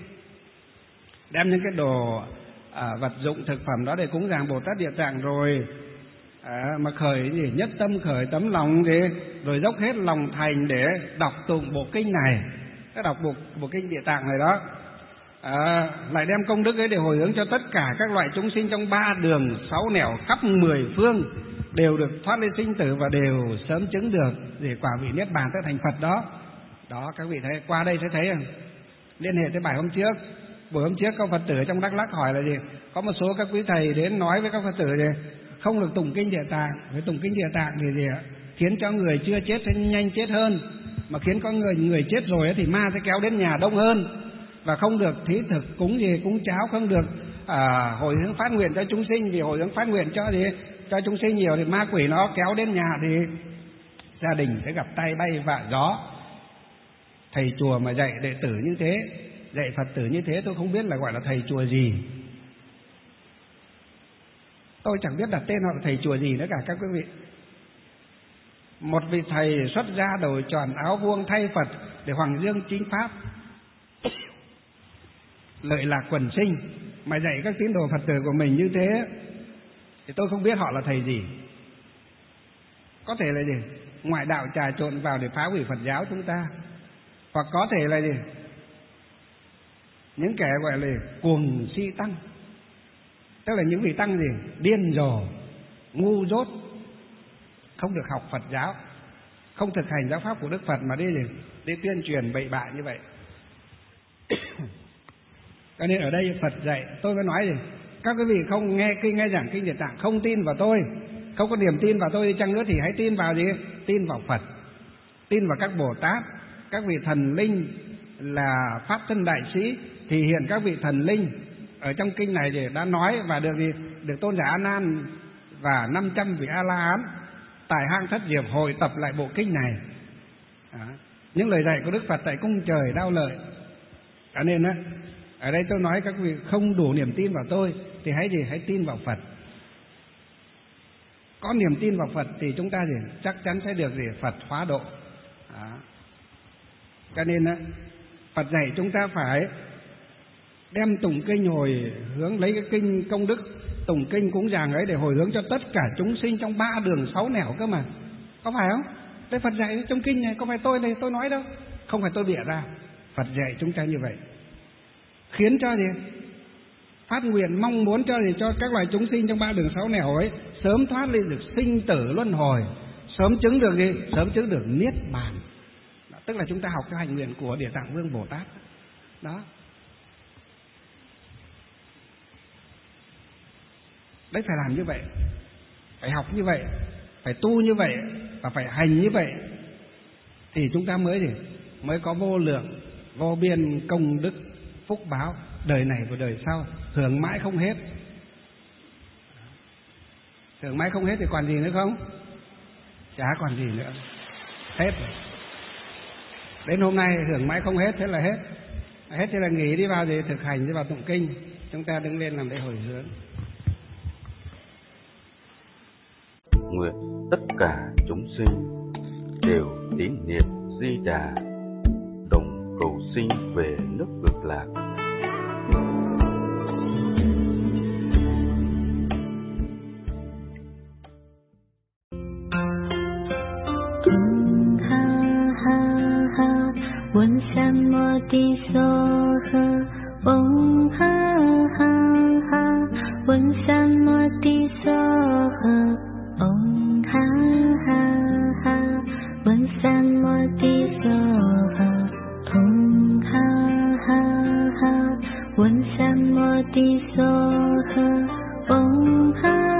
đem những cái đồ à, vật dụng thực phẩm đó để cúng dường Bồ Tát Địa Tạng rồi, à, mà khởi gì nhất tâm khởi tấm lòng gì, rồi dốc hết lòng thành để đọc tụng bộ kinh này, cái đọc bộ, bộ kinh Địa Tạng này đó, à, lại đem công đức ấy để hồi hướng cho tất cả các loại chúng sinh trong ba đường sáu nẻo khắp mười phương đều được thoát ly sinh tử và đều sớm chứng được để quả vị niết bàn tới thành Phật đó. Đó, các vị thấy qua đây sẽ thấy không? Liên hệ tới bài hôm trước. Buổi hôm trước các Phật tử trong Đắk Lắk hỏi là gì? Có một số các quý thầy đến nói với các Phật tử gì? Không được tụng kinh Địa Tạng. Với tụng kinh Địa Tạng thì gì ạ? Khiến cho người chưa chết sẽ nhanh chết hơn, mà khiến có người người chết rồi thì ma sẽ kéo đến nhà đông hơn. Và không được thí thực cúng gì, cúng cháo, không được à, hồi hướng phát nguyện cho chúng sinh, vì hồi hướng phát nguyện cho gì cho chúng sinh nhiều thì ma quỷ nó kéo đến nhà thì gia đình sẽ gặp tay bay vạ gió. Thầy chùa mà dạy đệ tử như thế, dạy Phật tử như thế, tôi không biết là gọi là thầy chùa gì. Tôi chẳng biết đặt tên họ là thầy chùa gì nữa cả các quý vị. Một vị thầy xuất gia đầu tròn áo vuông thay Phật để hoàng dương chính pháp, lợi lạc quần sinh, mà dạy các tín đồ Phật tử của mình như thế thì tôi không biết họ là thầy gì. Có thể là gì? Ngoại đạo trà trộn vào để phá hủy Phật giáo chúng ta. Hoặc có thể là gì? Những kẻ gọi là cuồng si tăng, tức là những vị tăng gì? Điên rồ, ngu dốt, không được học Phật giáo. không thực hành giáo pháp của Đức Phật mà đi đi tuyên truyền bậy bạ như vậy. Cho nên ở đây Phật dạy, tôi mới nói gì, các quý vị không nghe kinh, nghe giảng kinh Địa Tạng, không tin vào tôi, không có niềm tin vào tôi đi chăng nữa thì hãy tin vào gì? Tin vào Phật, tin vào các Bồ Tát, các vị thần linh là pháp thân đại sĩ. Thì hiện các vị thần linh ở trong kinh này thì đã nói và được gì? Được tôn giả A Nan và năm trăm vị A La Hán tại hang Thất Diệp hội tập lại bộ kinh này. Đó. Những lời dạy của Đức Phật tại cung trời Đao Lợi. Cho nên á, ở đây tôi nói các vị không đủ niềm tin vào tôi thì hãy gì? Hãy tin vào Phật. Có niềm tin vào Phật thì chúng ta gì? Chắc chắn sẽ được gì? Phật hóa độ. Đó. Cho nên á, Phật dạy chúng ta phải đem tụng kinh hồi hướng, lấy cái kinh công đức tụng kinh cúng dường ấy để hồi hướng cho tất cả chúng sinh trong ba đường sáu nẻo cơ mà, có phải không? Đây Phật dạy trong kinh này, có phải tôi đây tôi nói đâu, không phải tôi bịa ra. Phật dạy chúng ta như vậy, khiến cho gì? Phát nguyện mong muốn cho gì? Cho các loài chúng sinh trong ba đường sáu nẻo ấy sớm thoát lên được sinh tử luân hồi, sớm chứng được gì? Sớm chứng được niết bàn. Đó, tức là chúng ta học theo hành nguyện của Địa Tạng Vương Bồ Tát. Đó. Đấy, phải làm như vậy, phải học như vậy, phải tu như vậy và phải hành như vậy thì chúng ta mới gì? Mới có vô lượng vô biên công đức phúc báo đời này và đời sau, hưởng mãi không hết. Hưởng mãi không hết thì còn gì nữa không? Chả còn gì nữa, hết rồi. Đến hôm nay hưởng mãi không hết, thế là hết. Hết thì là nghỉ, đi vào gì? Thực hành, đi vào tụng kinh. Chúng ta đứng lên làm lễ hồi hướng. Nguyện tất cả chúng sinh đều tín niệm Di Đà, đồng cầu sinh về nước Cực Lạc. One Samoti Soha, Om Ha Ha Ha, One Samoti Soha, Om Ha Ha Ha, One Samoti Soha, Om Ha Ha Ha, One Samoti Soha, Om Ha